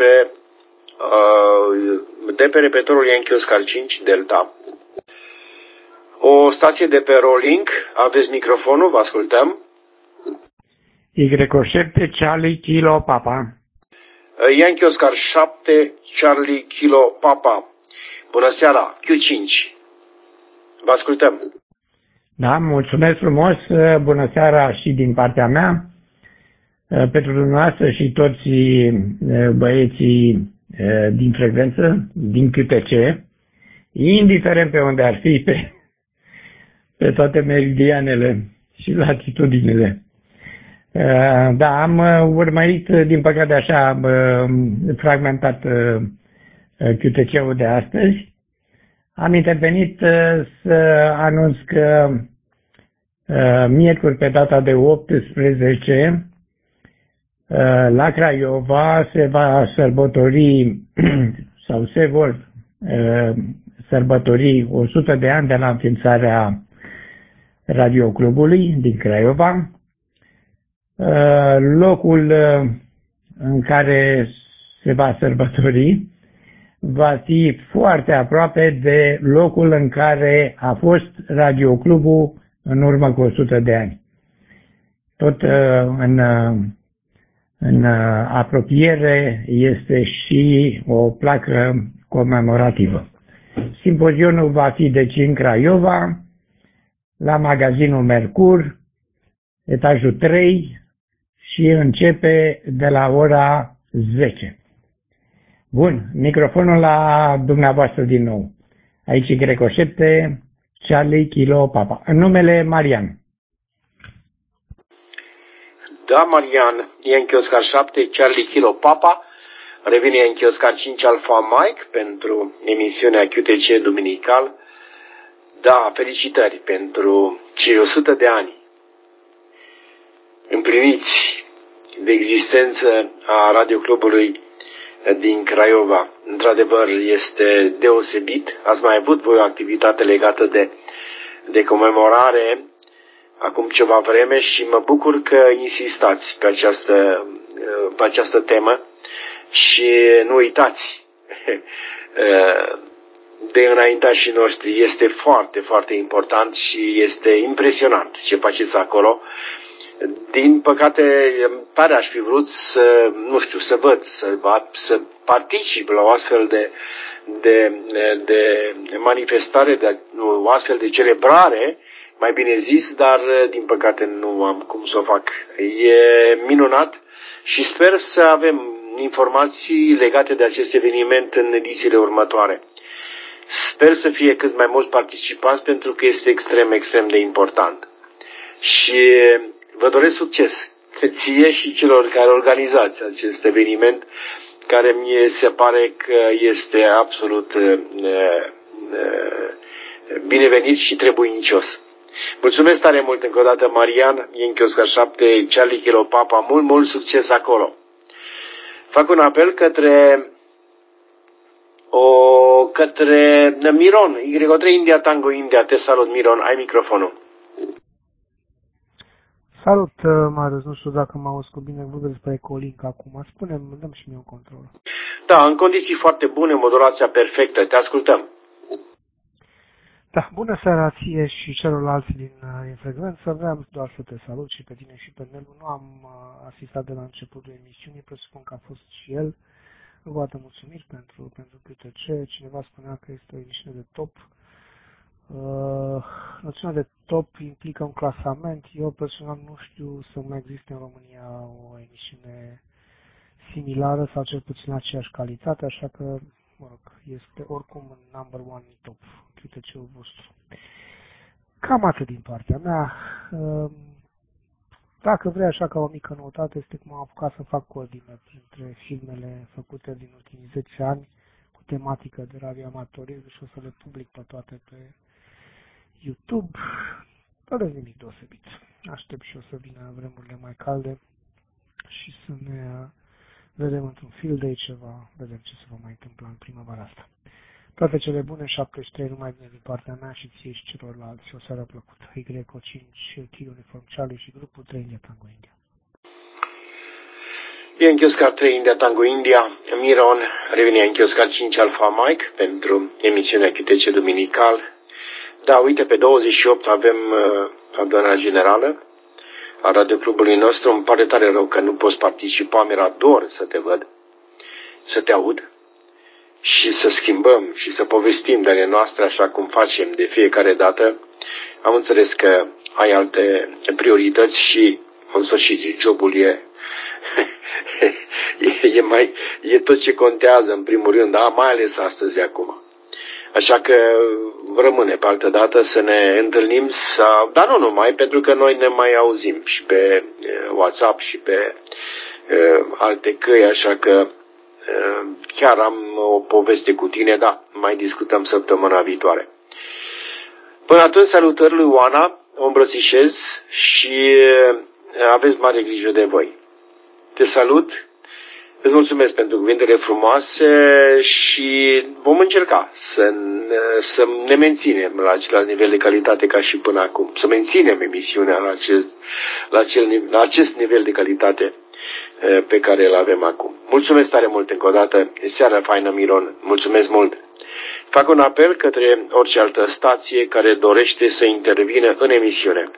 pe repetorul Yankee Oscar 5 Delta. O stație de pe Rolling, aveți microfonul, vă ascultăm. Y7 Charlie Kilo Papa. Yankee Oscar 7 Charlie Kilo Papa. Bună seara, Q5. Vă ascultăm. Da, mulțumesc frumos, bună seara și din partea mea. Pentru dumneavoastră și toți băieții din frecvență, din QTC, indiferent pe unde ar fi, pe toate meridianele și latitudinile. Da, am urmărit, din păcate așa, fragmentat QTC-ul de astăzi. Am intervenit să anunț că miercuri pe data de 18 la Craiova se va sărbători sau se vor sărbători 100 de ani de la înființarea Radioclubului din Craiova. Locul în care se va sărbători va fi foarte aproape de locul în care a fost Radioclubul în urmă cu 100 de ani. Tot în apropiere este și o placă comemorativă. Simpozionul va fi deci în Craiova, la magazinul Mercur, etajul 3 și începe de la ora 10. Bun, microfonul la dumneavoastră din nou. Aici Y7, Charlie Kilo Papa. În numele Marian. Da, Marian, Yankee Oscar 7, Charlie Kilo Papa. Revine Yankee Oscar 5 Alpha Mike pentru emisiunea QTC duminical. Da, felicitări pentru cei 100 de ani împliniți de existență a Radioclubului din Craiova. Într-adevăr, este deosebit. Ați mai avut voi o activitate legată de comemorare acum ceva vreme și mă bucur că insistați pe această temă Și nu uitați, de înaintașii noștri este foarte, foarte important și este impresionant ce faceți acolo. Din păcate, tare aș fi vrut să, nu știu, să văd, să particip la o astfel de manifestare, de o astfel de celebrare, mai bine zis, dar din păcate nu am cum să o fac. E minunat și sper să avem informații legate de acest eveniment în edițiile următoare. Sper să fie cât mai mulți participanți pentru că este extrem, extrem de important. Și vă doresc succes ție și celor care organizați acest eveniment, care mie se pare că este absolut binevenit și trebuinicios. Mulțumesc tare mult încă o dată, Marian, Yankee Oscar 7, Charlie Kilo Papa, mult succes acolo. Fac un apel către Miron, Y3 India Tango India. Te salut, Miron, ai microfonul. Salut, Marius, nu știu dacă mă auzi cu bine, vorbesc despre Ecolink acum. Spune-mi, dăm și mie un control. Da, în condiții foarte bune, modulația perfectă, te ascultăm. Da, bună seara ție și celorlalți din frecvență. Vreau doar să te salut și pe tine și pe Nelu. Nu am asistat de la începutul emisiunii, presupun că a fost și el. Încă o dată mulțumiri pentru QTC. Cineva spunea că este o emisiune de top. Noțiunea de top implică un clasament. Eu personal nu știu să mai existe în România o emisiune similară sau cel puțin la aceeași calitate, așa că, mă rog, este oricum în number one top QTC-ul vostru. Cam atât din partea mea. Dacă vrei așa ca o mică noutate, este cum am apucat să fac ordine printre filmele făcute din ultimii 10 ani cu tematică de radioamatorism și o să le public pe toate pe YouTube. Fără nimic deosebit. Aștept și o să vină vremurile mai calde și să ne vedem într-un field day ceva, vedem ce se va mai întâmpla în primăvara asta. Toate cele bune, 73, numai bine din partea mea și ție și celorlalți. O seară plăcută. Y5 Kilo Uniform Charlie și grupul 3 India Tango India. Yankee Oscar 3 India Tango India, Miron, revine Yankee Oscar 5 Alpha Mike pentru emisiunea QTC Duminical. Da, uite, pe 28 avem adunarea generală a radioclubului nostru. Îmi pare tare rău că nu poți participa, mi-era dor să te văd, să te aud și să schimbăm și să povestim de ale noastre așa cum facem de fiecare dată. Am înțeles că ai alte priorități și, în sfârșit, jobul e tot ce contează în primul rând, da? Mai ales astăzi acum. Așa că rămâne pe altă dată să ne întâlnim, dar nu numai, pentru că noi ne mai auzim și pe WhatsApp și pe alte căi, așa că chiar am o poveste cu tine, da, mai discutăm săptămâna viitoare. Până atunci, salutări lui Oana, o îmbrățișez și aveți mare grijă de voi. Te salut, îți mulțumesc pentru cuvintele frumoase și vom încerca să ne menținem la același nivel de calitate ca și până acum, să menținem emisiunea la acest nivel de calitate pe care îl avem acum. Mulțumesc tare mult încă o dată. Seara faină, Miron. Mulțumesc mult. Fac un apel către orice altă stație care dorește să intervină în emisiune.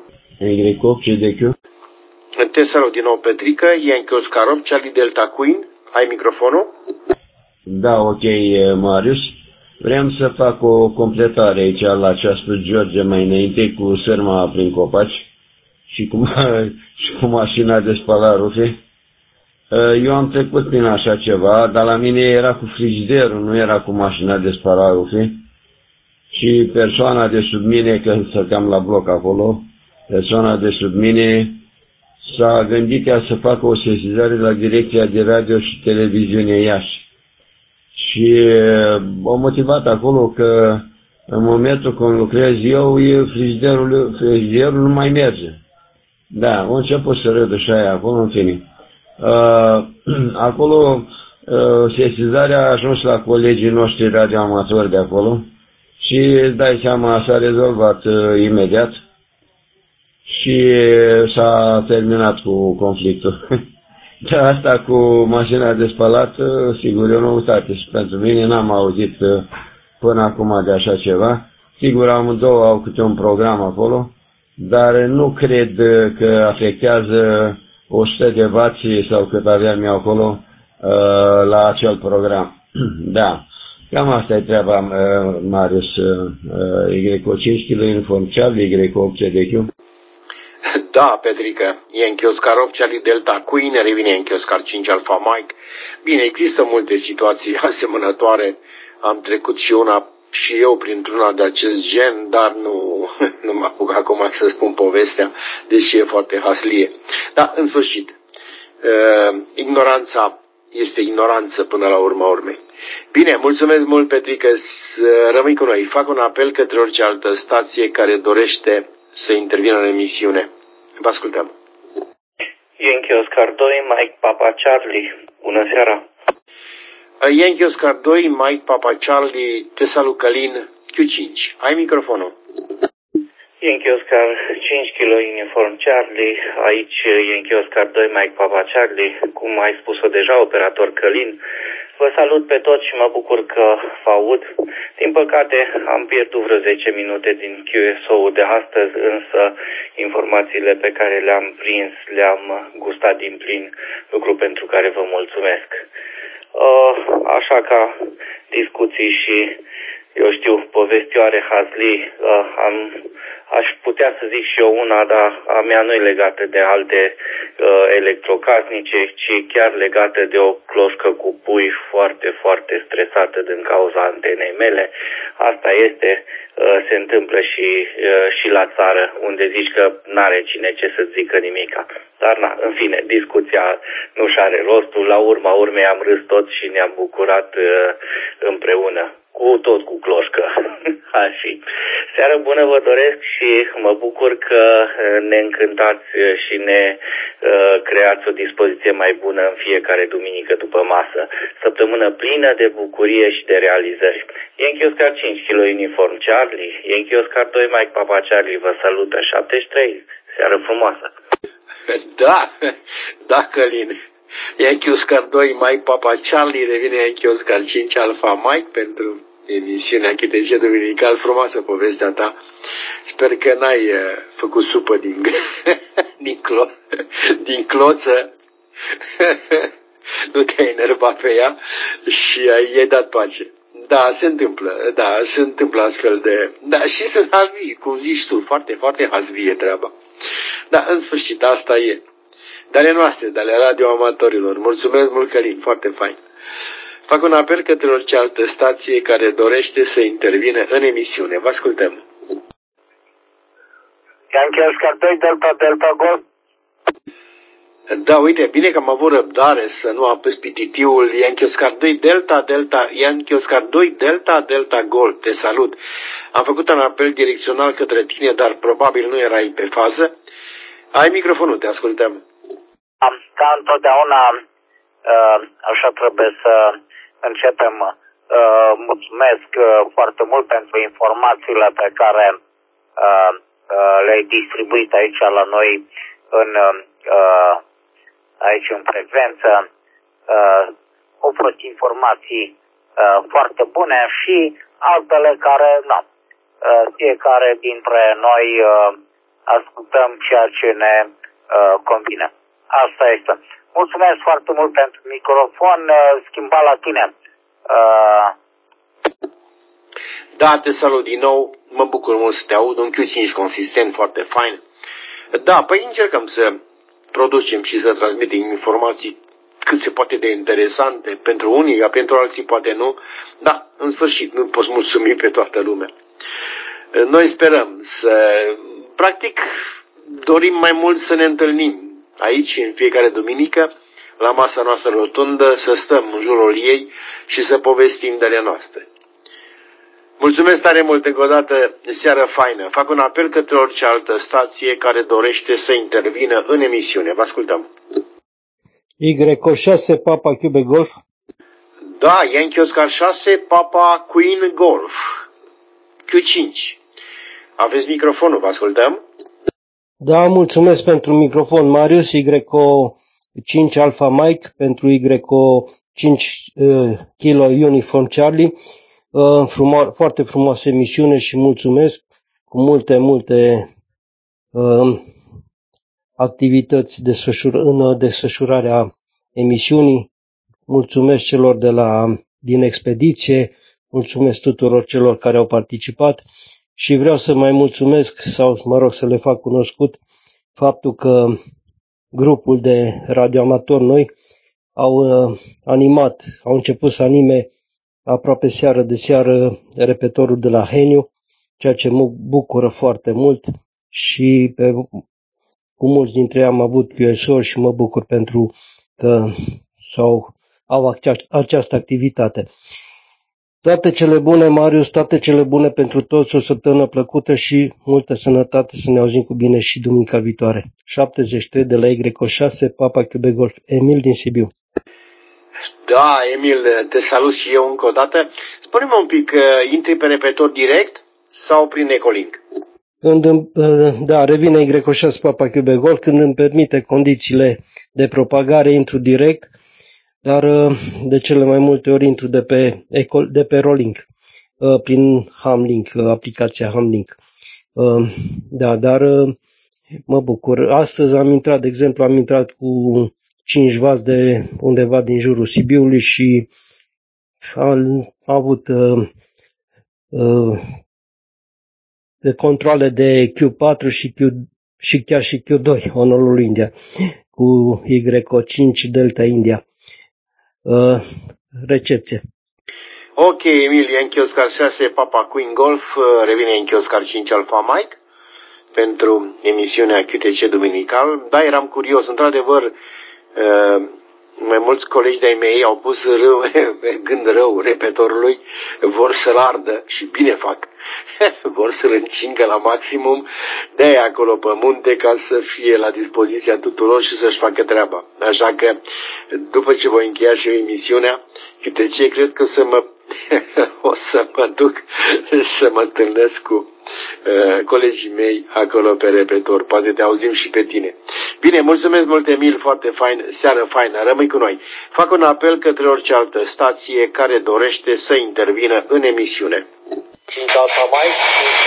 Te salut din nou, Petrică. Yankee Oscar 8, Charlie Delta Queen. Ai microfonul? Da, ok, Marius. Vreau să fac o completare aici la ce a spus George mai înainte cu sârma prin copaci și cu mașina de spălat rufe. Eu am trecut prin așa ceva, dar la mine era cu frigiderul, nu era cu mașina de spălat rufe. Și persoana de sub mine, că stăteam la bloc acolo, persoana de sub mine s-a gândit ea să facă o sesizare la Direcția de Radio și Televiziune Iași. Și m-a motivat acolo că în momentul când lucrez eu, frigiderul nu mai merge. Da, a început să râdă și aia acolo, în fine. Acolo sesizarea a ajuns la colegii noștri radioamatori de acolo și îți dai seama, s-a rezolvat imediat și s-a terminat cu conflictul. Da, asta cu mașina de spălat, sigur, e o noutate și pentru mine n-am auzit până acum de așa ceva. Sigur, amândouă au câte un program acolo, dar nu cred că afectează 100 de vați sau cât aveam eu acolo la acel program. Da, cam asta e treaba, Marius. Y5 kg uniform Charlie, Y8 CDQ. Da, Petrică, Yankee Oscar 8, Charlie Delta Queen, revine Yankee Oscar 5 Alpha Mike. Bine, există multe situații asemănătoare. Am trecut și eu printr-una de acest gen, dar nu mă apuc acum să spun povestea, deși e foarte haslie. Dar, în sfârșit, ignoranța este ignoranță până la urma urmei. Bine, mulțumesc mult, Petrică, să rămâi cu noi. Fac un apel către orice altă stație care dorește să intervină în emisiune. Vă ascultăm. Yankee Oscar 2, Mike Papa Charlie. Bună seara. Yankee Oscar 2, Mike Papa Charlie, te salut Călin, Q5. Ai microfonul. Yankee Oscar 5 kg uniform Charlie, aici Yankee Oscar 2, Mike Papa Charlie, cum ai spus-o deja, operator Călin. Vă salut pe toți și mă bucur că vă aud. Din păcate am pierdut vreo 10 minute din QSO-ul de astăzi, însă informațiile pe care le-am prins le-am gustat din plin, lucru pentru care vă mulțumesc. Așa ca discuții și, eu știu, povestioare hazlii, aș putea să zic și eu una, dar a mea nu e legată de alte electrocasnice, ci chiar legată de o cloșcă cu pui foarte, foarte stresată din cauza antenei mele. Asta este, se întâmplă și la țară, unde zici că n-are cine ce să zică nimica. Dar na, în fine, discuția nu și are rostul. La urma urmei am râs tot și ne-am bucurat împreună. Tot cu cloșcă. Așa. Seară bună vă doresc și mă bucur că ne încântați și ne creați o dispoziție mai bună în fiecare duminică după masă. Săptămână plină de bucurie și de realizări. Yankee Oscar 5 kg uniform Charlie, Yankee Oscar 2 Mike Papa Charlie vă salută 73. Seară frumoasă. Da, Călin. Yankee Oscar 2 Mike Papa Charlie, revine Yankee Oscar 5 Alpha Mike pentru emisiunea QTC Duminical. Frumoasă povestea ta. Sper că n-ai făcut supă din cloță. Nu te-ai enervat pe ea și i-ai dat pace. Da, se întâmplă astfel de... Da, și sunt hazvii, cum zici tu, foarte, foarte hazvie treaba. Da, în sfârșit, asta e. De ale noastre, de ale radioamatorilor. Mulțumesc mult, Călin, foarte fain. Fac un apel către orice altă stație care dorește să intervine în emisiune. Vă ascultăm. Yankee Oscar 2 Delta Golf. Da, uite, bine că am avut răbdare să nu apăs pititiul. Yankee Oscar 2 Delta, Yankee Oscar 2 Delta Golf. Te salut. Am făcut un apel direcțional către tine, dar probabil nu erai pe fază. Ai microfonul, te ascultăm. Ca întotdeauna, așa trebuie să începem. Mulțumesc foarte mult pentru informațiile pe care le-ai distribuit aici la noi aici în frecvență. Au fost informații foarte bune și altele care, fiecare dintre noi ascultăm ceea ce ne convine. Asta este. Mulțumesc foarte mult pentru microfon. Schimba la tine. Da, te salut din nou. Mă bucur mult să te aud. Un Q5 consistent, foarte fain. Da, păi încercăm să producem și să transmitem informații cât se poate de interesante pentru unii, iar pentru alții poate nu. Da, în sfârșit, nu poți mulțumi pe toată lumea. Noi sperăm practic, dorim mai mult să ne întâlnim aici, în fiecare duminică, la masa noastră rotundă, să stăm în jurul ei și să povestim de ale noastre. Mulțumesc tare mult încă o dată, seară faină. Fac un apel către orice altă stație care dorește să intervină în emisiune. Vă ascultăm. Y6 Papa Quebec Golf. Da, Yankee Oscar 6 Papa Queen Golf. Q5. Aveți microfonul, vă ascultăm? Da, mulțumesc pentru microfon, Marius. 5 Alpha Mike pentru YO 5 Kilo Uniform Charlie. Foarte frumoasă emisiune și mulțumesc, cu multe activități în desfășurarea emisiunii. Mulțumesc celor din expediție, mulțumesc tuturor celor care au participat și vreau să mai mulțumesc, sau să le fac cunoscut faptul că grupul de radioamatori noi au început să anime aproape seară de seară repetorul de la Heniu, ceea ce mă bucură foarte mult și cu mulți dintre ei am avut QSO și mă bucur pentru că au această activitate. Toate cele bune, Marius, toate cele bune pentru toți, o săptămână plăcută și multă sănătate, să ne auzim cu bine și duminica viitoare. 73 de la YO6, Papa Quebec Golf, Emil din Sibiu. Da, Emil, te salut și eu încă o dată. Spune-mă un pic, intri pe repetor direct sau prin Ecolink? Revine YO6 Papa Quebec Golf, când îmi permite condițiile de propagare, intru direct, dar de cele mai multe ori intru de pe Rolink, prin Hamlink, aplicația Hamlink. Dar mă bucur. Astăzi am intrat cu 5 vați de undeva din jurul Sibiului și am avut controle de Q4 și chiar și Q2, Honolulu, India, cu YO5 Delta India. Recepție. Ok, Emil, Yankee Oscar 6, Papa Queen Golf, revine Yankee Oscar 5 Alpha Mike pentru emisiunea QTC Duminical. Da, eram curios, într-adevăr, mai mulți colegi de-ai mei au pus gând rău repetorului, vor să-l ardă și bine fac. Vor să-l încingă la maximum, de-aia acolo pe munte, ca să fie la dispoziția tuturor și să-și facă treaba. Așa că, după ce voi încheia și eu emisiunea QTC, cred că o să mă duc să mă întâlnesc cu colegii mei acolo pe repetor. Poate te auzim și pe tine. Bine, mulțumesc mult, Emil, foarte fain, seară faină, rămâi cu noi. Fac un apel către orice altă stație care dorește să intervină în emisiune. 5 Alpha Mike,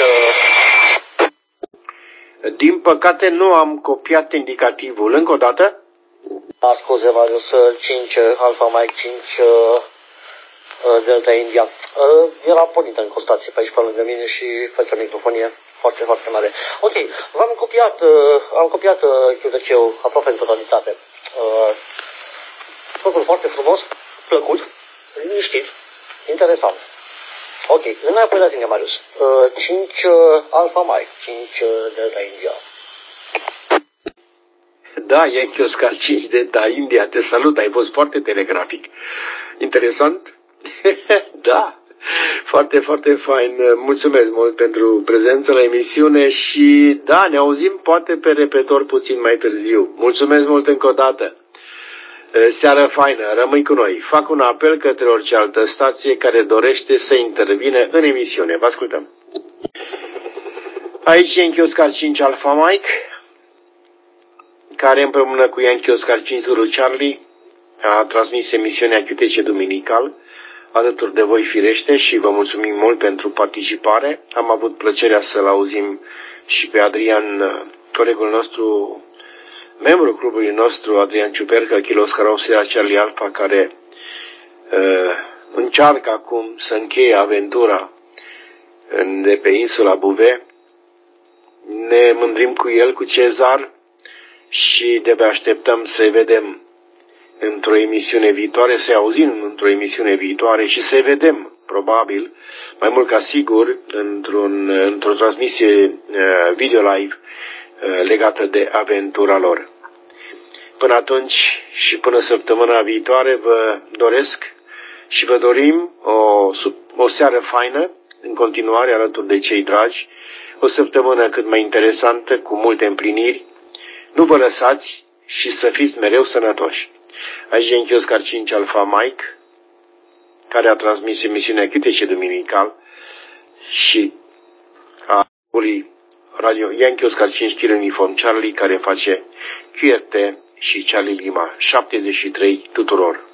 5... Din păcate nu am copiat indicativul. Încă o dată? Scuze, Marius, 5 Alpha Mike, 5 Delta India. Era pornită încă o stație pe aici pe lângă mine și face microfonie foarte, foarte mare. Ok, am copiat QTC-ul aproape în totalitate. Făcut foarte frumos, plăcut, liniștit, interesant. Ok, înapoi la tine, Marius. 5 Alpha Mike, 5 Delta India. Da, Yankee Oscar 5 Delta India, te salut, ai fost foarte telegrafic. Interesant? Da, foarte, foarte fain. Mulțumesc mult pentru prezența la emisiune și da, ne auzim poate pe repetor puțin mai târziu. Mulțumesc mult încă o dată. Seară faină, rămâi cu noi. Fac un apel către orice altă stație care dorește să intervine în emisiune. Vă ascultăm. Aici Yankee Oscar 5 Alpha Mike, care împreună cu Yankee Oscar 5 Zulu Charlie a transmis emisiunea QTC Duminical alături de voi, firește, și vă mulțumim mult pentru participare. Am avut plăcerea să-l auzim și pe Adrian, colegul nostru, membrul clubului nostru, Adrian Ciupercă, Kilo Oscar Oscar Charlie Alpha, care încearcă acum să încheie aventura de pe insula Bouvet. Ne mândrim cu el, cu Cezar, și de-abia așteptăm să-i vedem într-o emisiune viitoare, să-i auzim într-o emisiune viitoare și să-i vedem, probabil, mai mult ca sigur, într-o transmisie video live legată de aventura lor. Până atunci și până săptămâna viitoare vă doresc și vă dorim o seară faină în continuare alături de cei dragi, o săptămână cât mai interesantă, cu multe împliniri. Nu vă lăsați și să fiți mereu sănătoși. Aici Yankee Oscar 5 Alpha Mike, care a transmis emisiunea QTC Duminical, și a Radio Yankee Oscar 5 Kilo Uniform Charlie, care face QRT și Charlie Lima 73 tuturor.